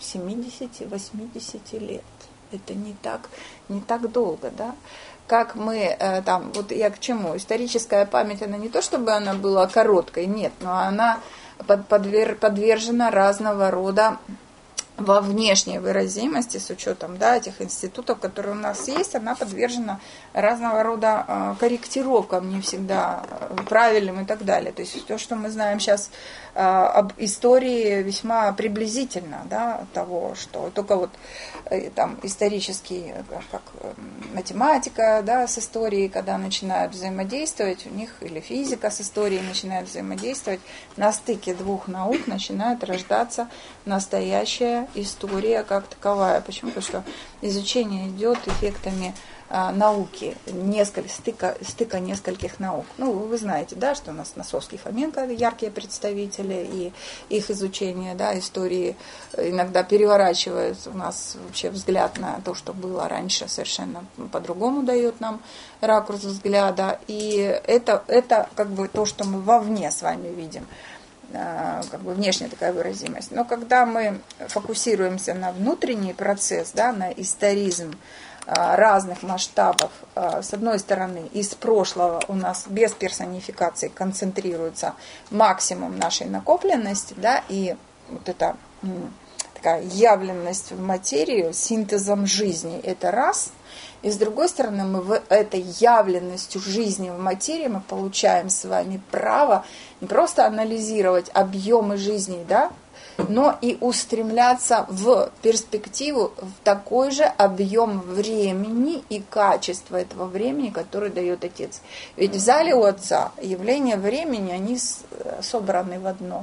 70-80 лет. Это не так долго, да? Как мы там, вот я к чему? Историческая память, она не то, чтобы она была короткой, нет, но она подвержена разного рода во внешней выразимости, с учетом, да, этих институтов, которые у нас есть, она подвержена разного рода корректировкам, не всегда правильным и так далее. То есть то, что мы знаем сейчас об истории, весьма приблизительно, да, того, что только вот там исторический, как математика, да, с историей, когда начинают взаимодействовать, у них или физика с историей начинает взаимодействовать, на стыке двух наук начинает рождаться настоящая история как таковая. Почему? Потому что изучение идет эффектами науки, стыка нескольких наук. Ну, вы знаете, да, что у нас Носовский, Фоменко яркие представители, и их изучение, да, истории иногда переворачивает у нас вообще взгляд на то, что было раньше, совершенно по-другому дает нам ракурс взгляда. И это как бы то, что мы вовне с вами видим, как бы внешняя такая выразимость. Но когда мы фокусируемся на внутренний процесс, да, на историзм разных масштабов, с одной стороны, из прошлого у нас без персонификации концентрируется максимум нашей накопленности, да, и вот эта такая явленность в материю синтезом жизни, это раз. И с другой стороны, мы в этой явленностью жизни в материи мы получаем с вами право не просто анализировать объемы жизни, да, но и устремляться в перспективу, в такой же объем времени и качество этого времени, который дает Отец. Ведь в зале у Отца явления времени, они собраны в одно.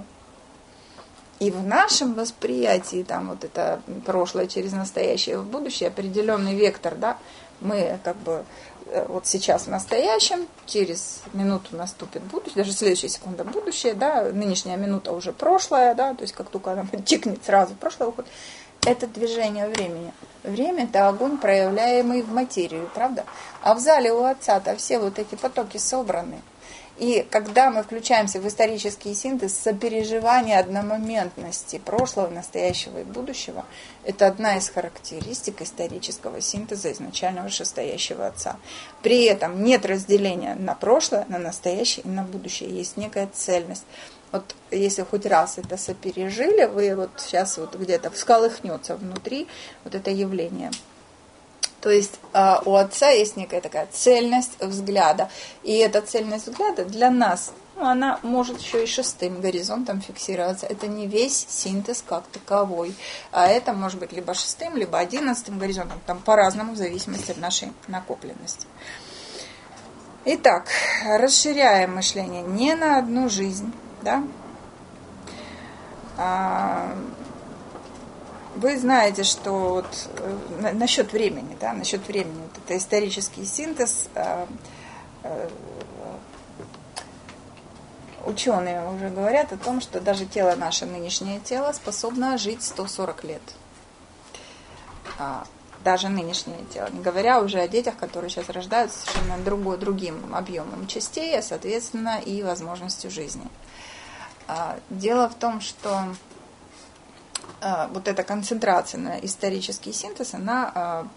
И в нашем восприятии, там вот это прошлое через настоящее в будущее, определенный вектор, да, мы как бы вот сейчас в настоящем, через минуту наступит будущее, даже следующая секунда будущее, да, нынешняя минута уже прошлое, да, то есть как только она тикнет, сразу прошлое уходит. Это движение времени. Время – это огонь, проявляемый в материю, правда? А в зале у Отца-то все вот эти потоки собраны. И когда мы включаемся в исторический синтез, сопереживание одномоментности прошлого, настоящего и будущего, это одна из характеристик исторического синтеза изначально вышестоящего Отца. При этом нет разделения на прошлое, на настоящее и на будущее. Есть некая цельность. Вот если хоть раз это сопережили, вы вот сейчас вот где-то всколыхнется внутри вот это явление. То есть у Отца есть некая такая цельность взгляда. И эта цельность взгляда для нас, она может еще и шестым горизонтом фиксироваться. Это не весь синтез как таковой. А это может быть либо шестым, либо 11 горизонтом. Там по-разному, в зависимости от нашей накопленности. Итак, расширяем мышление не на одну жизнь. Да? Вы знаете, что вот насчет времени, да, вот это исторический синтез, ученые уже говорят о том, что даже тело, наше нынешнее тело, способно жить 140 лет. Даже нынешнее тело, не говоря уже о детях, которые сейчас рождаются совершенно другим объемом частей, а соответственно и возможностью жизни. Дело в том, что вот эта концентрация на исторический синтез, она,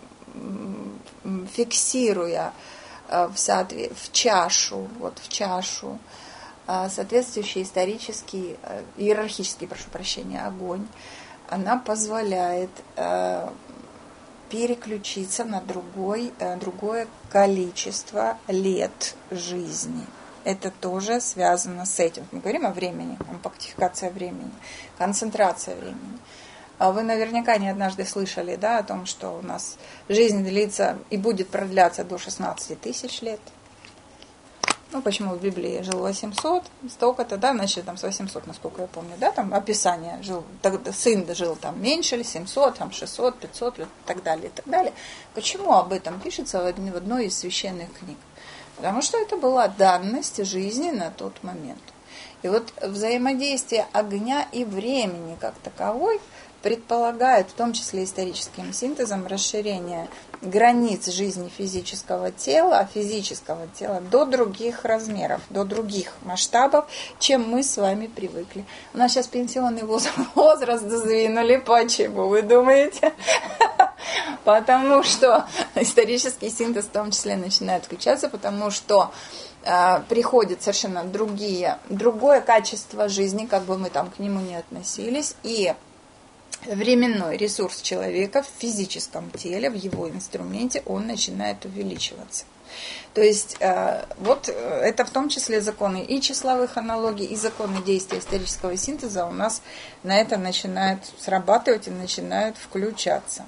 фиксируя в чашу соответствующий исторический, иерархический, огонь, она позволяет переключиться на другое количество лет жизни. Это тоже связано с этим. Мы говорим о времени, компактификация времени, концентрация времени. Вы наверняка не однажды слышали, да, о том, что у нас жизнь длится и будет продляться до 16 тысяч лет. Ну, почему в Библии жил 800, столько-то, да, значит, там с 800, насколько я помню, да, там описание, сын жил там меньше, 700, там 600, 500 лет, и так далее, и так далее. Почему об этом пишется в одной из священных книг? Потому что это была данность жизни на тот момент. И вот взаимодействие огня и времени как таковой предполагает, в том числе историческим синтезом, расширение границ жизни физического тела до других размеров, до других масштабов, чем мы с вами привыкли. У нас сейчас пенсионный возраст сдвинули. Почему, вы думаете? Потому что исторический синтез в том числе начинает включаться, потому что приходит совершенно другое качество жизни, как бы мы там к нему ни относились, и временной ресурс человека в физическом теле, в его инструменте, он начинает увеличиваться. То есть вот это в том числе законы и числовых аналогий, и законы действия исторического синтеза у нас на это начинают срабатывать и начинают включаться.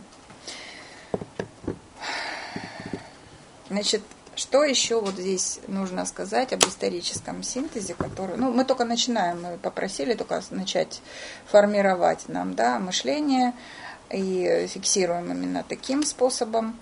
Значит, что еще вот здесь нужно сказать об историческом синтезе, который, мы только начинаем, мы попросили только начать формировать нам, мышление, и фиксируем именно таким способом.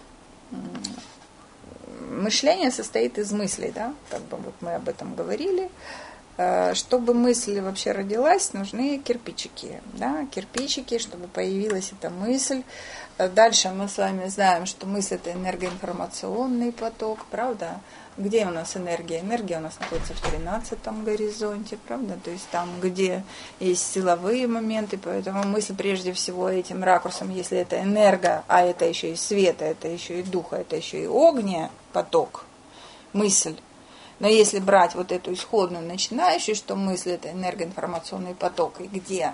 Мышление состоит из мыслей, как бы вот мы об этом говорили. Чтобы мысль вообще родилась, нужны кирпичики, кирпичики, чтобы появилась эта мысль. Дальше мы с вами знаем, что мысль – это энергоинформационный поток, правда? Где у нас энергия? Энергия у нас находится в 13-м горизонте, правда? То есть там, где есть силовые моменты, поэтому мысль прежде всего этим ракурсом, если это энерго, а это еще и света, это еще и духа, это еще и огня поток, мысль. Но если брать вот эту исходную начинающую, что мысль – это энергоинформационный поток, и где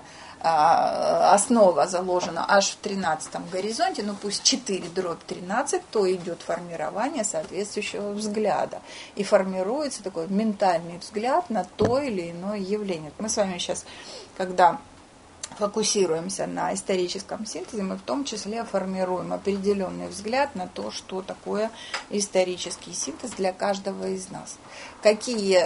основа заложена аж в 13-м горизонте, пусть 4/13, то идет формирование соответствующего взгляда. И формируется такой ментальный взгляд на то или иное явление. Мы с вами сейчас, когда фокусируемся на историческом синтезе, мы в том числе формируем определенный взгляд на то, что такое исторический синтез для каждого из нас. Какие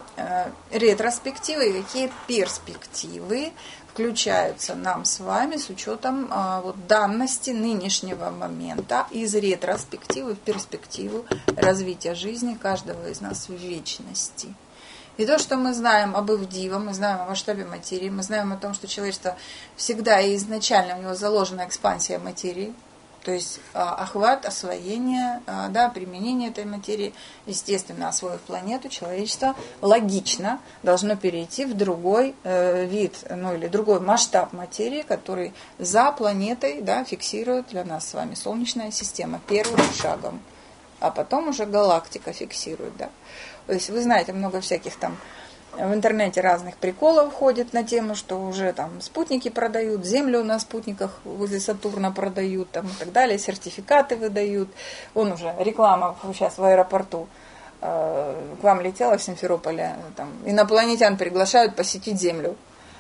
ретроспективы и какие перспективы включаются нам с вами с учетом данности нынешнего момента из ретроспективы в перспективу развития жизни каждого из нас в вечности. И то, что мы знаем об Ивдива, мы знаем о масштабе материи, мы знаем о том, что человечество всегда и изначально у него заложена экспансия материи, то есть охват, освоение, применение этой материи, естественно, освоив планету, человечество логично должно перейти в другой вид, или другой масштаб материи, который за планетой фиксирует для нас с вами Солнечная система первым шагом, а потом уже галактика фиксирует, То есть вы знаете, много всяких там в интернете разных приколов ходит на тему, что уже там спутники продают, Землю на спутниках возле Сатурна продают и так далее, сертификаты выдают. Вон уже реклама сейчас в аэропорту к вам летела в Симферополе, там инопланетян приглашают посетить Землю.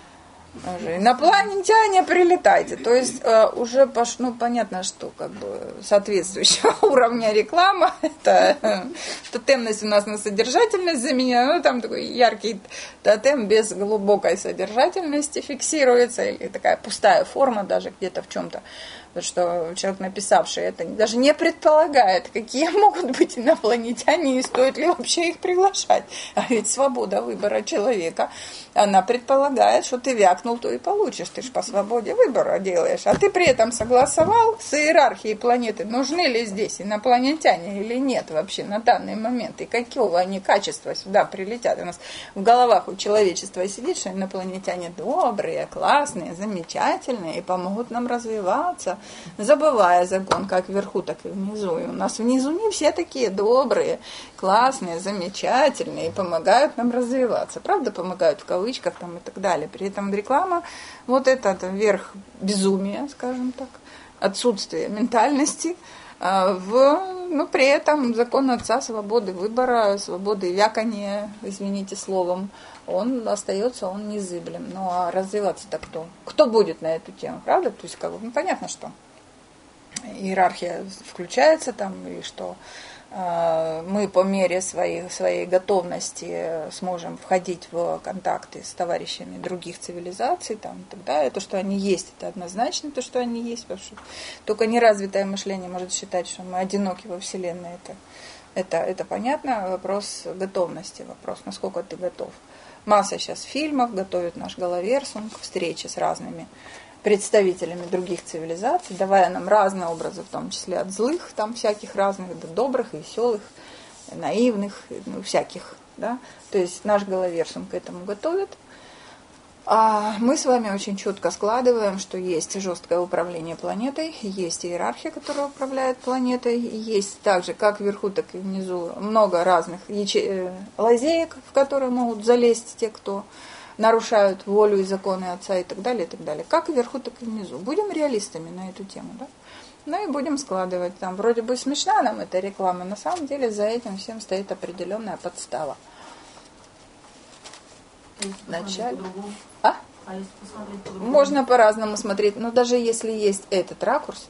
Уже инопланетяне, прилетайте. То есть уже понятно, что соответствующего уровня реклама, это тотемность у нас на содержательность заменена, там такой яркий тотем без глубокой содержательности фиксируется, или такая пустая форма даже где-то в чем-то. Потому что человек, написавший это, даже не предполагает, какие могут быть инопланетяне и стоит ли вообще их приглашать. А ведь свобода выбора человека, она предполагает, что ты вякнул, то и получишь. Ты же по свободе выбора делаешь. А ты при этом согласовал с иерархией планеты, нужны ли здесь инопланетяне или нет вообще на данный момент. И какого они качества сюда прилетят. У нас в головах у человечества сидит, что инопланетяне добрые, классные, замечательные и помогут нам развиваться, забывая закон как вверху, так и внизу. И у нас внизу не все такие добрые, классные, замечательные и помогают нам развиваться. Правда, помогают в кавычках там и так далее. При этом реклама, вот этот верх безумия, скажем так, отсутствие ментальности, при этом закон отца свободы выбора, свободы вякания, извините словом, он остается, он незыблем. Ну а развиваться-то кто? Кто будет на эту тему, правда? То есть понятно, что иерархия включается там, и что мы по мере своей готовности сможем входить в контакты с товарищами других цивилизаций, там, и так далее. То, что они есть, это однозначно то, что они есть, потому что только неразвитое мышление может считать, что мы одиноки во Вселенной. Это понятно, вопрос готовности, вопрос, насколько ты готов Масса сейчас фильмов, готовит наш Головерсум к встрече с разными представителями других цивилизаций, давая нам разные образы, в том числе от злых, там всяких разных, до добрых, веселых, наивных, ну, всяких. Да? То есть наш Головерсум к этому готовит. А мы с вами очень четко складываем, что есть жесткое управление планетой, есть иерархия, которая управляет планетой, есть также как вверху, так и внизу много разных лазеек, в которые могут залезть те, кто нарушают волю и законы Отца и так далее, и так далее. Как вверху, так и внизу. Будем реалистами на эту тему, да? Ну и будем складывать. Там вроде бы смешна нам эта реклама, на самом деле за этим всем стоит определенная подстава. Вначале. А если посмотреть по-другому? Можно по-разному смотреть, но даже если есть этот ракурс,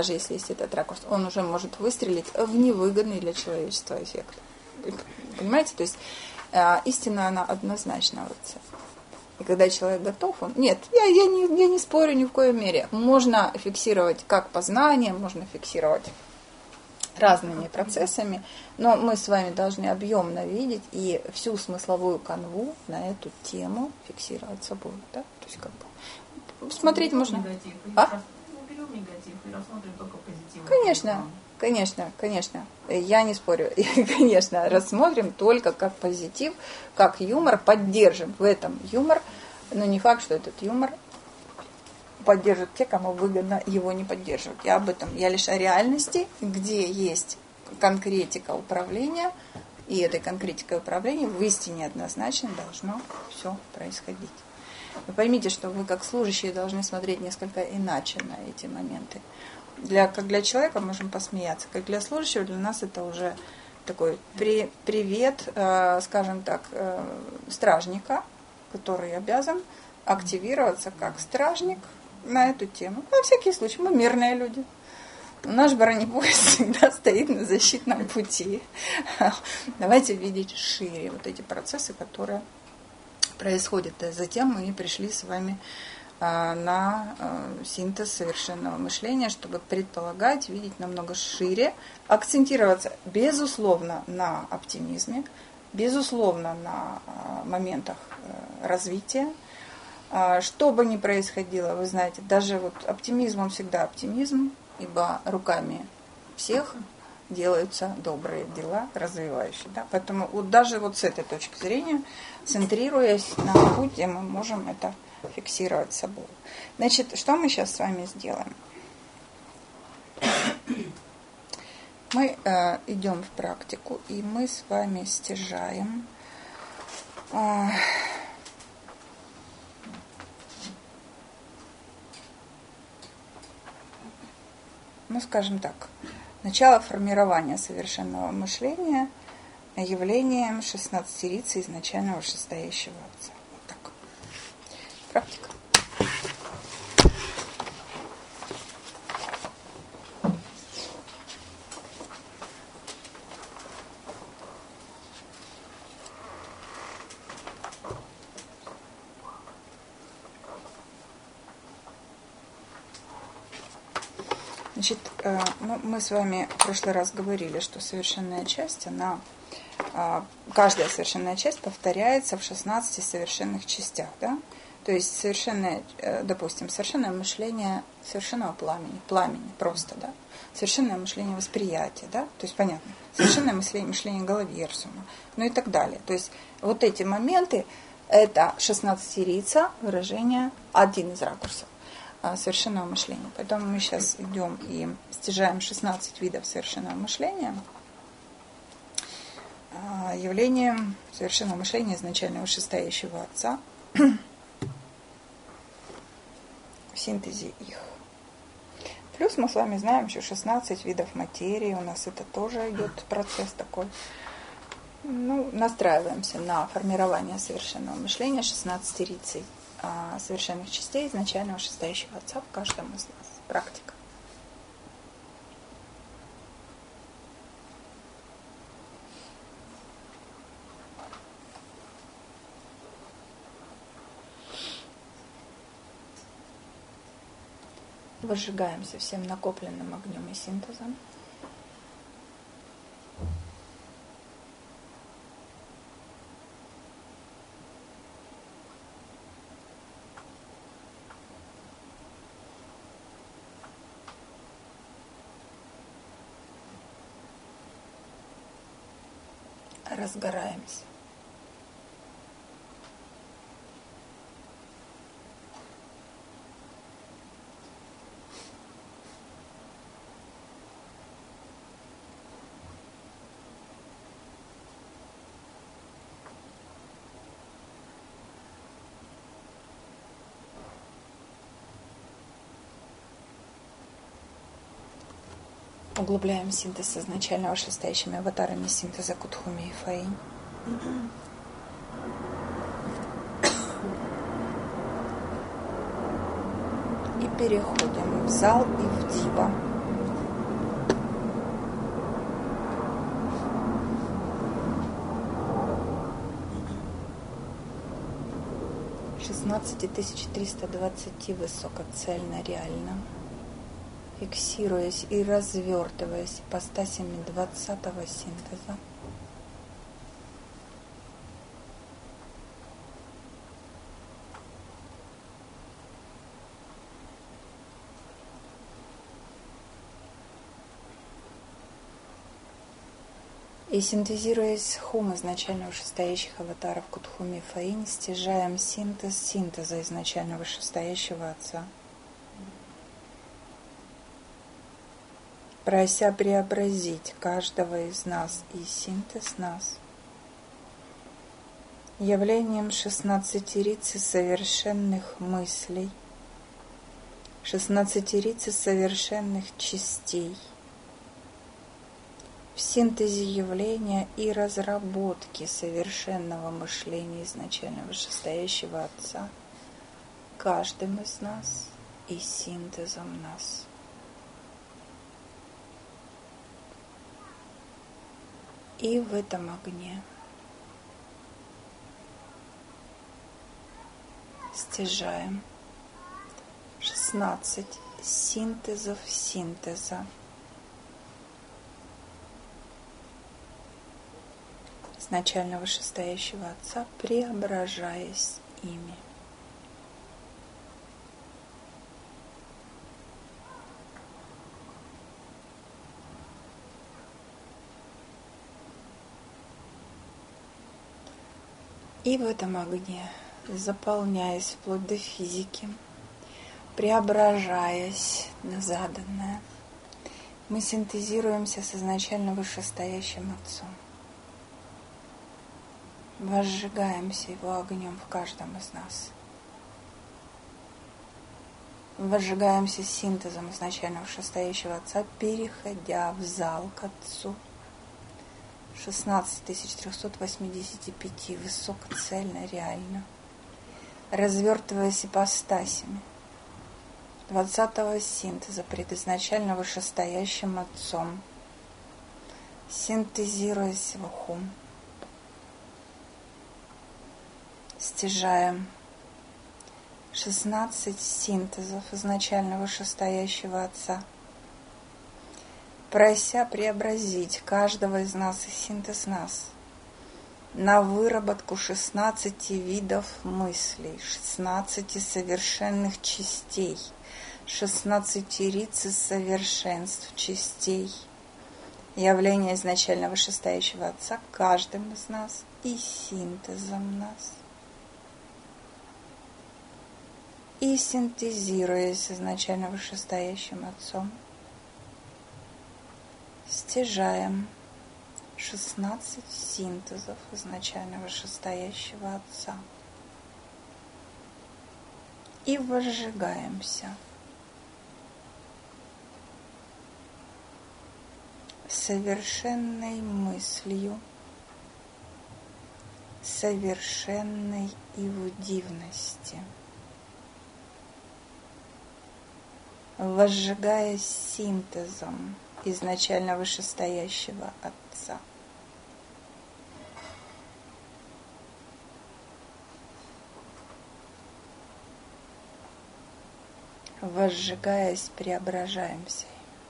он уже может выстрелить в невыгодный для человечества эффект. Понимаете? То есть истина, она однозначна в отце. И когда человек готов, он... Нет, я не спорю ни в коей мере. Можно фиксировать как познание, можно фиксировать разными процессами, но мы с вами должны объемно видеть и всю смысловую канву на эту тему фиксировать собой. Да? То есть как бы смотреть можно. Негатив. Мы берем негатив и рассмотрим только позитив. Конечно. Я не спорю. Конечно, рассмотрим только как позитив, как юмор, поддержим в этом юмор, но не факт, что этот юмор поддержат те, кому выгодно его не поддерживать. Я об этом. Я лишь о реальности, где есть конкретика управления, и этой конкретикой управления в истине однозначно должно все происходить. Вы поймите, что вы как служащие должны смотреть несколько иначе на эти моменты. Как для человека можем посмеяться, как для служащего для нас это уже такой привет, скажем так, стражника, который обязан активироваться как стражник на эту тему. На всякий случай, мы мирные люди. Наш бронепоезд всегда стоит на защитном пути. Давайте видеть шире вот эти процессы, которые происходят. И затем мы пришли с вами на синтез совершенного мышления, чтобы предполагать, видеть намного шире, акцентироваться, безусловно, на оптимизме, безусловно, на моментах развития. Что бы ни происходило, вы знаете, даже вот оптимизм, он всегда оптимизм, ибо руками всех делаются добрые дела, развивающие. Да? Поэтому вот даже вот с этой точки зрения, центрируясь на путь, где мы можем это фиксировать собой. Значит, что мы сейчас с вами сделаем? Мы идем в практику, и мы с вами стяжаем скажем так, начало формирования совершенного мышления явлением 16-рицы изначально вышестоящего Отца. Вот так. Практика. Значит, мы с вами в прошлый раз говорили, что совершенная часть, каждая совершенная часть повторяется в 16 совершенных частях, да? То есть совершенное, допустим, совершенное мышление совершенного пламени просто, да? Совершенное мышление восприятия, да? То есть понятно, совершенное мышление Головерсума, ну и так далее. То есть вот эти моменты, это 16-рица, выражение, один из ракурсов совершенного мышления. Поэтому мы сейчас идем и стяжаем 16 видов совершенного мышления явлением совершенного мышления изначально вышестоящего Отца в синтезе их. Плюс мы с вами знаем еще 16 видов материи, у нас это тоже идет процесс такой. Настраиваемся на формирование совершенного мышления 16-рицей совершенных частей изначально вышестоящего Отца в каждом из нас. Практика. Возжигаемся всем накопленным огнем и синтезом. разгораемся. Углубляем синтез изначального шестающими аватарами синтеза Кутхуми и Фаинь. И переходим в зал и в дива. $16 320 высокоцельно реально. Фиксируясь и развертываясь ипостасями 20-го синтеза. И синтезируясь хум изначально вышестоящих аватаров Кутхуми и Фаинь, стяжаем синтез синтеза изначально вышестоящего Отца. Прося преобразить каждого из нас и синтез нас, явлением 16-рицы совершенных мыслей, 16-рицы совершенных частей, в синтезе явления и разработки совершенного мышления изначально вышестоящего Отца, каждым из нас и синтезом нас. И в этом огне стяжаем 16 синтезов синтеза изначально вышестоящего Отца, преображаясь ими. И в этом огне, заполняясь вплоть до физики, преображаясь на заданное, мы синтезируемся с изначально вышестоящим Отцом. Возжигаемся Его огнем в каждом из нас. Возжигаемся синтезом изначально вышестоящего Отца, переходя в зал к Отцу. 16 385 высокоцельно реально, развертываясь ипостасями 20-го синтеза предизначально вышестоящим Отцом, синтезируясь в хум, стяжаем 16 синтезов изначально вышестоящего Отца, прося преобразить каждого из нас и синтез нас на выработку 16 видов мыслей, 16 совершенных частей, 16 риц совершенств частей, явление изначально вышестоящего Отца каждым из нас и синтезом нас. И синтезируясь изначально вышестоящим Отцом, стяжаем 16 синтезов изначально вышестоящего Отца и возжигаемся совершенной мыслью, совершенной и в дивности, возжигаясь синтезом изначально вышестоящего Отца. Возжигаясь, преображаемся.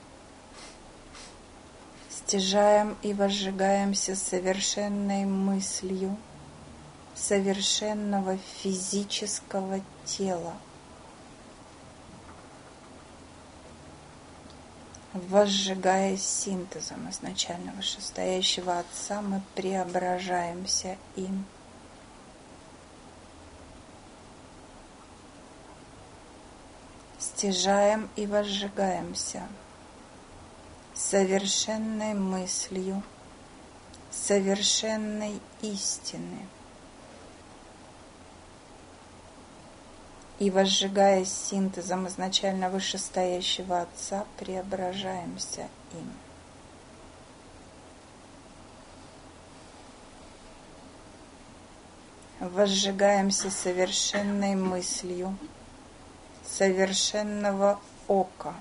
Стяжаем и возжигаемся совершенной мыслью совершенного физического тела, Возжигаясь синтезом изначально вышестоящего Отца, мы преображаемся им. Стяжаем и возжигаемся совершенной мыслью, совершенной истины. И возжигаясь синтезом изначально вышестоящего Отца, преображаемся им. Возжигаемся совершенной мыслью, совершенного ока.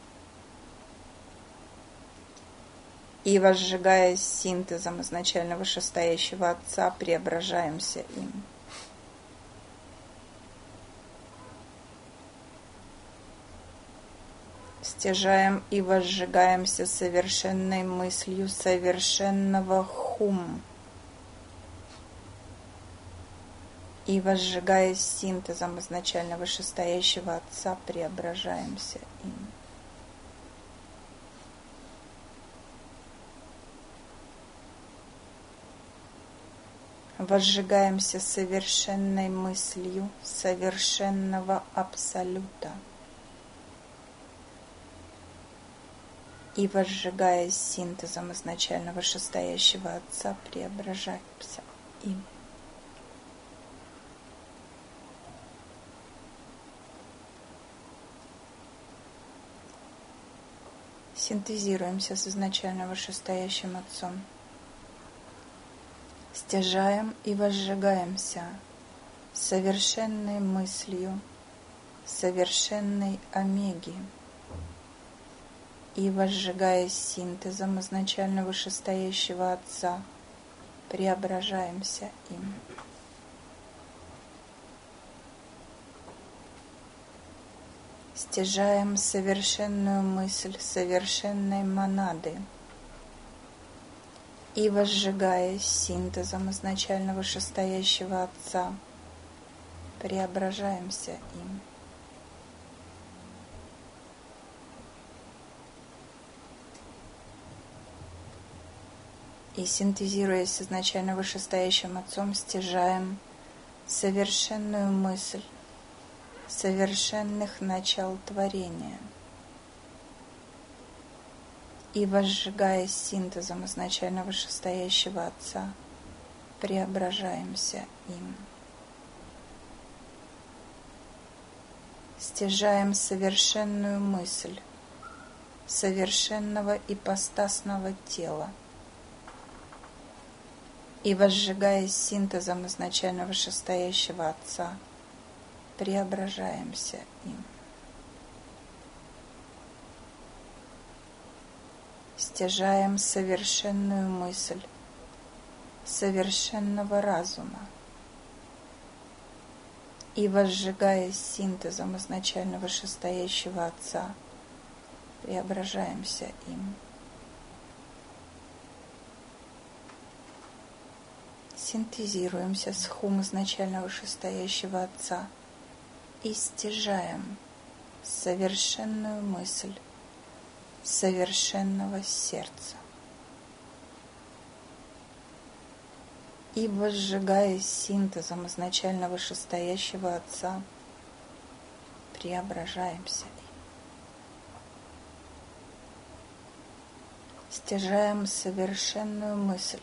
И возжигаясь синтезом изначально вышестоящего Отца, преображаемся им. Стяжаем и возжигаемся совершенной мыслью совершенного хум. И возжигаясь синтезом изначально вышестоящего Отца, преображаемся им. Возжигаемся совершенной мыслью совершенного Абсолюта. И возжигаясь синтезом изначально вышестоящего Отца, преображаемся им. Синтезируемся с изначально вышестоящим Отцом. Стяжаем и возжигаемся совершенной мыслью совершенной Омеги. И возжигаясь синтезом изначально вышестоящего Отца, преображаемся им. Стяжаем совершенную мысль совершенной Монады. И возжигаясь синтезом изначально вышестоящего Отца, преображаемся им. И синтезируясь с изначально вышестоящим Отцом, стяжаем совершенную мысль совершенных начал творения. И возжигаясь синтезом изначально вышестоящего Отца, преображаемся им. Стяжаем совершенную мысль совершенного ипостасного тела. И возжигаясь синтезом изначально вышестоящего Отца, преображаемся им. Стяжаем совершенную мысль совершенного разума. И возжигаясь синтезом изначально вышестоящего Отца, преображаемся им. Синтезируемся с хум изначально вышестоящего Отца и стяжаем совершенную мысль совершенного сердца. И возжигаясь синтезом изначально вышестоящего Отца, преображаемся им. Стяжаем совершенную мысль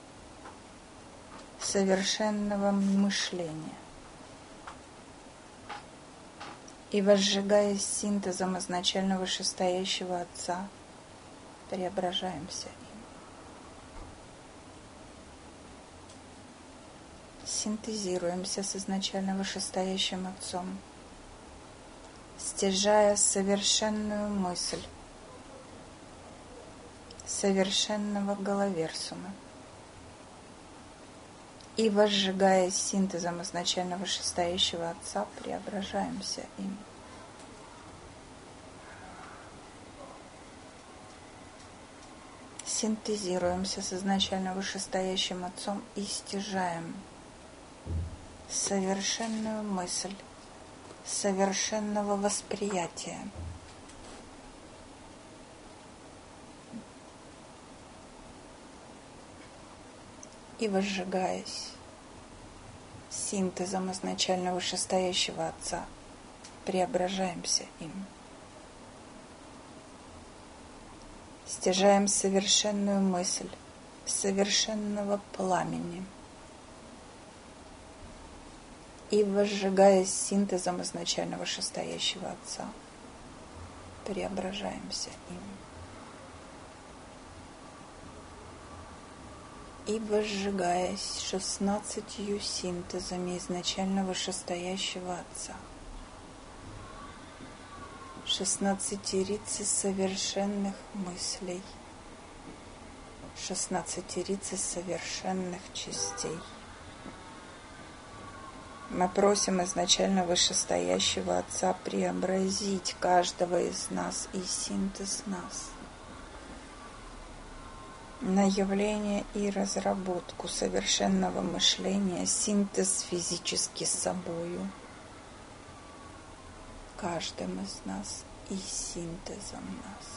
совершенного мышления. И возжигаясь синтезом изначально вышестоящего Отца, преображаемся им. Синтезируемся с изначально вышестоящим Отцом, стяжая совершенную мысль совершенного Головерсума. И возжигаясь синтезом изначально вышестоящего Отца, преображаемся им. Синтезируемся с изначально вышестоящим Отцом и стяжаем совершенную мысль совершенного восприятия. и возжигаясь синтезом изначально вышестоящего Отца, преображаемся им. Стяжаем совершенную мысль совершенного пламени и, возжигаясь синтезом изначально вышестоящего Отца, преображаемся им. И, возжигаясь 16 синтезами изначально вышестоящего Отца, 16 совершенных мыслей, 16 совершенных частей. Мы просим изначально вышестоящего Отца преобразить каждого из нас и синтез нас на явление и разработку совершенного мышления, синтез физически с собою, каждым из нас и синтезом нас.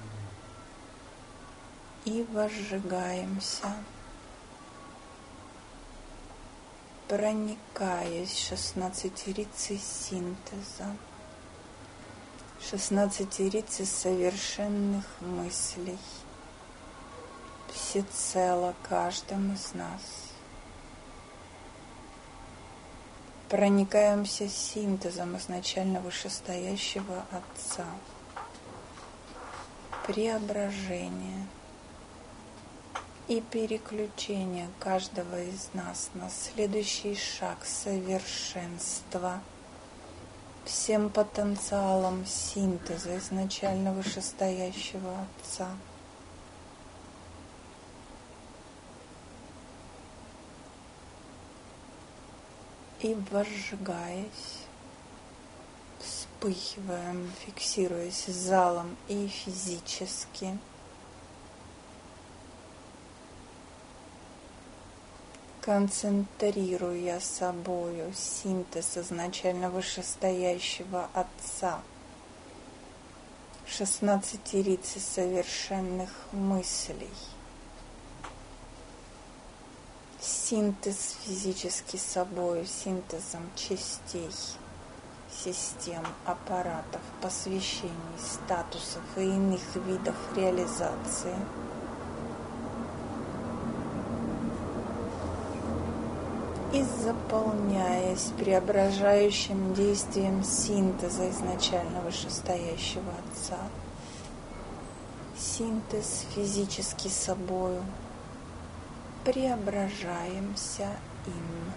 И возжигаемся, проникаясь 16 синтеза, 16 совершенных мыслей, всецело каждым из нас. Проникаемся синтезом изначально вышестоящего Отца. Преображение и переключение каждого из нас на следующий шаг совершенства всем потенциалом синтеза изначально вышестоящего Отца. И возжигаясь, вспыхиваем, фиксируясь залом и физически, концентрируя собою синтез изначально вышестоящего Отца, 16 совершенных мыслей, синтез физически собою, синтезом частей, систем, аппаратов, посвящений, статусов и иных видов реализации. И заполняясь преображающим действием синтеза изначально вышестоящего Отца, синтез физически собою, преображаемся им.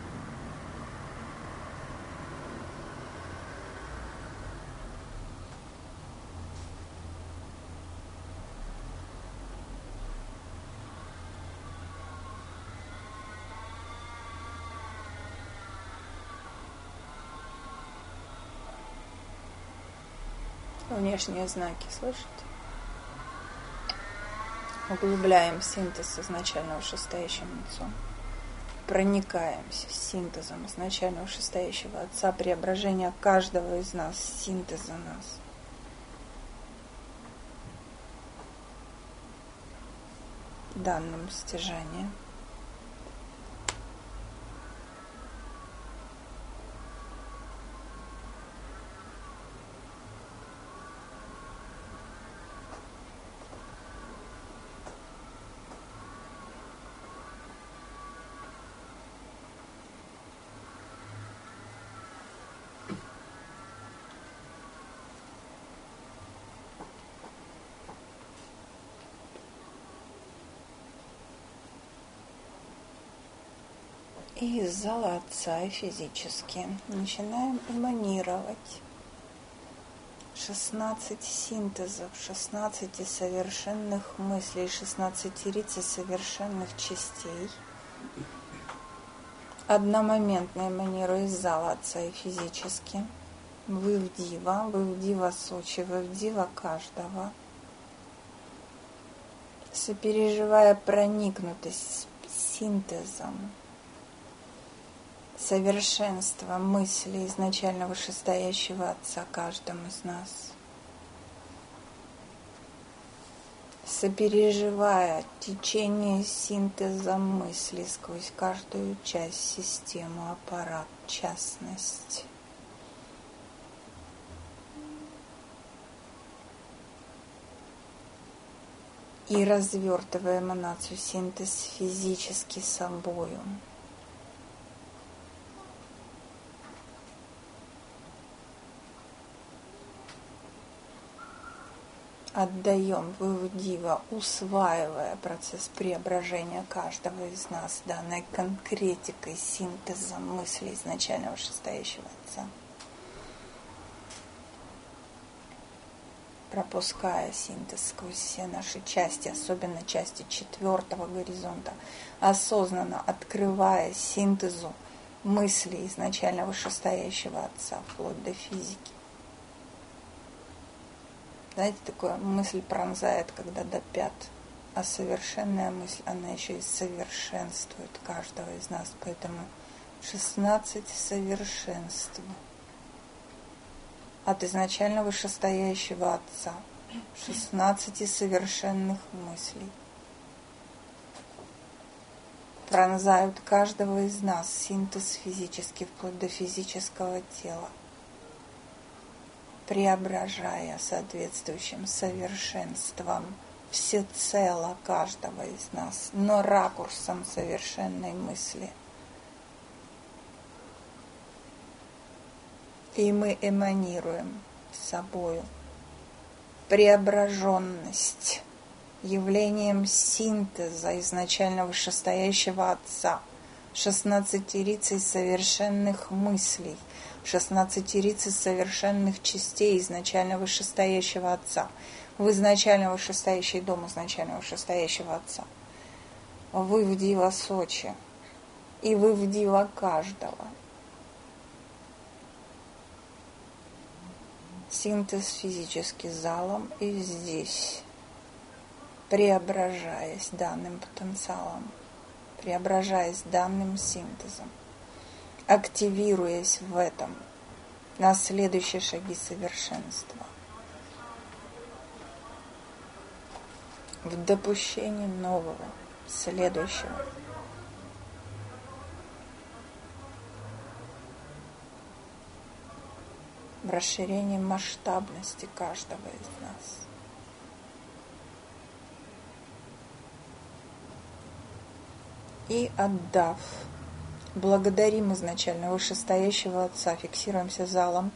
Внешние знаки, слышите? Углубляем синтез изначально вышестоящим Отцом. Проникаемся синтезом изначально вышестоящего Отца, преображения каждого из нас, синтеза нас. Данным стяжанием. И из зала Отца и физически начинаем эманировать 16 синтезов, 16 совершенных мыслей, 16 совершенных частей. Одномоментно эманируя из зала Отца и физически. Вы в Дива Сочи, вы в Дива каждого. Сопереживая проникнутость синтезом, совершенство мысли изначально вышестоящего Отца каждому из нас. сопереживая течение синтеза мысли сквозь каждую часть, систему, аппарат, частность. И развертывая эманацию, синтез физически собою. Отдаем, выводиво, усваивая процесс преображения каждого из нас, данной конкретикой синтеза мысли изначального вышестоящего Отца. Пропуская синтез сквозь все наши части, особенно части 4-го горизонта, осознанно открывая синтезу мысли изначально вышестоящего Отца, вплоть до физики. Знаете, такая мысль пронзает, когда до пят, а совершенная мысль, она еще и совершенствует каждого из нас, поэтому 16 совершенств. От изначально вышестоящего Отца, 16 совершенных мыслей пронзают каждого из нас, синтез физический, вплоть до физического тела, преображая соответствующим совершенством всецело каждого из нас, но ракурсом совершенной мысли. И мы эманируем собою преображенность явлением синтеза изначально вышестоящего Отца, 16-рицей совершенных мыслей, 16-рицей совершенных частей изначально вышестоящего Отца, в изначально вышестоящий дом изначально вышестоящего Отца, вы в Дива Сочи и вы в Дива каждого. Синтез физически залом и здесь, преображаясь данным потенциалом, преображаясь данным синтезом, активируясь в этом на следующие шаги совершенства, в допущении нового, следующего. В расширении масштабности каждого из нас. И отдав, благодарим изначально вышестоящего Отца, фиксируемся залом.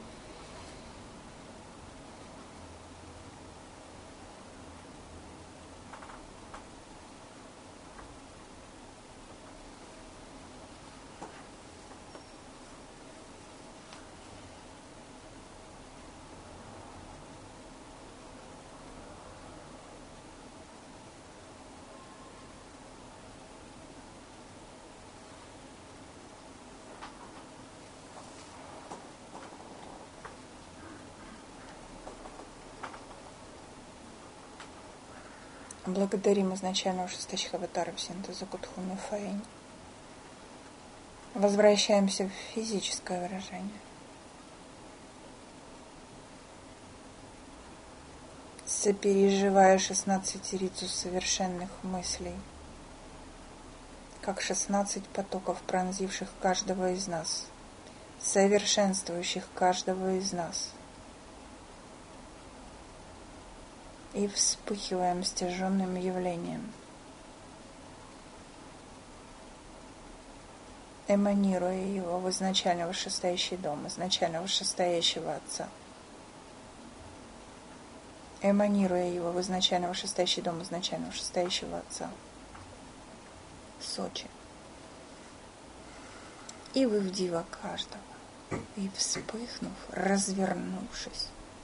Благодарим изначального шестых аватаров синтеза Кутхуми Фэйнь. Возвращаемся в физическое выражение. Сопереживая 16-рицу совершенных мыслей, как 16 потоков, пронзивших каждого из нас, совершенствующих каждого из нас. И вспыхиваем стяженным явлением, эманируя его в изначально вышестоящий дом, изначально вышестоящего Отца. Эманируя его в изначально вышестоящий дом, изначально вышестоящего Отца. Сочи. И вы в Дива каждого. И вспыхнув, развернувшись,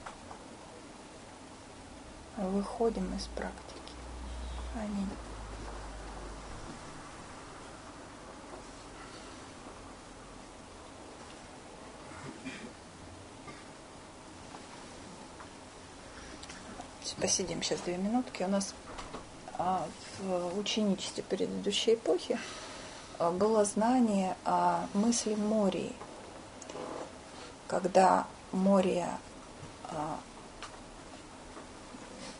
выходим из практики. Аминь. Посидим сейчас 2 минутки. У нас в ученичестве предыдущей эпохи было знание о мысли Мории, когда Мория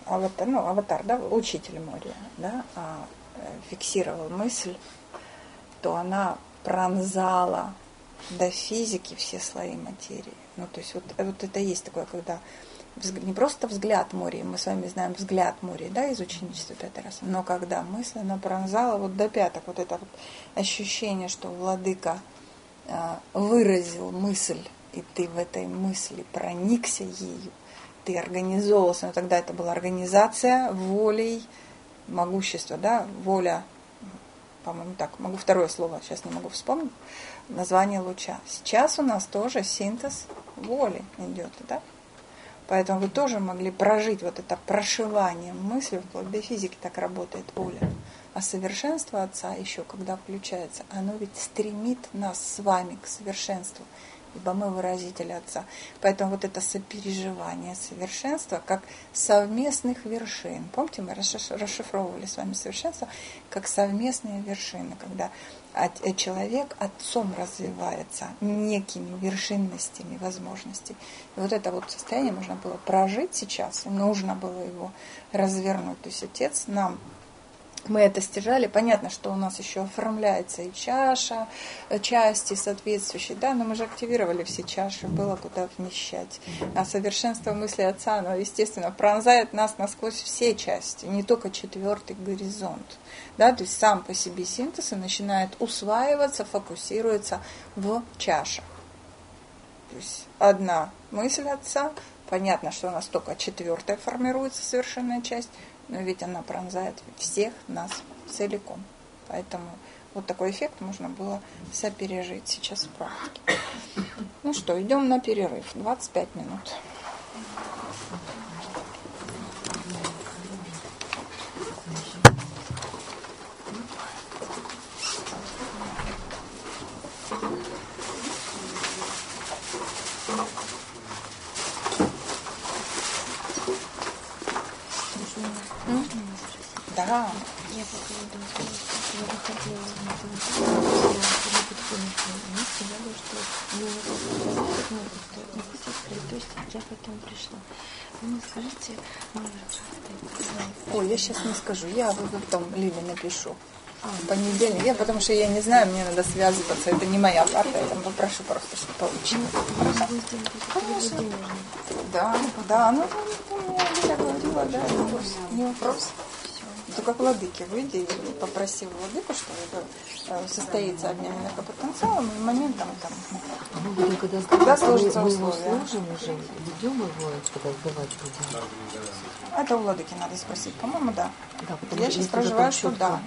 аватар, да, учитель моря, да, фиксировал мысль, то она пронзала до физики все слои материи. Ну, то есть вот это есть такое, когда не просто взгляд моря, мы с вами знаем взгляд моря, да, из ученичества 5 раз, но когда мысль, она пронзала вот до пяток, вот это вот ощущение, что владыка выразил мысль, и ты в этой мысли проникся ею, ты организовался, но тогда это была организация волей, могущества, да, воля, по-моему, так, могу второе слово, сейчас не могу вспомнить, название луча. Сейчас у нас тоже синтез воли идет, да? Поэтому вы тоже могли прожить вот это прошивание мысли, вплоть до физики так работает воля. А совершенство Отца еще, когда включается, оно ведь стремит нас с вами к совершенству, ибо мы выразители Отца. Поэтому вот это сопереживание совершенства как совместных вершин. Помните, мы расшифровывали с вами совершенство как совместные вершины, когда человек отцом развивается некими вершинностями возможностей. И вот это вот состояние можно было прожить сейчас, и нужно было его развернуть. То есть Отец нам, мы это стяжали, понятно, что у нас еще оформляется и чаша, части соответствующие, да, но мы же активировали все чаши, было куда вмещать. А совершенство мысли Отца, оно, естественно, пронзает нас насквозь все части, не только 4-й горизонт. Да, то есть сам по себе синтез начинает усваиваться, фокусируется в чашах. То есть одна мысль Отца, понятно, что у нас только 4-я формируется совершенная часть, но ведь она пронзает всех нас целиком. Поэтому вот такой эффект можно было сопережить сейчас в практике. Ну что, идем на перерыв. 25 минут. Да. Я по поводу я выходила на телефон, мне сказали, что мне то есть я потом пришла. Вы мне скажите, Ой, я сейчас не скажу, я потом Лиле напишу. В понедельник, потому что я не знаю, мне надо связываться, это не моя карта, я там попрошу просто, чтобы получилось. Да, ну я говорила, да, не вопрос. Только к владыке выйди и попроси владыку, что это состоится обмен энергопотенциалом и моментом там. Когда сложится условия. Мы сложим уже, ведем его, когда сдавать будем. Это у владыки надо спросить, по-моему, да. Я сейчас проживаю, что да.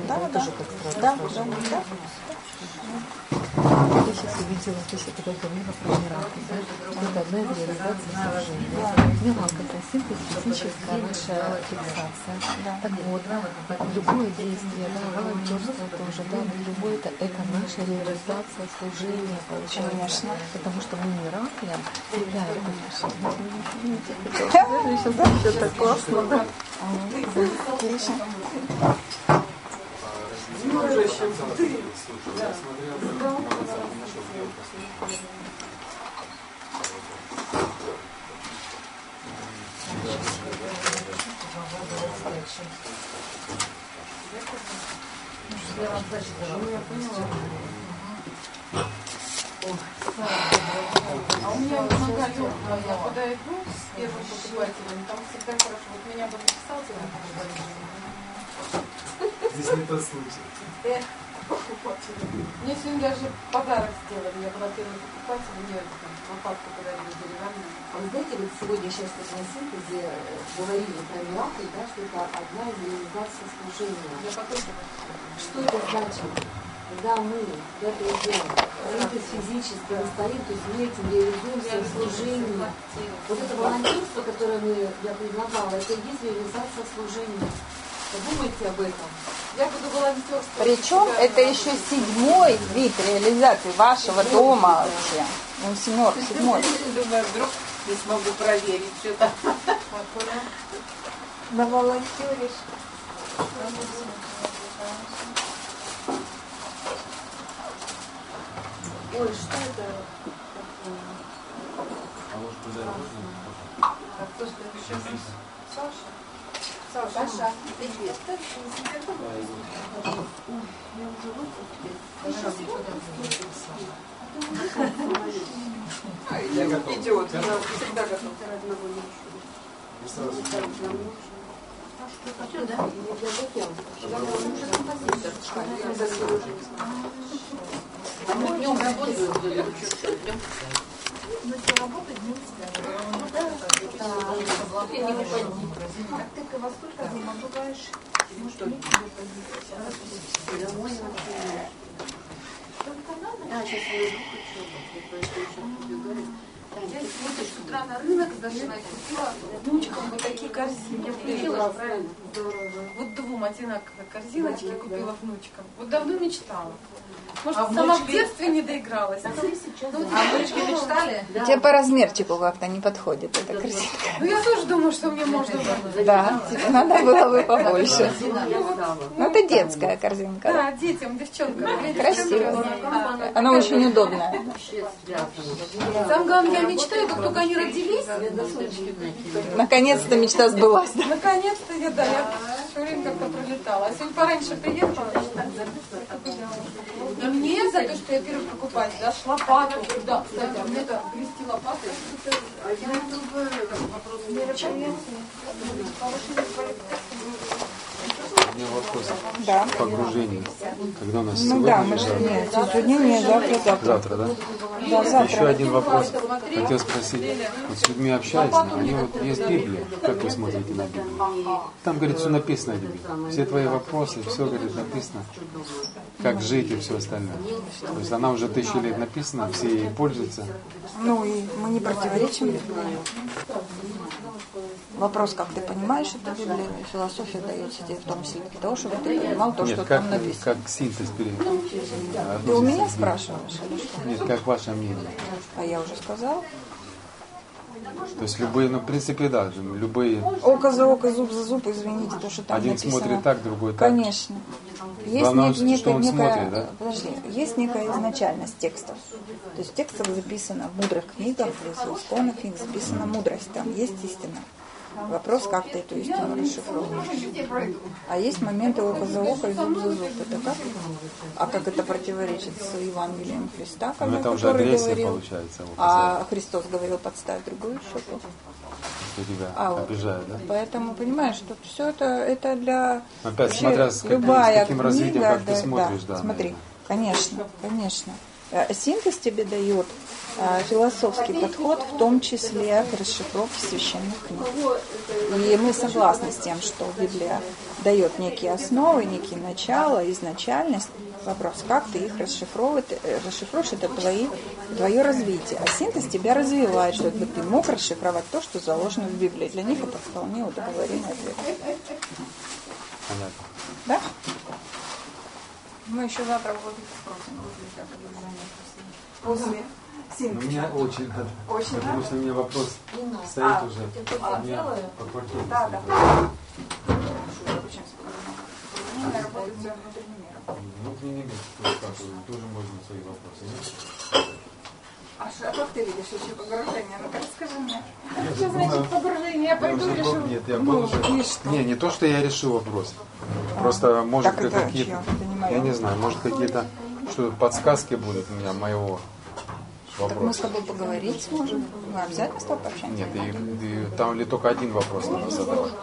Я сейчас увидела, то есть это говорила про миракл, да? Это одна из реализаций служения. Миракл – это синтез, физическая наша фиксация. Так вот, любое действие, да, волонтерство тоже, да, любое это наша реализация служения, получается. Конечно. Потому что мы мираклем цепляем. Сейчас вообще так классно, да. Отлично. А у меня вот нога легкая, я подойду с первым покупателем, там всегда хорошо. Вот меня бы написал, Здесь не тот случай. Мне сегодня даже подарок сделали. Я была первый покупатель, мне лопатку подарили деревянную. А вы знаете, вот сегодня сейчас на синтезе говорили про миракл, да, что это одна из реализаций служения. Я потом Что это значит? Когда мы это делаем, синтез физически стоит, то есть мы этим реализуем свое служение. Вот это волонтерство, которое я предлагала, это и есть реализация служения. Подумайте об этом. Я буду волонтерствовать. Причем это еще 7-й вид реализации вашего дома вообще. Ну, 7-й. Думаю, вдруг не смогу проверить что-то. На волонтеришь. Ой, что это? А может быть, А кто следующий? Саша? Саша, привет. Я готов. Идет, я всегда готов. Днем работаю. А ты во сколько дома бываешь? Сейчас я иду, Я сегодня с утра на рынок зашла и купила внучкам вот такие корзины. Вот двум одинаковые корзиночки купила внучкам. Вот давно мечтала. Может, сама в детстве не доигралась. А внучки мечтали? Тебе по размерчику как-то не подходит эта корзинка. Ну, я тоже думаю, что мне можно было. Да, тебе надо было бы побольше. Ну, это детская корзинка. Да, детям, девчонкам. Красиво. Она очень удобная. Самое главное, я мечтаю, как только они родились. Наконец-то мечта сбылась. Да? Наконец-то я все время как-то пролетала. А сегодня пораньше приехала. И мне за то, что я первый покупатель, дашь лопату. Да, кстати, а мне-то грести лопатой. У меня вопрос. Да. Погружение. Когда у нас Ну сегодня да, или мы же завтра? нет, сегодня нет, завтра. Завтра, да? Да, завтра. Еще один вопрос. Хотел спросить. Вот с людьми общаюсь, они вот есть Библия. Как вы смотрите на Библию? Там, говорит, все написано в Библии. Все твои вопросы, все, говорит, написано. Как жить и все остальное. То есть она уже 1000 лет написана, все ей пользуются. Ну и мы не противоречим. Вопрос, как ты понимаешь, это Библия, философия дается тебе в том числе для того, чтобы ты понимал то, Нет, что как, там написано. как синтез перед. Ты у меня спрашиваешь или что? Нет, как ваше мнение? А я уже сказала. То есть любые, ну в принципе да, любые. Око за око, зуб за зуб, извините, то, что там Один написано. смотрит так, другой так. Конечно. Есть Главное, что он некая, смотрит, да? подожди, есть некая изначальность текстов. То есть в текстах записано в мудрых книгах, в исконных книгах записана мудрость, там есть истина. Вопрос, как ты эту истину расшифровываешь. А есть моменты око за око и зуб за зуб. Это как? А как это противоречит с Евангелием Христа, Ну, это уже который агрессия говорил? получается. Вот, А Христос говорил, подставь другую щеку. что тебя Вот. обижают, да? Поэтому, понимаешь, что все это для... Опять вообще смотря с любая каким развитием, книга, как ты смотришь, да. Смотри, наверное. конечно, конечно. Синтез тебе дает философский подход, в том числе к расшифровке священных книг. И мы согласны с тем, что Библия дает некие основы, некие начала, изначальность. Вопрос, как ты их расшифруешь, это твое развитие. А синтез тебя развивает, чтобы ты мог расшифровать то, что заложено в Библии. Для них это вполне удовлетворенный ответ. Понятно. Да? Мы еще завтра спросим, после Ну, синтеза. меня очень надо. Очень Потому надо? что у меня вопрос стоит уже. У меня по квартире. Да. Она работает за внутренним миром. Внутренний мир, тоже можно свои вопросы. Нет? А как ты видишь еще погружение? Ну-ка расскажи мне. Что значит погружение? Я пойду уже решу. Нет, я был уже. и что? Не то, что я решил вопрос. Просто, может, Так это какие-то. чьё? Это не моё. Я не знаю, может, какие-то подсказки будут у меня моего Так мы с вопроса. тобой поговорить сможем. Мы обязательно с тобой пообщаемся. Нет, и там ли только один вопрос надо задавать.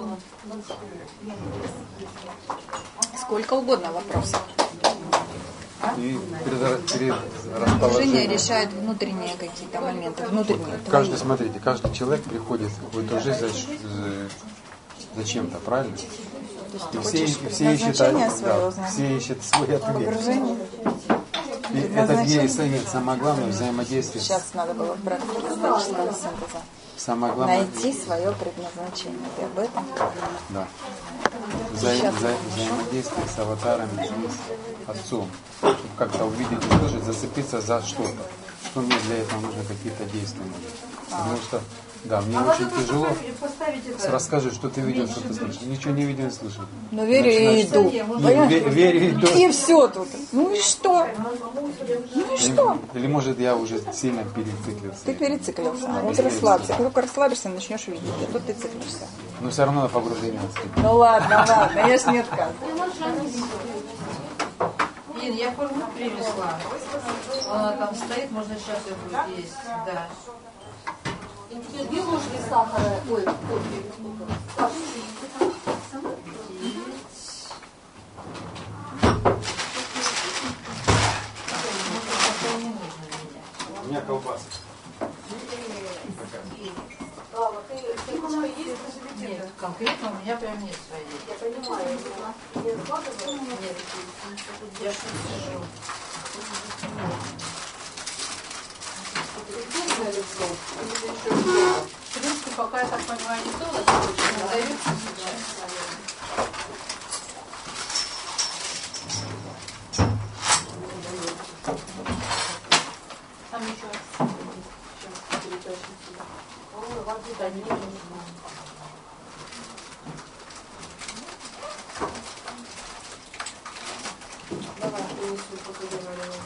Сколько угодно вопросов. И Погружение расположение. решает внутренние какие-то моменты. Внутренние. Каждый, твои. смотрите, каждый человек приходит в эту жизнь за чем-то, правильно? И все ищут, предназначение своего узнать. все ищут свой ответ. Погружение. И это где и совет. Самое главное взаимодействие. Сейчас надо было в практике исторического синтеза. Самое главное. Найти свое предназначение. Ты об этом? Да. Сейчас. Взаимодействие с аватарами, с Отцом. Чтобы как-то увидеть, услышать, зацепиться за что-то. Что мне для этого нужно какие-то действия. Потому что, да, мне очень тяжело. Расскажи, что ты видел, что ты слышал. Ничего не видел, не слышал. Ну, верю и иду. Верю и иду. И все тут. Ну и что? Ну и что? Или может я уже сильно перециклился. Ты перециклился. Вот расслабься. Как только расслабишься, начнешь видеть. А тут ты циклишься. Но все равно на погружение отступить. Ну ладно, я ж не отказываю. Блин, я форму принесла. Она там стоит, можно сейчас ее будет есть. Да. И теперь 2 ложки сахара, ой, кофе. У меня колбаса. Нет, конкретно у меня прям нет своей. Я понимаю. Нет. Я что сижу. В принципе, пока я так понимаю, не то, дается сейчас. Там еще. Да, не нужно. Давай, принесу, пока говорила.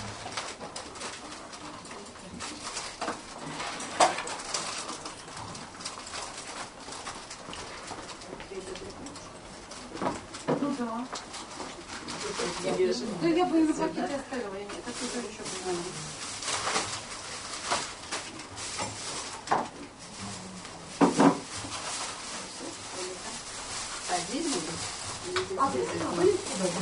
Ну да. Да я бы и в пакете оставила, я так уже еще понимаю. А здесь будет? А, вы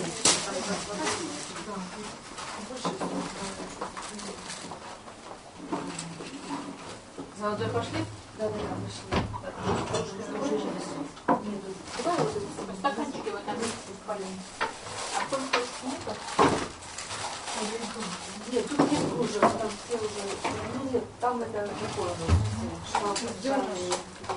За водой пошли? Да, пошли. Стаканчики в этом А сколько нет? Нет, тут нет кружев, там все уже. Ну нет, там это такое. Шла сделанное.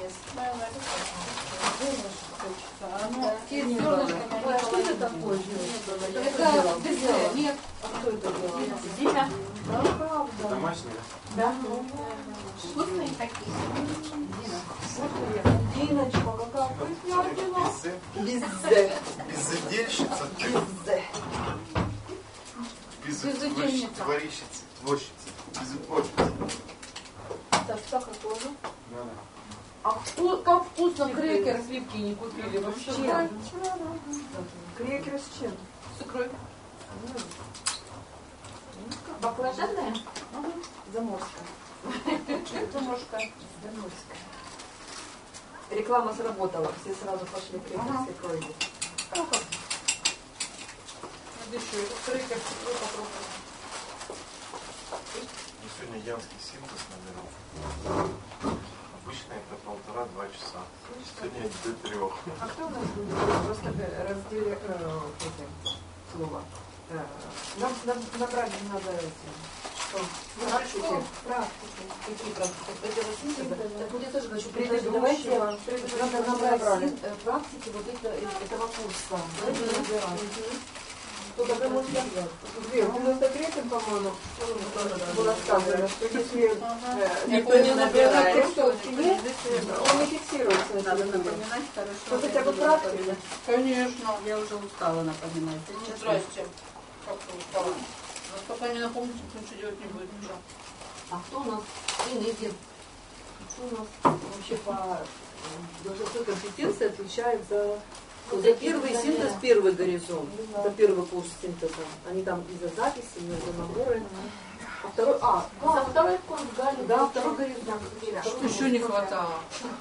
А что это такое? Это безе. Нет. А кто это делал? Дима. Да, правда. Домашние? Да. Вкусные такие. Диночка, какая вкуснятина. Безе. Безудельщица ты. Безудельница. Творщица. Безутворщица. Так, сахар тоже. А как вкусно крекер сливки не купили вообще. Крекеры с чем? С икрой. Баклажанная? Заморская. Заморская. Заморская. Реклама сработала, все сразу пошли крекер с икрой. Надо еще этот крекер с икрой попробовать. Сегодня янский синтез набирал. Обычно это 1,5-2 часа. Сегодня до 3. А кто у нас будет? Просто разделе слова. Нам набрать надо эти. Что? Практики. Какие практики? Так вот я тоже хочу предложить. Давайте надо набрать практики вот этого курса. Давайте набирать. Кто тогда может набрать? В 93-м, по-моему, было сказано, что если никто не набирает текстовки, он не фиксируется. Надо напоминать хорошо. Что хотя бы практика. Конечно. Я уже устала напоминать. Здрасте. Как ты устала? Но пока не напомните, то ничего делать не будет ничего. А кто у нас? Иди. Кто у нас вообще по должностной компетенции отвечает за первый синтез, первый горизонт. Это первый курс синтеза. Они там и за записи, и за наборы. А второй, второй курс Галя. Да, второй горизонт. Что еще не хватало?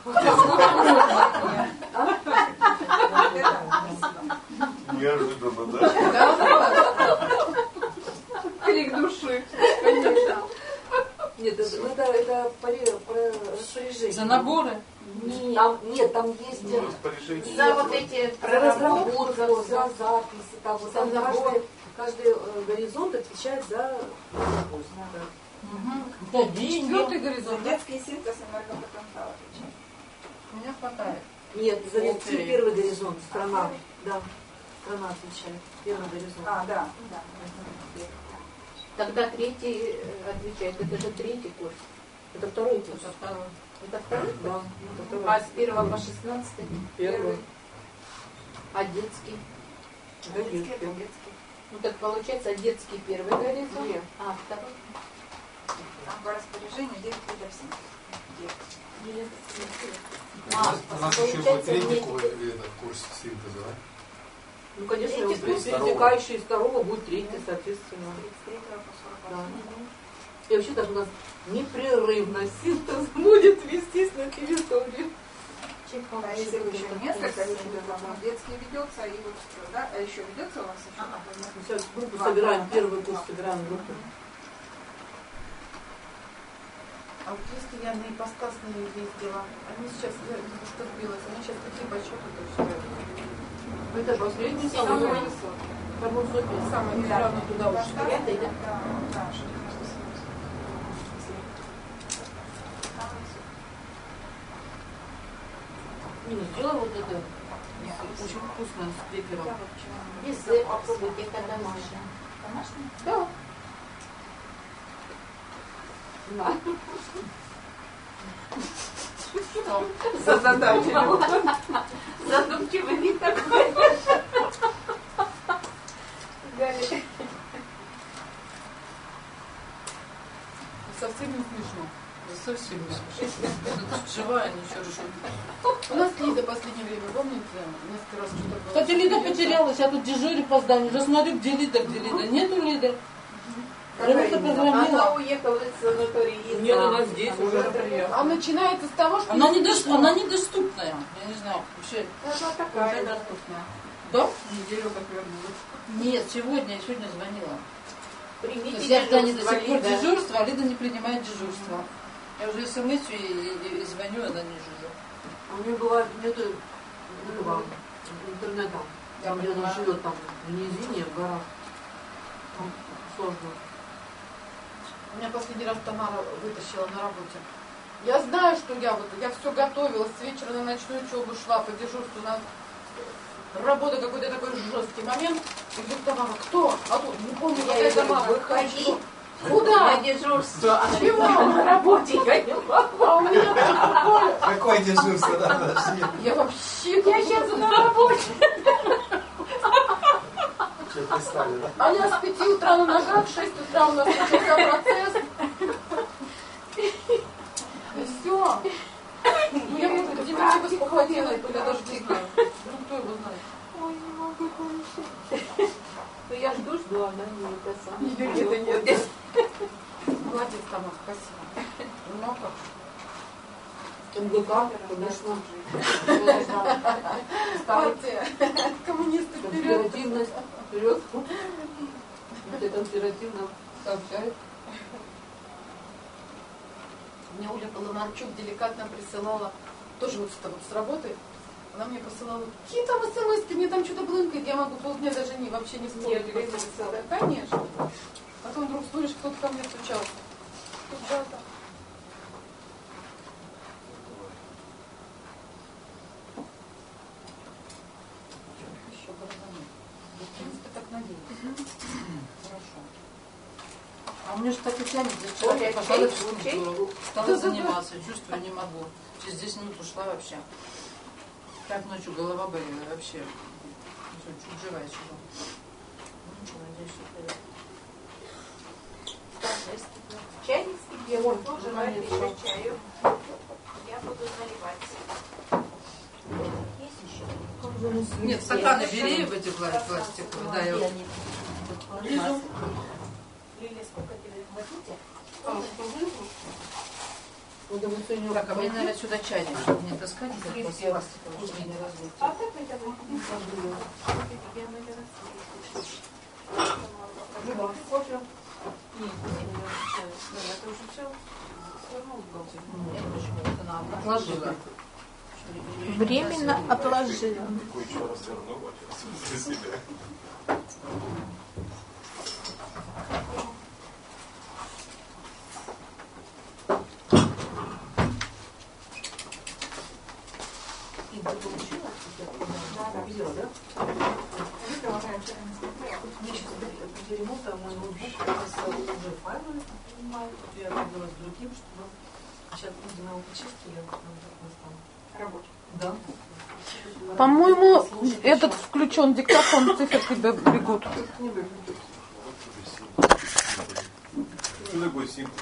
Неожиданно, да? Крик души. Конечно. Нет, это по распоряжению. За наборы? Нет, там есть За вот эти за разработку, за записи. Там, вот там каждый горизонт отвечает за запуск. Да, четвертый горизонт. Детский синтез энергопотенциала отвечает. Меня хватает. Нет, за первый горизонт, страна. Да, страна отвечает. Первый горизонт. Да. Тогда третий отвечает, это же третий курс. Это второй курс. Это второй. Это второй? Да. А с 1 по 16? Первый. А детский? Да, детский. Ну так получается, детский первый горизонт, Нет. а второй? Там по распоряжению 9 видов синтеза. У нас еще будет третий курс синтеза, да? Ну, конечно, Третий курс, перетекающий из второго будет третий, соответственно. 33 по 40. Да. И вообще даже у нас непрерывно синтез будет вестись на территории. А если еще несколько синтезов, детский ведется, и вот, да, а еще ведется у вас еще? Мы сейчас группу собираем, первый курс собираем группу. А вот если я на ипостасные ездила, они сейчас, я что сбилась, они сейчас какие почеты точно? Это последний Самый самый высокий. Формосопия. Самый недавно туда ушли. Девятый, да? Да, Не, сделай вот это. Очень вкусно с пепером. Безе попробуйте, это домашнее. домашний? Да. Да. Задумчивый вид такой. Совсем не смешно. Совсем не смешно. Живая, ничего решить. У нас Лида в последнее время, помните, несколько раз что-то было. Кстати, Лида потерялась, я тут дежурю по зданию. Уже смотрю, где Лида, где Лида. Нету Лиды. Ремонта Она позвонила. уехала из санатория. Нет, она здесь уже приехала. А начинается с того, что... Она недоступная. Я не знаю, вообще. Она такая доступная. Да? Неделю как вернулась. Нет, сегодня звонила. То Примите есть я жду до дежурство, сих пор Лида. дежурство, а Лида не принимает дежурство. Я уже смс и звоню, она не живет. А у нее бывает нету этого интернета. Там, где она живет, там, в низине, в горах. Там сложно. У меня последний раз Тамара вытащила на работе. Я знаю, что я все готовила, с вечера на ночную учебу шла по дежурству на работа какой-то такой жесткий момент. И вдруг Тамара, кто? А тут, не помню, Я какая говорю, Тамара. выходи. Куда? На дежурство. А Чего? на работе я не могу. А у меня такое. Какое дежурство, да, подожди. Я вообще... Я сейчас на работе. Что пристали, да? А я с 5 утра на ногах, в 6 утра у нас начался процесс. И все. Ну, я, может, где меня бы спохватила, я даже не знаю. Ну, кто его знает? Ой, не могу получить. Ну, я жду, а она не это самое. Её нет. Молодец, Тамара, спасибо. Ну, а как? МГК, конечно. Партия. Коммунисты вперед. Конспиративность. Вперед. Это конспиративно сообщает. Мне Оля Поломарчук деликатно присылала, тоже вот с работы, она мне присылала, какие там смс-ки, мне там что-то блынкает, я могу полдня даже вообще не вспомнить. Конечно. Потом вдруг слышишь, кто-то ко мне стучался. Куда-то. Еще города. В принципе, так надеюсь. Хорошо. А у меня же так и тянет. Я вчера Оля, пошла чай, в физкультуру, стала заниматься, чувствую, не могу. Через 10 минут ушла вообще. Как ночью голова болела вообще. Чуть живая сижу. Ну ничего, надеюсь, что придет. Чайник скипел, кто желает еще чаю? Я буду наливать. Есть еще? Нет, стаканы бери в эти пластиковые. Да, я внизу. Лилия, сколько тебе хватите? Так, а мне, наверное, сюда чайник, чтобы не таскать этот пластиковый, чтобы не разбить. А так мы давай. Я наверное, кофе. Нет, это уже все свернул в бухгалтерию. Нет, почему? Это надо отложила. Временно отложила. Такой еще развернул для себя. И ты получила? Видела, да? Мне сейчас перемотала мой ноутбук, уже файлы, я выбрала с другим, чтобы Сейчас будем его почистить, я вот там Рабочий. Да. По-моему, этот включен диктофон, циферки бегут. Что такое симпл?